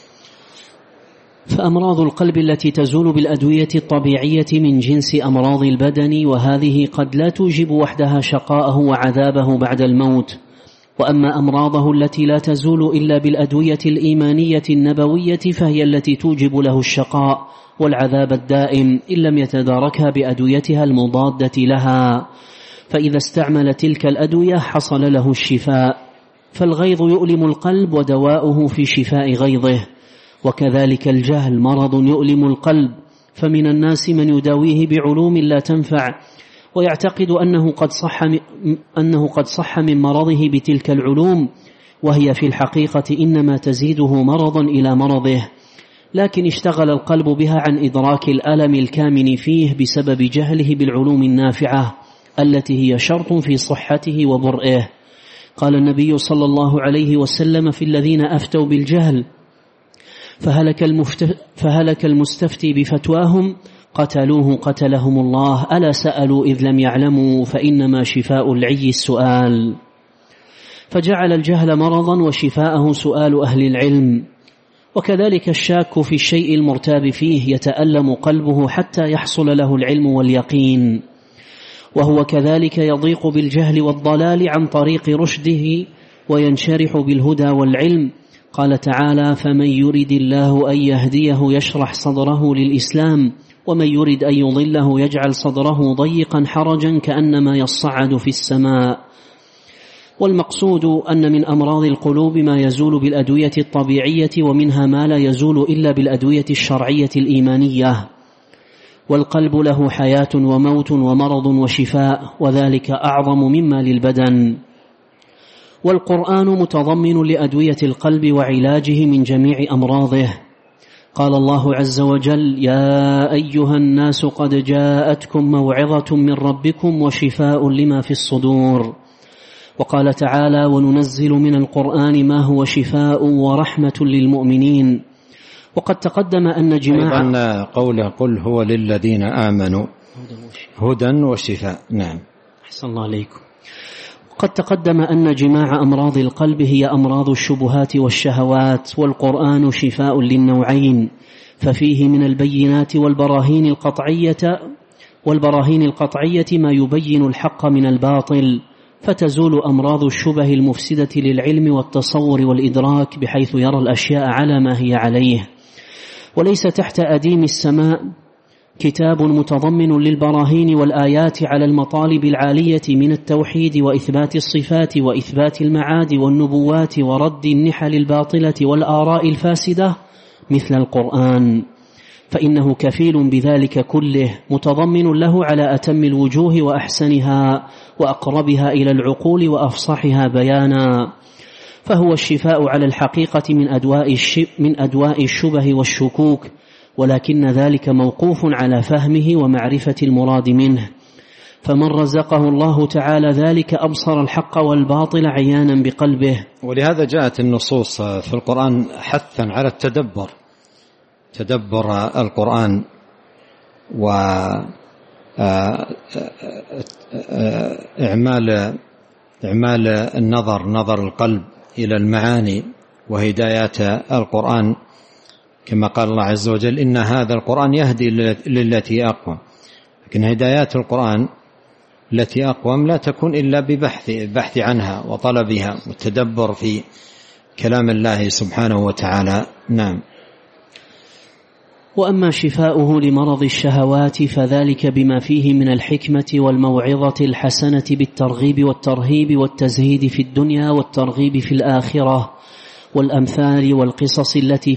فأمراض القلب التي تزول بالأدوية الطبيعية من جنس أمراض البدن، وهذه قد لا توجب وحدها شقاءه وعذابه بعد الموت، وأما أمراضه التي لا تزول إلا بالأدوية الإيمانية النبوية فهي التي توجب له الشقاء والعذاب الدائم إن لم يتداركها بأدويتها المضادة لها، فإذا استعمل تلك الأدوية حصل له الشفاء. فالغيظ يؤلم القلب ودواؤه في شفاء غيظه، وكذلك الجهل مرض يؤلم القلب، فمن الناس من يداويه بعلوم لا تنفع ويعتقد أنه قد صح من مرضه بتلك العلوم، وهي في الحقيقة إنما تزيده مرضا إلى مرضه، لكن اشتغل القلب بها عن إدراك الألم الكامن فيه بسبب جهله بالعلوم النافعة التي هي شرط في صحته وبرئه. قال النبي صلى الله عليه وسلم في الذين أفتوا بالجهل فهلك المستفتي بفتواهم قتلوه قتلهم الله، ألا سألوا إذ لم يعلموا فإنما شفاء العي السؤال. فجعل الجهل مرضا وشفاءه سؤال أهل العلم. وكذلك الشاك في الشيء المرتاب فيه يتألم قلبه حتى يحصل له العلم واليقين، وهو كذلك يضيق بالجهل والضلال عن طريق رشده وينشرح بالهدى والعلم. قال تعالى: فمن يرد الله أن يهديه يشرح صدره للإسلام ومن يرد أن يضله يجعل صدره ضيقا حرجا كأنما يصعد في السماء. والمقصود أن من أمراض القلوب ما يزول بالأدوية الطبيعية، ومنها ما لا يزول إلا بالأدوية الشرعية الإيمانية. والقلب له حياة وموت ومرض وشفاء، وذلك أعظم مما للبدن. والقرآن متضمن لأدوية القلب وعلاجه من جميع أمراضه. قال الله عز وجل: يا أيها الناس قد جاءتكم موعظة من ربكم وشفاء لما في الصدور. وقال تعالى: وننزل من القرآن ما هو شفاء ورحمة للمؤمنين. وقد تقدم أن جماعة أيضا قوله: قل هو للذين آمنوا هدى وشفاء. نعم، أحسن الله عليكم. وقد تقدم أن جماع أمراض القلب هي أمراض الشبهات والشهوات، والقرآن شفاء للنوعين، ففيه من البينات والبراهين القطعية ما يبين الحق من الباطل، فتزول أمراض الشبه المفسدة للعلم والتصور والإدراك بحيث يرى الأشياء على ما هي عليه. وليس تحت أديم السماء كتاب متضمن للبراهين والآيات على المطالب العالية من التوحيد وإثبات الصفات وإثبات المعاد والنبوات ورد النحل الباطلة والآراء الفاسدة مثل القرآن، فإنه كفيل بذلك كله، متضمن له على أتم الوجوه وأحسنها وأقربها إلى العقول وأفصحها بيانا، فهو الشفاء على الحقيقة من أدواء الشبه والشكوك، ولكن ذلك موقوف على فهمه ومعرفة المراد منه. فمن رزقه الله تعالى ذلك أبصر الحق والباطل عيانا بقلبه. ولهذا جاءت النصوص في القرآن حثا على تدبر القرآن وإعمال نظر القلب إلى المعاني وهدايات القرآن، كما قال الله عز وجل: إن هذا القرآن يهدي للتي أقوم. لكن هدايات القرآن التي أقوم لا تكون إلا ببحث عنها وطلبها والتدبر في كلام الله سبحانه وتعالى. نعم. وأما شفاؤه لمرض الشهوات فذلك بما فيه من الحكمة والموعظة الحسنة بالترغيب والترهيب والتزهيد في الدنيا والترغيب في الآخرة، والأمثال والقصص التي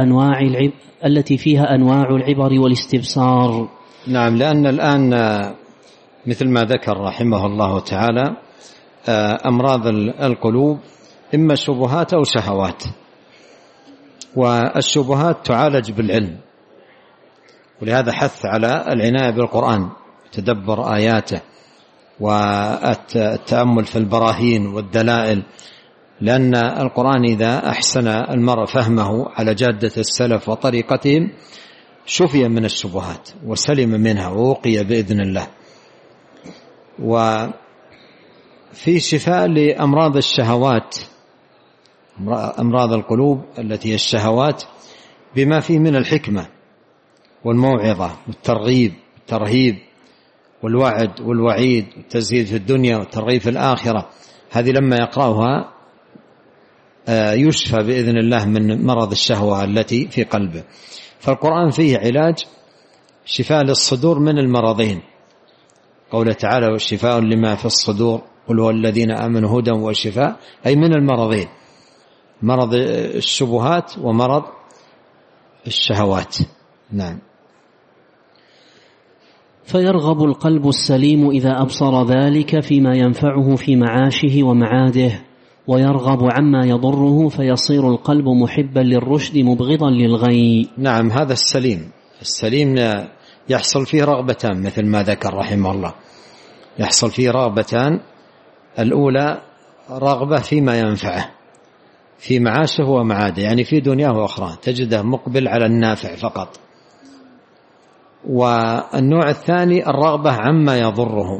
فيها أنواع العبر والاستبصار. نعم، لأن الآن مثل ما ذكر رحمه الله تعالى أمراض القلوب إما شبهات أو شهوات، والشبهات تعالج بالعلم، ولهذا حث على العناية بالقرآن، تدبر آياته والتأمل في البراهين والدلائل، لأن القرآن إذا أحسن المرء فهمه على جادة السلف وطريقتهم شفي من الشبهات وسلم منها ووقي بإذن الله. وفي شفاء لأمراض الشهوات، أمراض القلوب التي هي الشهوات، بما فيه من الحكمة والموعظة والترغيب والترهيب والوعد والوعيد والتزهيد في الدنيا والترغيب في الآخرة. هذه لما يقرأها يشفى بإذن الله من مرض الشهوة التي في قلبه. فالقرآن فيه علاج، شفاء للصدور من المرضين، قوله تعالى والشفاء لما في الصدور قل هو الذين آمنوا هدى وشفاء، أي من المرضين، مرض الشبهات ومرض الشهوات. نعم. فيرغب القلب السليم إذا أبصر ذلك فيما ينفعه في معاشه ومعاده، ويرغب عما يضره، فيصير القلب محبا للرشد مبغضا للغي. نعم، هذا السليم يحصل فيه رغبتان مثل ما ذكر رحمه الله، يحصل فيه رغبتان، الأولى رغبة فيما ينفعه في معاشه ومعاده، يعني في دنياه وأخرى، تجده مقبل على النافع فقط. والنوع الثاني الرغبة عما يضره،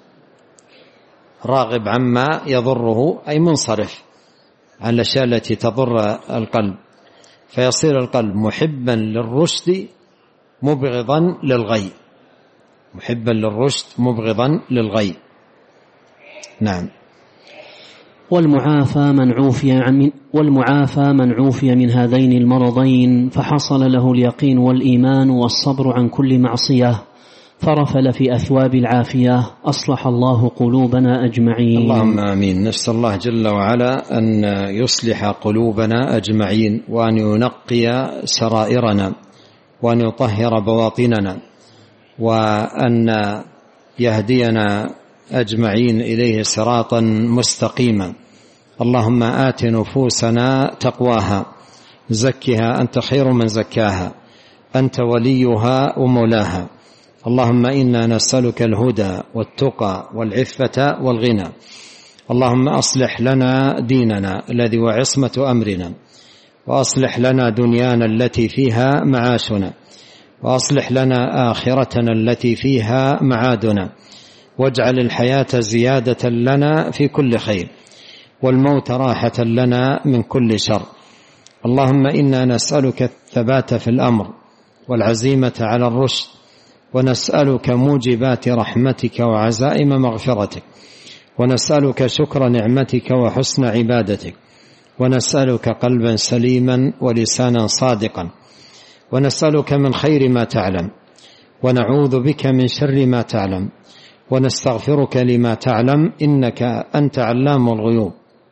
راغب عما يضره أي منصرف عن الأشياء التي تضر القلب، فيصير القلب محبا للرشد مبغضا للغي، محبا للرشد مبغضا للغي. نعم. والمعافى من عوفي من هذين المرضين فحصل له اليقين والإيمان والصبر عن كل معصية، فرفل في أثواب العافية، أصلح الله قلوبنا أجمعين. اللهم آمين. نسأل الله جل وعلا أن يصلح قلوبنا أجمعين، وأن ينقي سرائرنا، وأن يطهر بواطننا، وأن يهدينا أجمعين إليه صراطا مستقيما. اللهم آت نفوسنا تقواها، زكها أنت خير من زكاها، أنت وليها ومولاها. اللهم إنا نسألك الهدى والتقى والعفة والغنى. اللهم أصلح لنا ديننا الذي هو عصمة أمرنا، وأصلح لنا دنيانا التي فيها معاشنا، وأصلح لنا آخرتنا التي فيها معادنا، واجعل الحياة زيادة لنا في كل خير، والموت راحة لنا من كل شر. اللهم إنا نسألك الثبات في الأمر والعزيمة على الرشد، ونسألك موجبات رحمتك وعزائم مغفرتك، ونسألك شكر نعمتك وحسن عبادتك، ونسألك قلبا سليما ولسانا صادقا، ونسألك من خير ما تعلم، ونعوذ بك من شر ما تعلم، ونستغفرك لما تعلم، إنك أنت علام الغيوب.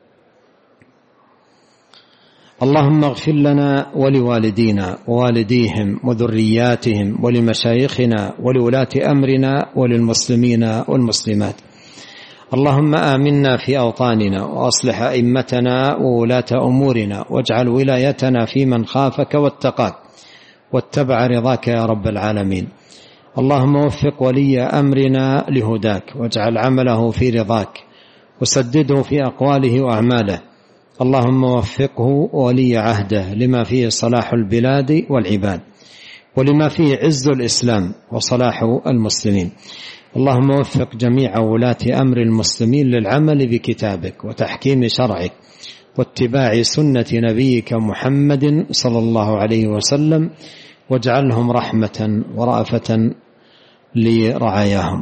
اللهم اغفر لنا ولوالدينا ووالديهم وذرياتهم ولمشايخنا ولولاة أمرنا وللمسلمين والمسلمات. اللهم آمنا في أوطاننا، وأصلح أئمتنا وولاة أمورنا، واجعل ولايتنا في من خافك واتقاك واتبع رضاك يا رب العالمين. اللهم وفق ولي أمرنا لهداك، واجعل عمله في رضاك، وسدده في أقواله وأعماله. اللهم وفقه ولي عهده لما فيه صلاح البلاد والعباد، ولما فيه عز الإسلام وصلاح المسلمين. اللهم وفق جميع ولاة أمر المسلمين للعمل بكتابك وتحكيم شرعك واتباع سنة نبيك محمد صلى الله عليه وسلم، واجعلهم رحمة ورأفة لرعاياهم.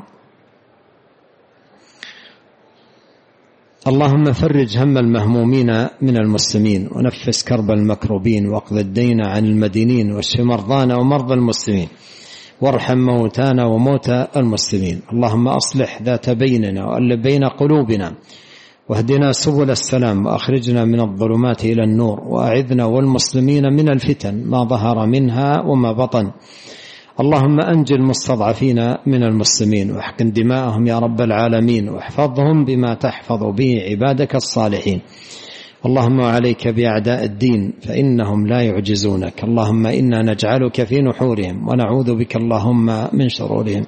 اللهم فرج هم المهمومين من المسلمين، ونفس كرب المكروبين، واقض الدين عن المدينين، واشف مرضانا ومرضى المسلمين، وارحم موتانا وموتى المسلمين. اللهم أصلح ذات بيننا وألف بين قلوبنا، واهدنا سبل السلام، وأخرجنا من الظلمات إلى النور، وأعذنا والمسلمين من الفتن ما ظهر منها وما بطن. اللهم أنجي المستضعفين من المسلمين، واحقن دماءهم يا رب العالمين، واحفظهم بما تحفظ به عبادك الصالحين. اللهم عليك بأعداء الدين فإنهم لا يعجزونك. اللهم إنا نجعلك في نحورهم، ونعوذ بك اللهم من شرورهم.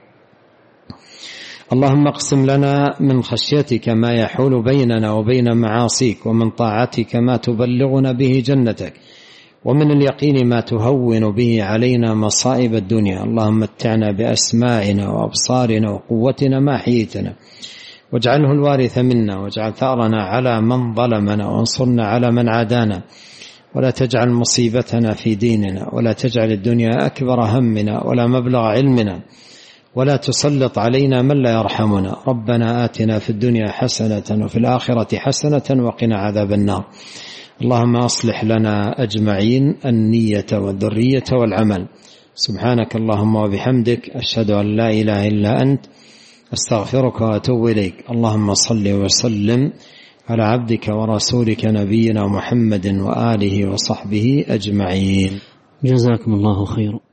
اللهم اقسم لنا من خشيتك ما يحول بيننا وبين معاصيك، ومن طاعتك ما تبلغنا به جنتك، ومن اليقين ما تهون به علينا مصائب الدنيا. اللهم متعنا بأسماعنا وأبصارنا وقوتنا ما حييتنا، واجعله الوارث منا، واجعل ثأرنا على من ظلمنا، وانصرنا على من عادانا، ولا تجعل مصيبتنا في ديننا، ولا تجعل الدنيا أكبر همنا ولا مبلغ علمنا، ولا تسلط علينا من لا يرحمنا. ربنا آتنا في الدنيا حسنة وفي الآخرة حسنة وقنا عذاب النار. اللهم أصلح لنا أجمعين النية والذرية والعمل. سبحانك اللهم وبحمدك، أشهد أن لا إله إلا أنت، أستغفرك وأتوب إليك. اللهم صل وسلم على عبدك ورسولك نبينا محمد وآله وصحبه أجمعين. جزاكم الله خيرا.